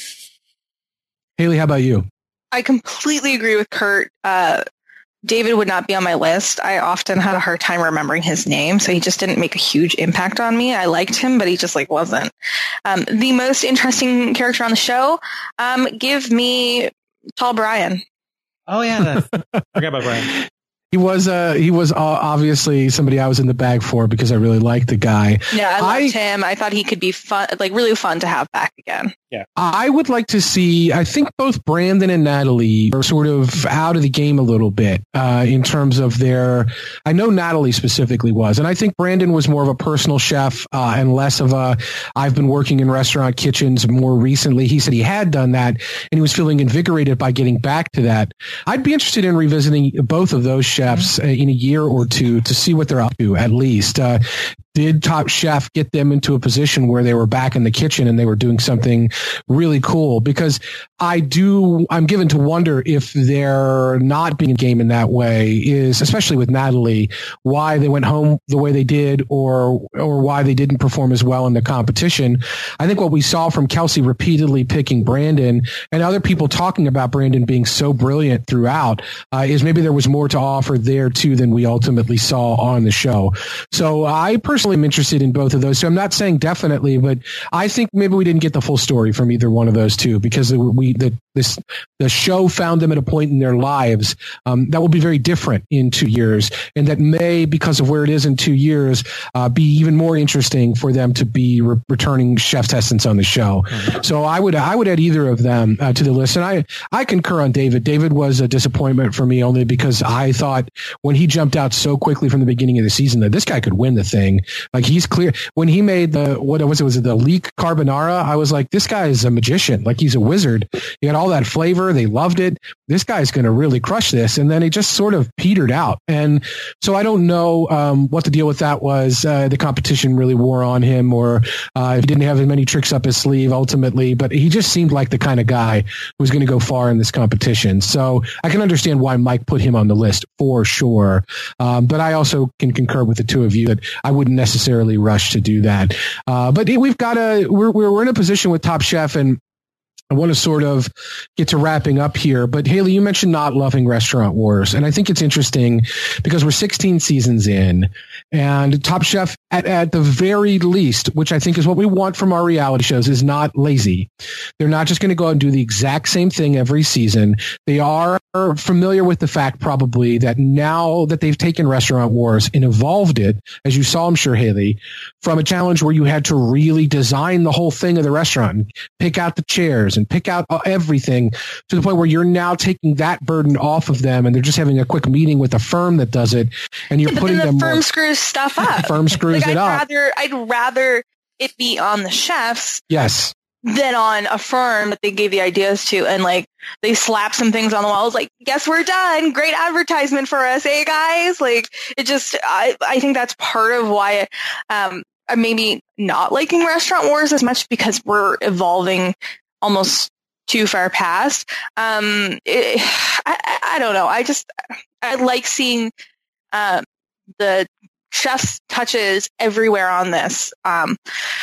Haley, how about you? I completely agree with Kurt. Uh, David would not be on my list. I often had a hard time remembering his name, so he just didn't make a huge impact on me. I liked him, but he just like wasn't. Um, the most interesting character on the show, um, give me Tall Brian. Oh yeah, I forgot about Brian. He was uh, he was uh, obviously somebody I was in the bag for because I really liked the guy. Yeah, I liked I, him. I thought he could be fun, like really fun to have back again. Yeah, I would like to see. I think both Brandon and Natalie are sort of out of the game a little bit uh, in terms of their. I know Natalie specifically was, and I think Brandon was more of a personal chef uh, and less of a. I've been working in restaurant kitchens more recently. He said he had done that, and he was feeling invigorated by getting back to that. I'd be interested in revisiting both of those chefs in a year or two to see what they're up to, at least. Uh, did Top Chef get them into a position where they were back in the kitchen and they were doing something really cool? Because I do, I'm given to wonder if they're not being in game in that way is, especially with Natalie, why they went home the way they did or, or why they didn't perform as well in the competition. I think what we saw from Kelsey repeatedly picking Brandon and other people talking about Brandon being so brilliant throughout uh, is maybe there was more to offer there too than we ultimately saw on the show. So I personally am interested in both of those. So I'm not saying definitely, but I think maybe we didn't get the full story from either one of those two because we the this the show found them at a point in their lives um, that will be very different in two years, and that may, because of where it is in two years, uh, be even more interesting for them to be re- returning chef testants on the show. Mm-hmm. So I would I would add either of them uh, to the list, and I I concur on David. David was a disappointment for me only because I thought when he jumped out so quickly from the beginning of the season that this guy could win the thing. Like he's clear when he made the what was it was it the leek carbonara. I was like, this guy is a magician. Like he's a wizard. He had all that flavor. They loved it. This guy's going to really crush this. And then it just sort of petered out. And so I don't know um, what the deal with that was. Uh, the competition really wore on him, or uh, he didn't have as many tricks up his sleeve ultimately. But he just seemed like the kind of guy who was going to go far in this competition. So I can understand why Mike put him on the list for sure. Um, but I also can concur with the two of you that I wouldn't necessarily rush to do that. Uh, but we've got a, we're, we're in a position with Top Chef, and I want to sort of get to wrapping up here, but Haley, you mentioned not loving Restaurant Wars. And I think it's interesting because we're sixteen seasons in, and Top Chef at, at the very least, which I think is what we want from our reality shows, is not lazy. They're not just going to go out and do the exact same thing every season. They are familiar with the fact probably that now that they've taken Restaurant Wars and evolved it, as you saw, I'm sure, Haley, from a challenge where you had to really design the whole thing of the restaurant and pick out the chairs and pick out everything, to the point where you're now taking that burden off of them, and they're just having a quick meeting with a firm that does it, and you're yeah, but putting then the them firm more, screws stuff up. The firm screws like, it I'd up. Rather, I'd rather it be on the chefs. Yes. Than on a firm that they gave the ideas to, and like they slap some things on the walls, like, guess we're done. Great advertisement for us, eh, guys? Like it just, I, I think that's part of why um, I'm maybe not liking Restaurant Wars as much, because we're evolving almost too far past. Um, it, I, I don't know. I just, I like seeing uh, the chef's touches everywhere on this. Um,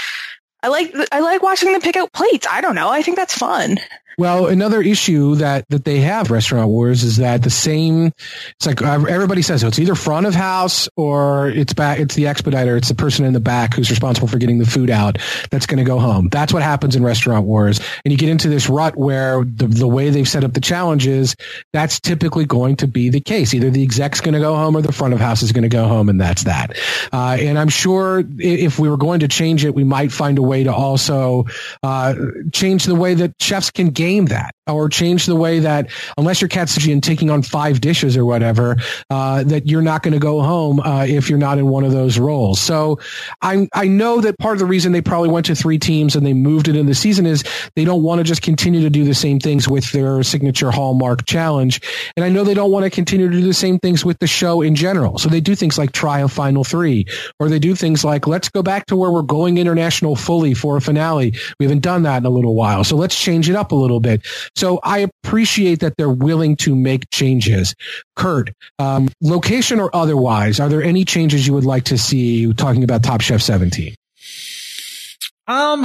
I like I like watching them pick out plates. I don't know. I think that's fun. Well, another issue that, that they have, Restaurant Wars, is that the same, it's like everybody says, so it's either front of house or it's back, it's the expediter, it's the person in the back who's responsible for getting the food out that's going to go home. That's what happens in Restaurant Wars. And you get into this rut where the, the way they've set up the challenges, that's typically going to be the case. Either the exec's going to go home or the front of house is going to go home, and that's that. Uh, and I'm sure if we were going to change it, we might find a way to also uh, change the way that chefs can get game that, or change the way that unless you're Katsuji and taking on five dishes or whatever, uh, that you're not going to go home uh, if you're not in one of those roles. So I I know that part of the reason they probably went to three teams and they moved it in the season is they don't want to just continue to do the same things with their signature Hallmark challenge. And I know they don't want to continue to do the same things with the show in general. So they do things like try a final three, or they do things like, let's go back to where we're going international fully for a finale. We haven't done that in a little while. So let's change it up a little bit. So I appreciate that they're willing to make changes. Kurt, um, location or otherwise, are there any changes you would like to see talking about Top Chef seventeen? Um,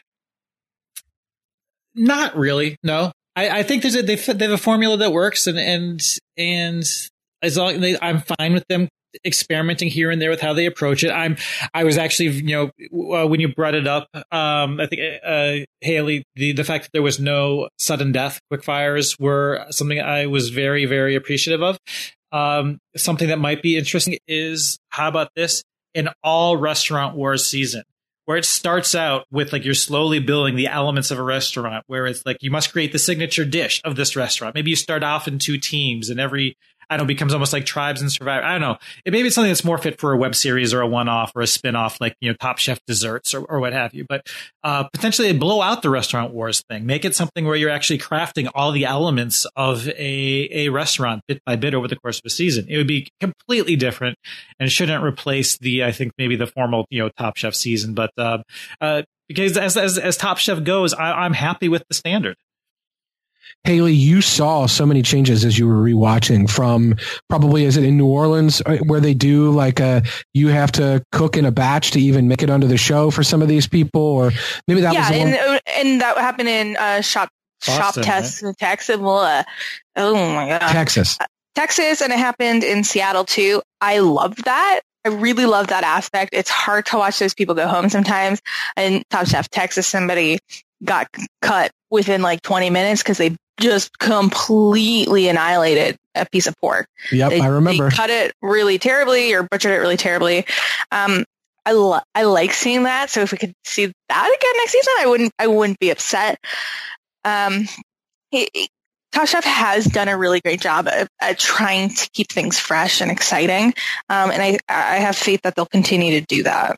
not really. No, I, I think there's a, they, they have a formula that works, and, and, and as long as I'm fine with them experimenting here and there with how they approach it. I'm, I was actually, you know, uh, when you brought it up, um, I think, uh, Haley, the, the fact that there was no sudden death quickfires were something I was very, very appreciative of. Um, something that might be interesting is, how about this? An all Restaurant Wars season, where it starts out with like you're slowly building the elements of a restaurant, where it's like you must create the signature dish of this restaurant. Maybe you start off in two teams, and every, I don't know, becomes almost like Tribes and Survivor. I don't know. It maybe it's something that's more fit for a web series or a one-off or a spin-off, like, you know, Top Chef desserts or, or what have you. But uh, potentially blow out the Restaurant Wars thing. Make it something where you're actually crafting all the elements of a, a restaurant bit by bit over the course of a season. It would be completely different and shouldn't replace the, I think, maybe the formal, you know, Top Chef season. But uh, uh, because as, as, as Top Chef goes, I, I'm happy with the standard. Haley, you saw so many changes as you were rewatching, from probably, is it in New Orleans where they do like a, you have to cook in a batch to even make it onto the show for some of these people, or maybe that yeah, was the and, one- and that happened in uh, Shop Boston, Shop Test in Texas. Uh, oh my god, Texas, uh, Texas, and it happened in Seattle too. I love that. I really love that aspect. It's hard to watch those people go home sometimes. And Top Chef Texas, somebody got cut within like twenty minutes because they just completely annihilated a piece of pork. Yep, they, I remember. They cut it really terribly or butchered it really terribly. Um, I lo- I like seeing that. So if we could see that again next season, I wouldn't I wouldn't be upset. Um, he, he, Top Chef has done a really great job at, at trying to keep things fresh and exciting, um, and I I have faith that they'll continue to do that.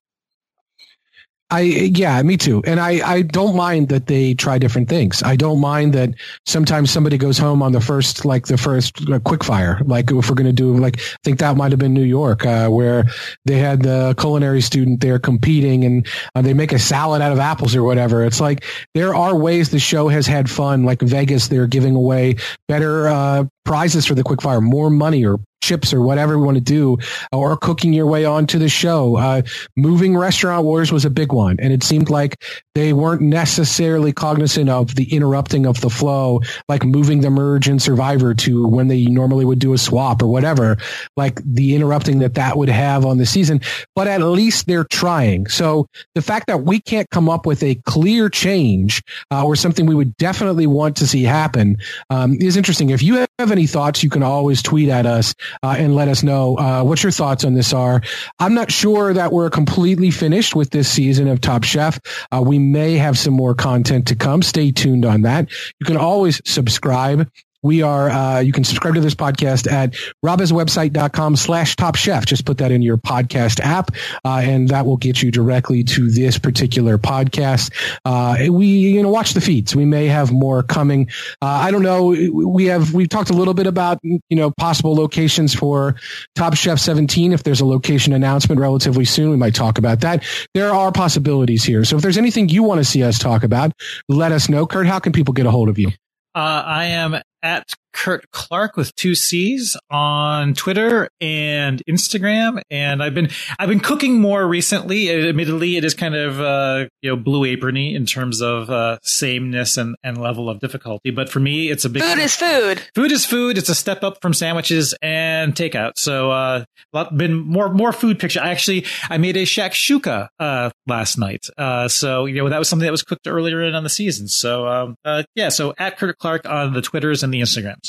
I, yeah, me too. And I, I don't mind that they try different things. I don't mind that sometimes somebody goes home on the first, like the first uh, quick fire. Like if we're going to do, like, I think that might have been New York, uh, where they had the culinary student there competing, and uh, they make a salad out of apples or whatever. It's like, there are ways the show has had fun. Like Vegas, they're giving away better, uh, prizes for the quick fire, more money or chips or whatever we want to do, or cooking your way onto the show. Uh, moving Restaurant Wars was a big one, and it seemed like they weren't necessarily cognizant of the interrupting of the flow, like moving the merge in Survivor to when they normally would do a swap or whatever, like the interrupting that that would have on the season. But at least they're trying. So the fact that we can't come up with a clear change uh, or something we would definitely want to see happen um, is interesting. If you have any thoughts, you can always tweet at us Uh, and let us know uh, what your thoughts on this are. I'm not sure that we're completely finished with this season of Top Chef. Uh, we may have some more content to come. Stay tuned on that. You can always subscribe. We are, uh, you can subscribe to this podcast at robhasawebsite.com slash top chef. Just put that in your podcast app, uh, and that will get you directly to this particular podcast. Uh, we, you know, watch the feeds. We may have more coming. Uh, I don't know. We have, we've talked a little bit about, you know, possible locations for Top Chef seventeen. If there's a location announcement relatively soon, we might talk about that. There are possibilities here. So if there's anything you want to see us talk about, let us know. Kurt, how can people get a hold of you? Uh, I am at Kurt Clark with two C's on Twitter and Instagram, and I've been I've been cooking more recently. Admittedly, it is kind of uh, you know blue aprony in terms of uh, sameness and, and level of difficulty. But for me, it's a big food is food. Food is food. It's a step up from sandwiches and takeout. So uh, lot, been more more food picture. I actually I made a shakshuka uh, last night. Uh, so you know that was something that was cooked earlier in on the season. So um, uh, yeah. So at Kurt Clark on the Twitters and the Instagrams.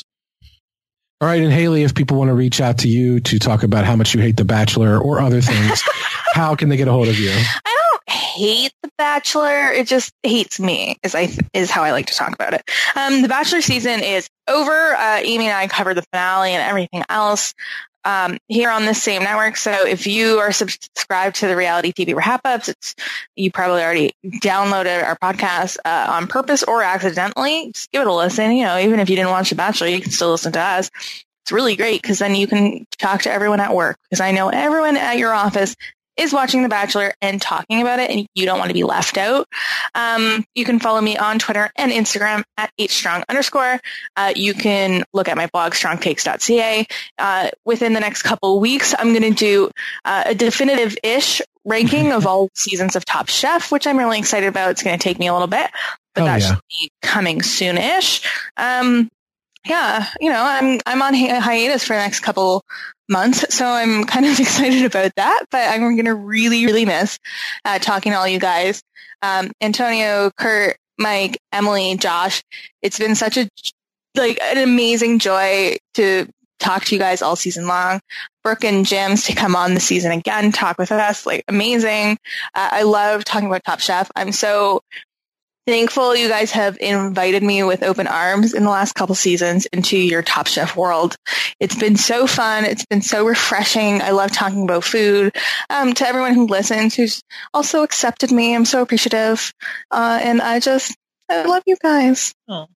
All right. And Haley, if people want to reach out to you to talk about how much you hate The Bachelor or other things, how can they get a hold of you? I don't hate The Bachelor. It just hates me, is I is how I like to talk about it. Um, the Bachelor season is over. Uh, Amy and I covered the finale and everything else um, here on this same network. So if you are subscribed to the Reality T V Wrap-Ups, it's you probably already downloaded our podcast uh, on purpose or accidentally. Just give it a listen. You know, even if you didn't watch The Bachelor, you can still listen to us. It's really great because then you can talk to everyone at work, because I know everyone at your office is watching The Bachelor and talking about it, and you don't want to be left out. Um, you can follow me on Twitter and Instagram at hstrong underscore. Uh, you can look at my blog, strong takes dot c a. Uh, within the next couple of weeks, I'm going to do uh, a definitive-ish ranking of all seasons of Top Chef, which I'm really excited about. It's going to take me a little bit, but oh, that yeah. should be coming soon-ish. Um, yeah, you know, I'm I'm on hi- hiatus for the next couple months, so I'm kind of excited about that, but I'm going to really, really miss uh, talking to all you guys. Um, Antonio, Kurt, Mike, Emily, Josh, it's been such a, like, an amazing joy to talk to you guys all season long. Brooke and Jim's to come on the season again, talk with us, like, amazing. Uh, I love talking about Top Chef. I'm so thankful you guys have invited me with open arms in the last couple seasons into your Top Chef world. It's been so fun. It's been so refreshing. I love talking about food. Um, to everyone who listens, who's also accepted me, I'm so appreciative. Uh, and I just, I love you guys. Oh.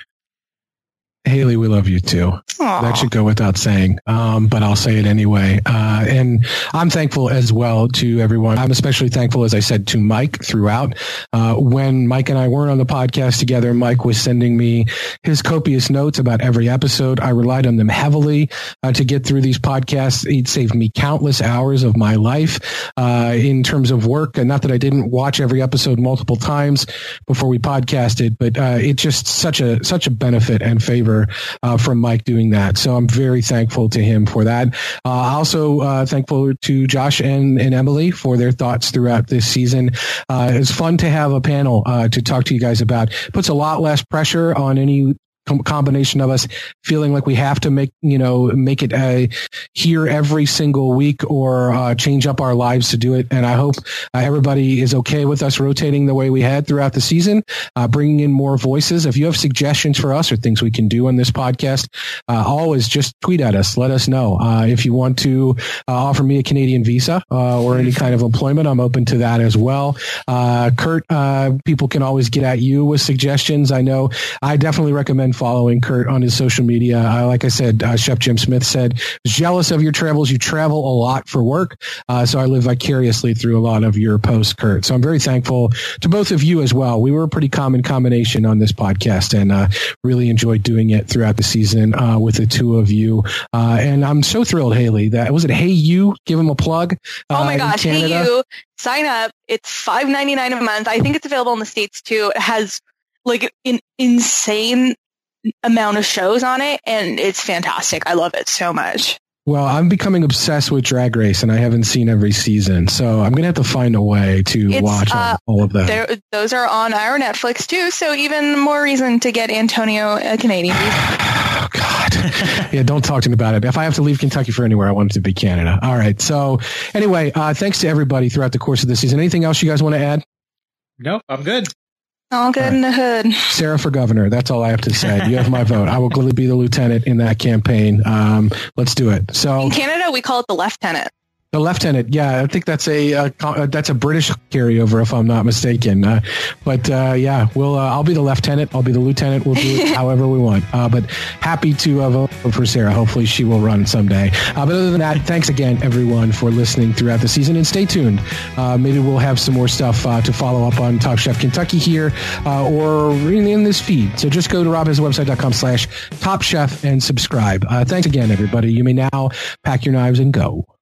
Haley, we love you too. Aww. That should go without saying, um, but I'll say it anyway. Uh, and I'm thankful as well to everyone. I'm especially thankful, as I said, to Mike throughout. Uh, when Mike and I weren't on the podcast together, Mike was sending me his copious notes about every episode. I relied on them heavily uh, to get through these podcasts. It saved me countless hours of my life uh, in terms of work. And not that I didn't watch every episode multiple times before we podcasted, but uh, it's just such a such a benefit and favor Uh, from Mike doing that. So I'm very thankful to him for that. Uh, also uh, thankful to Josh and, and Emily for their thoughts throughout this season. Uh, it's fun to have a panel uh, to talk to you guys about. Puts a lot less pressure on any com- combination of us feeling like we have to make, you know, make it uh, here every single week or uh, change up our lives to do it. And I hope uh, everybody is okay with us rotating the way we had throughout the season, uh, bringing in more voices. If you have suggestions for us or things we can do on this podcast, uh, always just tweet at us. Let us know. Uh, if you want to uh, offer me a Canadian visa uh, or any kind of employment, I'm open to that as well. Uh, Kurt, uh, people can always get at you with suggestions. I know I definitely recommend following Kurt on his social media. Uh, like I said, uh, Chef Jim Smith said, jealous of your travels. You travel a lot for work. Uh, so I live vicariously through a lot of your posts, Kurt. So I'm very thankful to both of you as well. We were a pretty common combination on this podcast and uh, really enjoyed doing it throughout the season uh, with the two of you. Uh, and I'm so thrilled, Haley, that was it. Hey, you give them a plug. Uh, oh my gosh. Hey, you sign up. It's five ninety-nine a month. I think it's available in the States too. It has like an insane amount of shows on it, and it's fantastic. I love it so much. Well, I'm becoming obsessed with Drag Race, and I haven't seen every season, so I'm going to have to find a way to it's, watch uh, all of that. Those are on our Netflix, too, so even more reason to get Antonio a Canadian visa. Oh, God. Yeah, don't talk to me about it. If I have to leave Kentucky for anywhere, I want it to be Canada. All right, so anyway, uh, thanks to everybody throughout the course of the season. Anything else you guys want to add? Nope, I'm good. All good all right. in the hood. Sarah for governor. That's all I have to say. You have my vote. I will gladly be the lieutenant in that campaign. Um, let's do it. So in Canada, we call it the lieutenant. The lieutenant. Yeah, I think that's a uh, uh, that's a British carryover, if I'm not mistaken. Uh, but uh, yeah, we'll. Uh, I'll be the lieutenant. I'll be the lieutenant. We'll do it however we want. Uh, but happy to uh, vote for Sarah. Hopefully, she will run someday. Uh, but other than that, thanks again, everyone, for listening throughout the season, and stay tuned. Uh, maybe we'll have some more stuff uh, to follow up on Top Chef Kentucky here uh, or in, in this feed. So just go to rob has a website dot com slash Top Chef and subscribe. Uh, thanks again, everybody. You may now pack your knives and go.